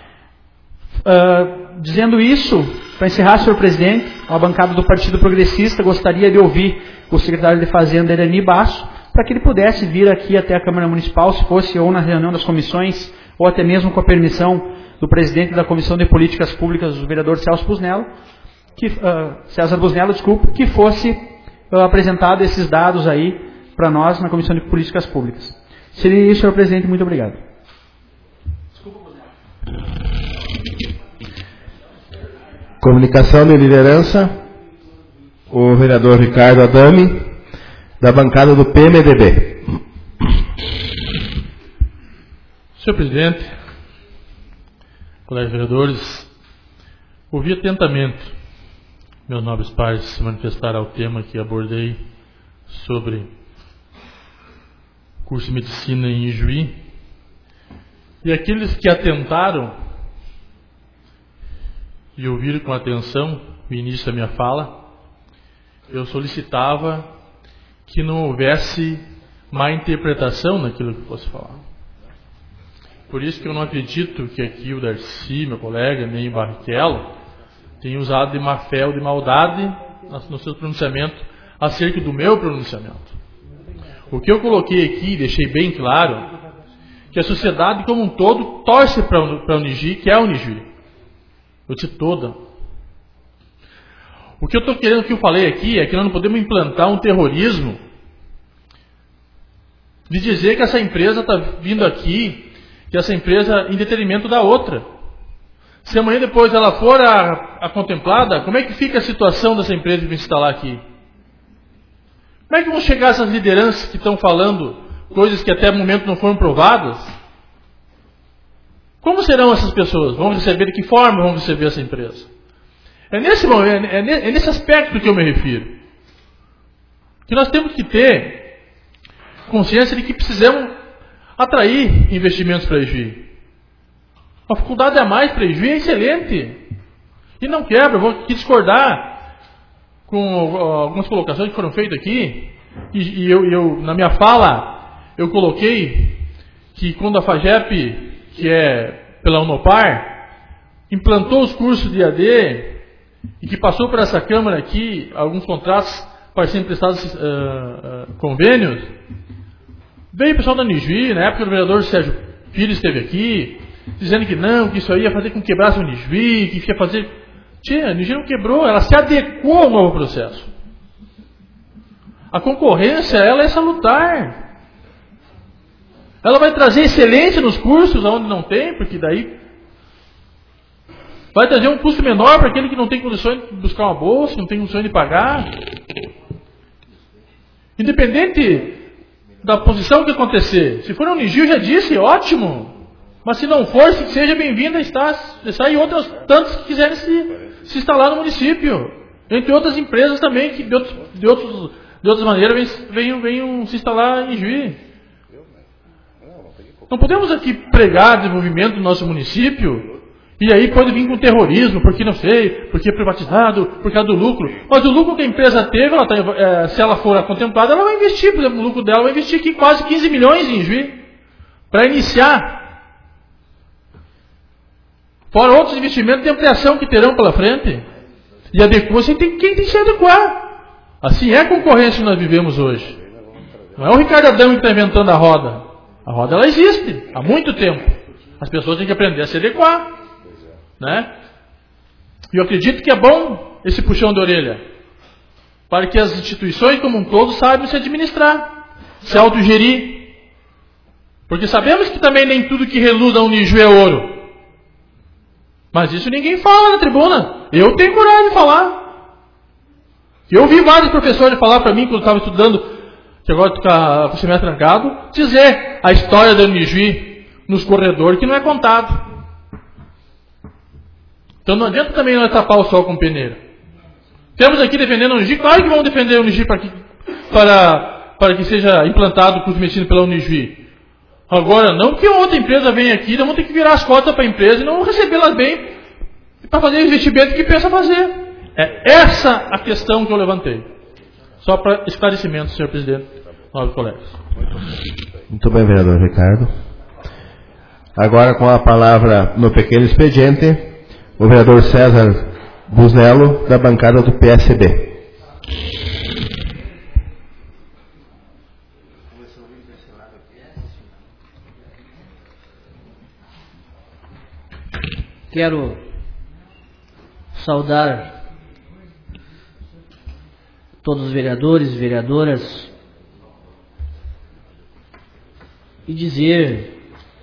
Speaker 8: Uh, dizendo isso, para encerrar, senhor presidente, a bancada do Partido Progressista gostaria de ouvir o secretário de Fazenda, Irani Basso, para que ele pudesse vir aqui até a Câmara Municipal, se fosse ou na reunião das comissões, ou até mesmo com a permissão do presidente da Comissão de Políticas Públicas, o vereador Celso Busnello, que, uh, César Busnello, desculpa, que fosse uh, apresentado esses dados aí para nós na Comissão de Políticas Públicas. Seria isso, senhor presidente, muito obrigado.
Speaker 1: Comunicação de liderança, o vereador Ricardo Adami, da bancada do P M D B.
Speaker 5: Senhor presidente, colegas vereadores, ouvi atentamente meus nobres pares se manifestar ao tema que abordei sobre curso de medicina em Ijuí, e aqueles que atentaram e ouviram com atenção o início da minha fala, eu solicitava que não houvesse má interpretação naquilo que eu fosse falar. Por isso que eu não acredito que aqui o Darcy, meu colega, nem o Barrichello, tenha usado de má fé ou de maldade no seu pronunciamento acerca do meu pronunciamento. O que eu coloquei aqui, deixei bem claro, que a sociedade como um todo torce para a Unijuí, que é a Unijuí. Eu disse toda. O que eu estou querendo, que eu falei aqui, é que nós não podemos implantar um terrorismo de dizer que essa empresa está vindo aqui, que essa empresa em detrimento da outra. Se amanhã depois ela for a, a contemplada, como é que fica a situação dessa empresa que vai se instalar aqui? Como é que vão chegar essas lideranças que estão falando coisas que até o momento não foram provadas? Como serão essas pessoas? Vão receber, de que forma vão receber essa empresa? É nesse, é nesse aspecto que eu me refiro. Que nós temos que ter consciência de que precisamos atrair investimentos para a Ijuí. Uma faculdade a mais para a Ijuí é excelente. E não quebra, eu vou aqui discordar com algumas colocações que foram feitas aqui. E, e eu, eu, na minha fala, eu coloquei que quando a FAGEP, que é pela Unopar, implantou os cursos de A D e que passou por essa Câmara aqui alguns contratos para serem prestados uh, uh, convênios, veio o pessoal da Unijuí, na época o vereador Sérgio Pires esteve aqui, dizendo que não, que isso aí ia fazer com que quebrasse a Unijuí, que ia fazer... Tia, a Unijuí não quebrou, ela se adequou ao novo processo. A concorrência, ela é salutar. Ela vai trazer excelência nos cursos onde não tem, porque daí vai trazer um custo menor para aquele que não tem condições de buscar uma bolsa, que não tem condições de pagar. Independente da posição que acontecer. Se for a Unijuí, eu já disse, ótimo. Mas se não for, seja bem-vinda a estar, estar e outras tantas que quiserem se, se instalar no município. Entre outras empresas também, que de, outros, de, outros, de outras maneiras venham, venham se instalar em Juí. Não podemos aqui pregar desenvolvimento do nosso município E aí pode vir com terrorismo, porque não sei, porque é privatizado, por causa do lucro. Mas o lucro que a empresa teve, ela tá, é, se ela for contemplada, ela vai investir, por exemplo, o lucro dela vai investir aqui quase quinze milhões em Juí, para iniciar. Fora outros investimentos de ampliação que terão pela frente. E adequa-se tem quem tem que se adequar. Assim é a concorrência que nós vivemos hoje. Não é o Ricardo Adão que está inventando a roda. A roda ela existe há muito tempo. As pessoas têm que aprender a se adequar. Né? E eu acredito que é bom esse puxão de orelha, para que as instituições como um todo saibam se administrar, se autogerir. Porque sabemos que também nem tudo que reluz a Unijuí é ouro. Mas isso ninguém fala na tribuna. Eu tenho coragem de falar. Eu ouvi vários professores falar para mim, quando eu estava estudando, que agora está com o semestre trancado, dizer a história da Unijuí nos corredores que não é contado. Então não adianta também nós tapar o sol com peneira. Temos aqui defendendo a Unijuí, claro que vamos defender a Unijuí para que, para, para que seja implantado o curso de medicina pela Unijuí. Agora, não que outra empresa venha aqui, nós vamos ter que virar as cotas para a empresa e não recebê-las bem para fazer o investimento que pensa fazer. É essa a questão que eu levantei. Só para esclarecimento, senhor presidente, nobres colegas.
Speaker 1: Muito bem, vereador Ricardo. Agora com a palavra no pequeno expediente, o vereador César Busnello, da bancada do P S B.
Speaker 9: Quero saudar todos os vereadores e vereadoras e dizer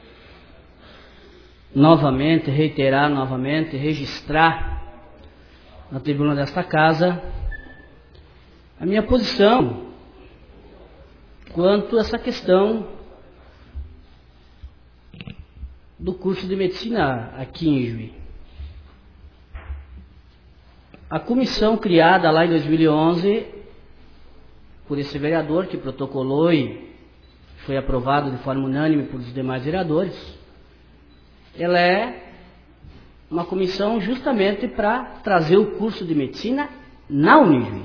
Speaker 9: novamente, reiterar novamente, registrar na tribuna desta casa a minha posição quanto a essa questão do curso de medicina aqui em Juí. A comissão criada lá em dois mil e onze por esse vereador que protocolou e foi aprovado de forma unânime por os demais vereadores, ela é uma comissão justamente para trazer o curso de medicina na Unijuí.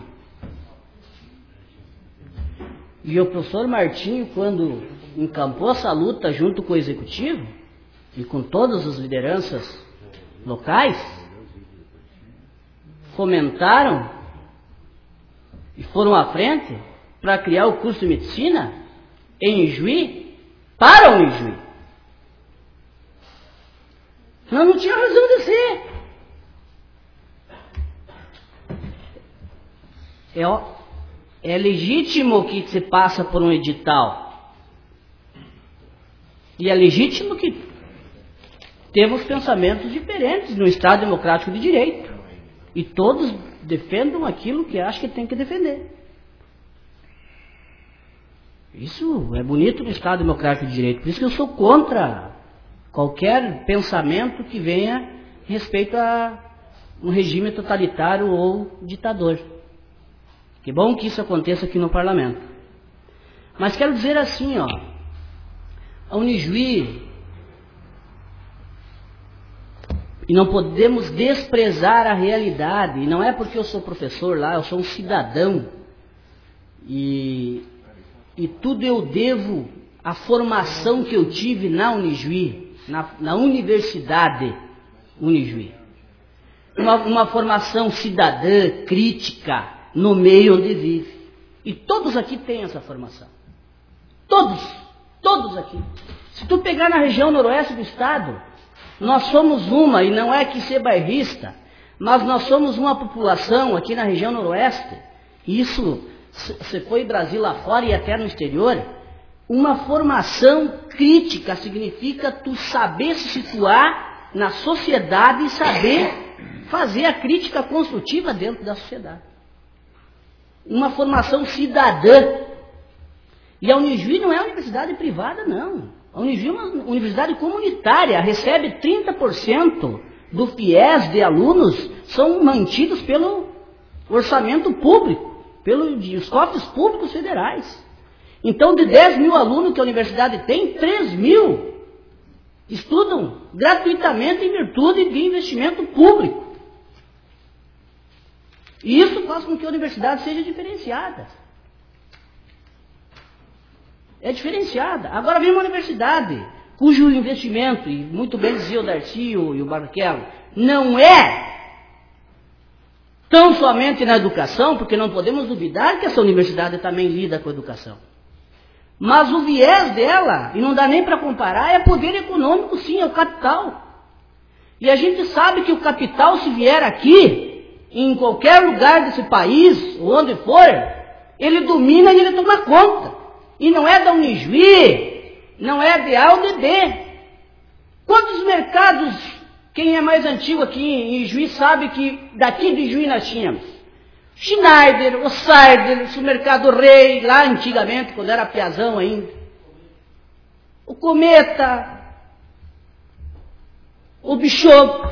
Speaker 9: E o professor Martinho, quando encampou essa luta junto com o executivo e com todas as lideranças locais, fomentaram e foram à frente para criar o curso de medicina em Juí para a Unijuí. Nós não tínhamos razão de ser. É, é legítimo que se passa por um edital. E é legítimo que temos pensamentos diferentes no Estado Democrático de Direito. E todos defendam aquilo que acham que tem que defender. Isso é bonito no Estado Democrático de Direito. Por isso que eu sou contra qualquer pensamento que venha respeito a um regime totalitário ou ditador. Que bom que isso aconteça aqui no Parlamento. Mas quero dizer assim, ó, a Unijuí, e não podemos desprezar a realidade, e não é porque eu sou professor lá, eu sou um cidadão, e, e tudo eu devo à formação que eu tive na Unijuí, Na, na Universidade Unijuí. Uma, uma formação cidadã, crítica, no meio onde vive. E todos aqui têm essa formação. Todos, todos aqui. Se tu pegar na região noroeste do estado, nós somos uma, e não é que ser bairrista, mas nós somos uma população aqui na região noroeste, e isso, se foi Brasil lá fora e até no exterior. Uma formação crítica significa tu saber se situar na sociedade e saber fazer a crítica construtiva dentro da sociedade. Uma formação cidadã. E a Unijuí não é uma universidade privada, não. A Unijuí é uma universidade comunitária, recebe trinta por cento do fiéis de alunos, são mantidos pelo orçamento público, pelos cofres públicos federais. Então, de dez mil alunos que a universidade tem, três mil Estudam gratuitamente em virtude de investimento público. E isso faz com que a universidade seja diferenciada. É diferenciada. Agora vem uma universidade cujo investimento, e muito bem dizia o Darcy e o Barrichello, não é tão somente na educação, porque não podemos duvidar que essa universidade também lida com a educação. Mas o viés dela, e não dá nem para comparar, é poder econômico, sim, é o capital. E a gente sabe que o capital, se vier aqui, em qualquer lugar desse país, ou onde for, ele domina e ele toma conta. E não é da Unijuí, não é de A ou de B. Quantos mercados, quem é mais antigo aqui em Juiz sabe que daqui de Juiz nós tínhamos? Schneider, o Sarder, o Mercado Rei, lá antigamente, quando era piazão ainda. O Cometa, o Bishop.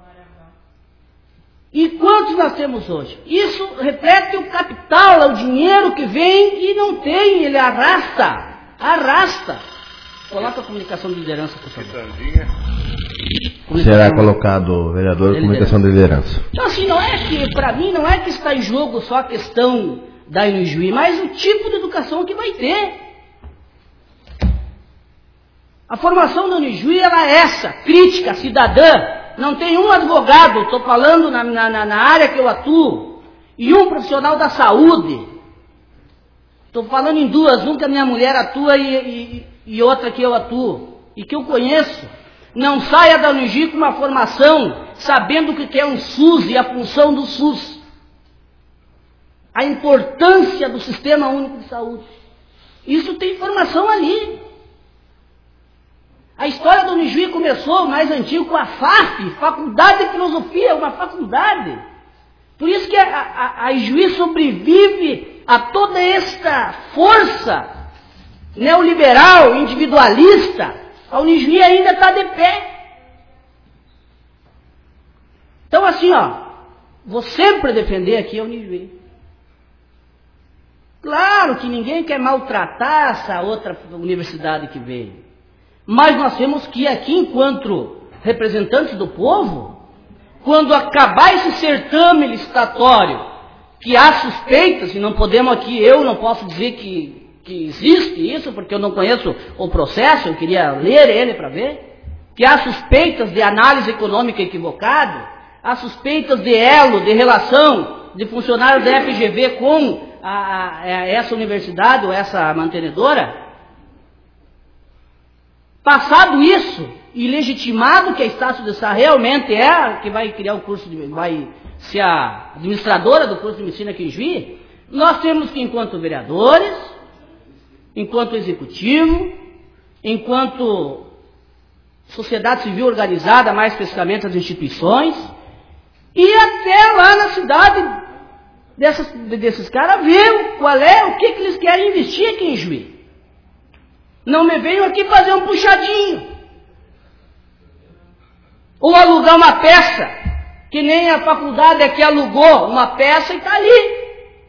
Speaker 9: E quantos nós temos hoje? Isso reflete o capital, o dinheiro que vem e não tem, ele arrasta, arrasta. Coloca a comunicação de liderança, por favor.
Speaker 1: Será colocado, vereador, de comunicação de liderança.
Speaker 9: Então, assim, não é que, para mim, não é que está em jogo só a questão da Unijuí, mas o tipo de educação que vai ter. A formação da Unijuí, ela é essa, crítica, cidadã. Não tem um advogado, estou falando na, na, na área que eu atuo, e um profissional da saúde. Estou falando em duas, um que a minha mulher atua e, e, e outra que eu atuo, e que eu conheço. Não saia da Unijuí com uma formação sabendo o que é um SUS e a função do SUS. A importância do Sistema Único de Saúde. Isso tem formação ali. A história da Unijuí começou mais antigo com a F A F, Faculdade de Filosofia, uma faculdade. Por isso que a, a, a Ijuí sobrevive a toda esta força neoliberal, individualista. A Unijuí ainda está de pé. Então assim, ó, vou sempre defender aqui a Unijuí. Claro que ninguém quer maltratar essa outra universidade que veio. Mas nós temos que aqui, enquanto representantes do povo, quando acabar esse certame licitatório, que há suspeitas, e não podemos aqui, eu não posso dizer que que existe isso, porque eu não conheço o processo, eu queria ler ele para ver, que há suspeitas de análise econômica equivocada, há suspeitas de elo, de relação de funcionários da F G V com a, a, essa universidade ou essa mantenedora. Passado isso, e legitimado que a Estácio de Sá realmente é a que vai criar o curso, de, vai ser a administradora do curso de medicina aqui em Juiz, nós temos que, enquanto vereadores, enquanto executivo, enquanto sociedade civil organizada, mais especificamente as instituições, e até lá na cidade dessas, desses caras ver qual é, o que, que eles querem investir aqui em Juiz. Não me venham aqui fazer um puxadinho, ou alugar uma peça, que nem a faculdade aqui alugou uma peça e está ali.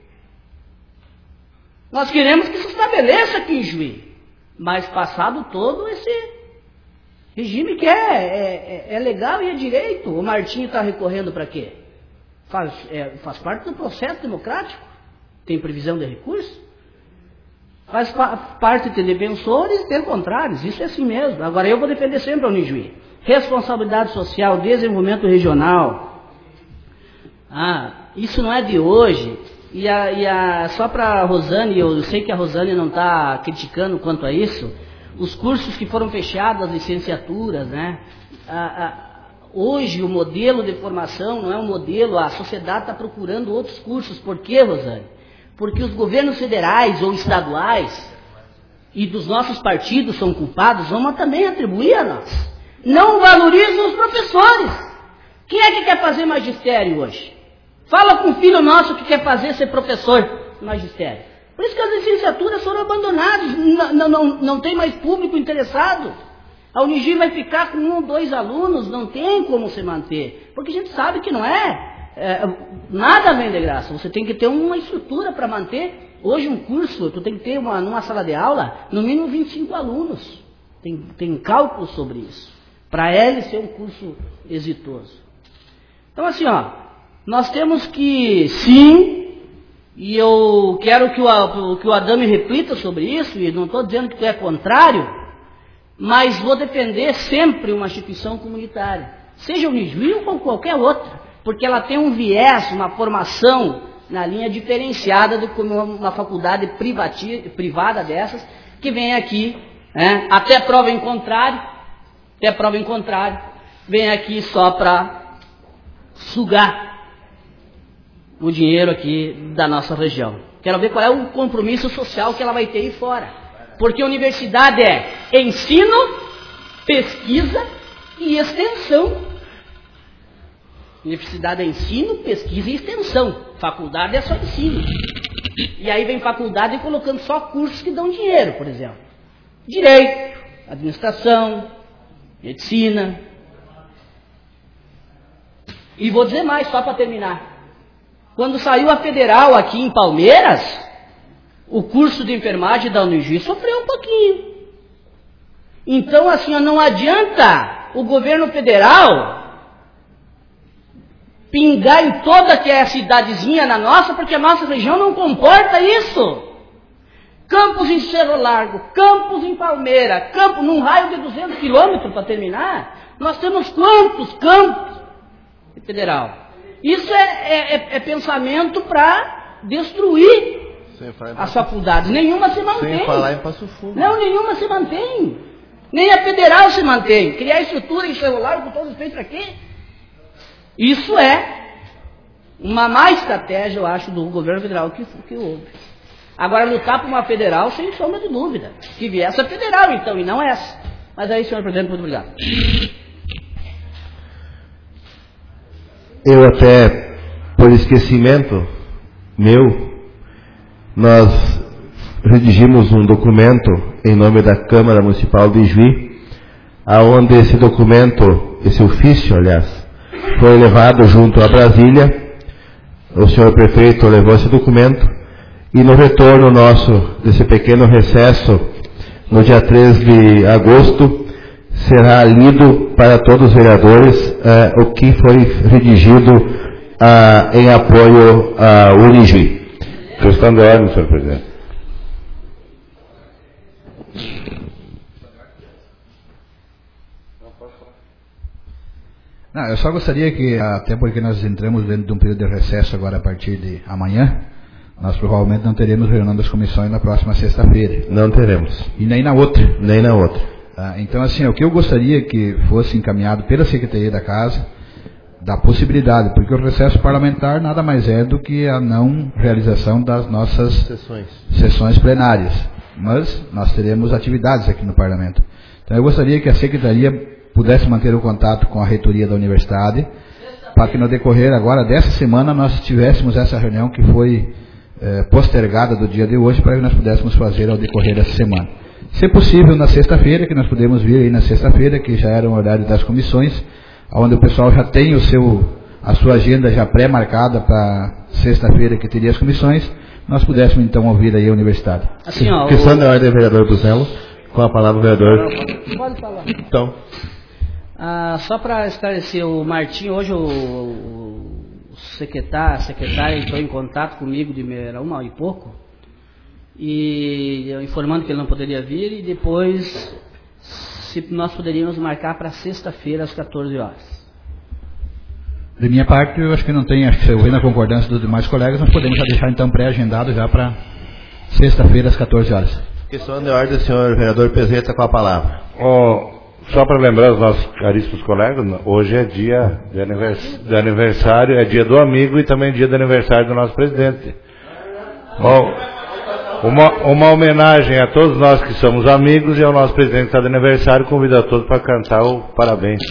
Speaker 9: Nós queremos que se estabeleça aqui em Juiz, mas passado todo esse regime que é, é, é legal e é direito. O Martinho está recorrendo para quê? Faz, é, faz parte do processo democrático, tem previsão de recurso, faz pa parte de defensores e de contrários, isso é assim mesmo. Agora eu vou defender sempre a Unijuí. Responsabilidade social, desenvolvimento regional, ah, isso não é de hoje. E, a, e a, só para a Rosane, eu sei que a Rosane não está criticando quanto a isso, os cursos que foram fechados, as licenciaturas, né? A, a, hoje o modelo de formação não é um modelo, a sociedade está procurando outros cursos. Por quê, Rosane? Porque os governos federais ou estaduais e dos nossos partidos são culpados, vamos também atribuir a nós. Não valorizam os professores. Quem é que quer fazer magistério hoje? Fala com o filho nosso que quer fazer ser professor de magistério. Por isso que as licenciaturas foram abandonadas, não, não, não, não tem mais público interessado. A Unijuí vai ficar com um ou dois alunos, não tem como se manter. Porque a gente sabe que não é, é nada vem de graça. Você tem que ter uma estrutura para manter. Hoje um curso, tu tem que ter uma, numa sala de aula, no mínimo vinte e cinco alunos. Tem, tem cálculo sobre isso. para ele ser um curso exitoso. Então assim, ó, nós temos que, sim, e eu quero que o, que o Adame reflita sobre isso, e não estou dizendo que tu é contrário, mas vou defender sempre uma instituição comunitária, seja o Unijuí ou qualquer outra, porque ela tem um viés, uma formação na linha diferenciada do que uma faculdade privati, privada dessas, que vem aqui, né, até prova em contrário, até prova em contrário, vem aqui só para sugar o dinheiro aqui da nossa região. Quero ver qual é o compromisso social que ela vai ter aí fora. Porque a universidade é ensino, pesquisa e extensão. Universidade é ensino, pesquisa e extensão. Faculdade é só ensino. E aí vem faculdade colocando só cursos que dão dinheiro, por exemplo. Direito, administração, medicina. E vou dizer mais, só para terminar. Quando saiu a federal aqui em Palmeiras, o curso de enfermagem da Unijuí sofreu um pouquinho. Então, assim, não adianta o governo federal pingar em toda que é a cidadezinha na nossa, porque a nossa região não comporta isso. Campos em Cerro Largo, campos em Palmeira, campos num raio de duzentos quilômetros para terminar, nós temos quantos campos federal? Isso é, é, é pensamento para destruir as faculdades. Nenhuma se mantém.
Speaker 1: Sem falar em Passo Fundo.
Speaker 9: Não, nenhuma se mantém. Nem a federal se mantém. Criar estrutura em Cerro Largo, com todo respeito para quê? Isso é uma má estratégia, eu acho, do governo federal que, que houve. Agora, lutar por uma federal, sem sombra de dúvida. Que viesse a federal, então, e não essa. Mas aí, senhor presidente, muito obrigado.
Speaker 1: Eu até, por esquecimento meu, nós redigimos um documento em nome da Câmara Municipal de Juí, aonde esse documento, esse ofício, aliás, foi levado junto a Brasília. O senhor prefeito levou esse documento e no retorno nosso desse pequeno recesso, no dia três de agosto, será lido para todos os vereadores eh, o que foi redigido ah, em apoio à Unijuí.
Speaker 2: Questão de ordem, senhor presidente.
Speaker 3: Não, eu só gostaria que, até porque nós entramos dentro de um período de recesso agora a partir de amanhã, nós provavelmente não teremos reunião das comissões na próxima sexta-feira.
Speaker 1: Não teremos.
Speaker 3: E nem na outra.
Speaker 1: Nem na outra.
Speaker 3: Ah, então, assim, o que eu gostaria que fosse encaminhado pela Secretaria da Casa, da possibilidade, porque o recesso parlamentar nada mais é do que a não realização das nossas
Speaker 1: sessões,
Speaker 3: sessões plenárias. Mas nós teremos atividades aqui no Parlamento. Então, eu gostaria que a Secretaria pudesse manter o contato com a reitoria da universidade, para que no decorrer agora dessa semana nós tivéssemos essa reunião que foi eh, postergada do dia de hoje, para que nós pudéssemos fazer ao decorrer dessa semana. Se possível, na sexta-feira, que nós podemos vir aí na sexta-feira, que já era o horário das comissões, onde o pessoal já tem o seu, a sua agenda já pré-marcada para sexta-feira, que teria as comissões, nós pudéssemos então ouvir aí a universidade.
Speaker 9: Assim, ó,
Speaker 1: questão
Speaker 9: o...
Speaker 1: da ordem, vereador Buzelo, com a palavra o vereador.
Speaker 9: Pode falar.
Speaker 1: Então.
Speaker 9: Ah, só para esclarecer, o Martim, hoje o, o secretário, a secretária entrou em contato comigo de era uma e pouco, e eu informando que ele não poderia vir, e depois se nós poderíamos marcar para sexta-feira às quatorze horas.
Speaker 3: De minha parte, eu acho que não tem, acho que se eu ver na concordância dos demais colegas, nós podemos já deixar então pré-agendado já para sexta-feira às quatorze horas.
Speaker 1: Questão de ordem, senhor vereador Pezeta, com a palavra.
Speaker 2: Oh, só para lembrar os nossos caríssimos colegas, hoje é dia de aniversário, de aniversário, é dia do amigo e também dia de aniversário do nosso presidente. Oh, uma, uma homenagem a todos nós que somos amigos e ao nosso presidente que está de aniversário, convido a todos para cantar o parabéns.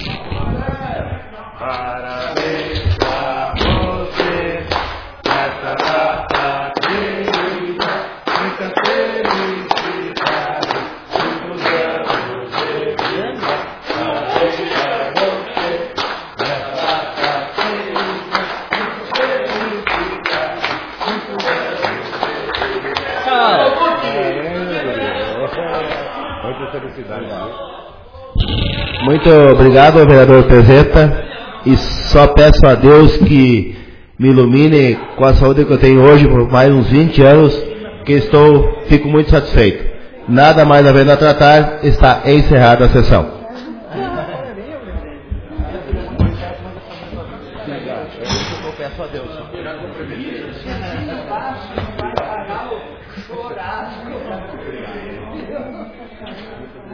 Speaker 2: Parabéns para você, nessa data querida, muita felicidade, muitos anos de vida. Parabéns para você, nessa data querida, muita felicidade, muitos anos de vida. Tchau. Muita felicidade.
Speaker 1: Muito obrigado, vereador Pezeta. E só peço a Deus que me ilumine com a saúde que eu tenho hoje por mais uns vinte anos, que estou, fico muito satisfeito. Nada mais havendo a tratar, está encerrada a sessão. Peço a Deus.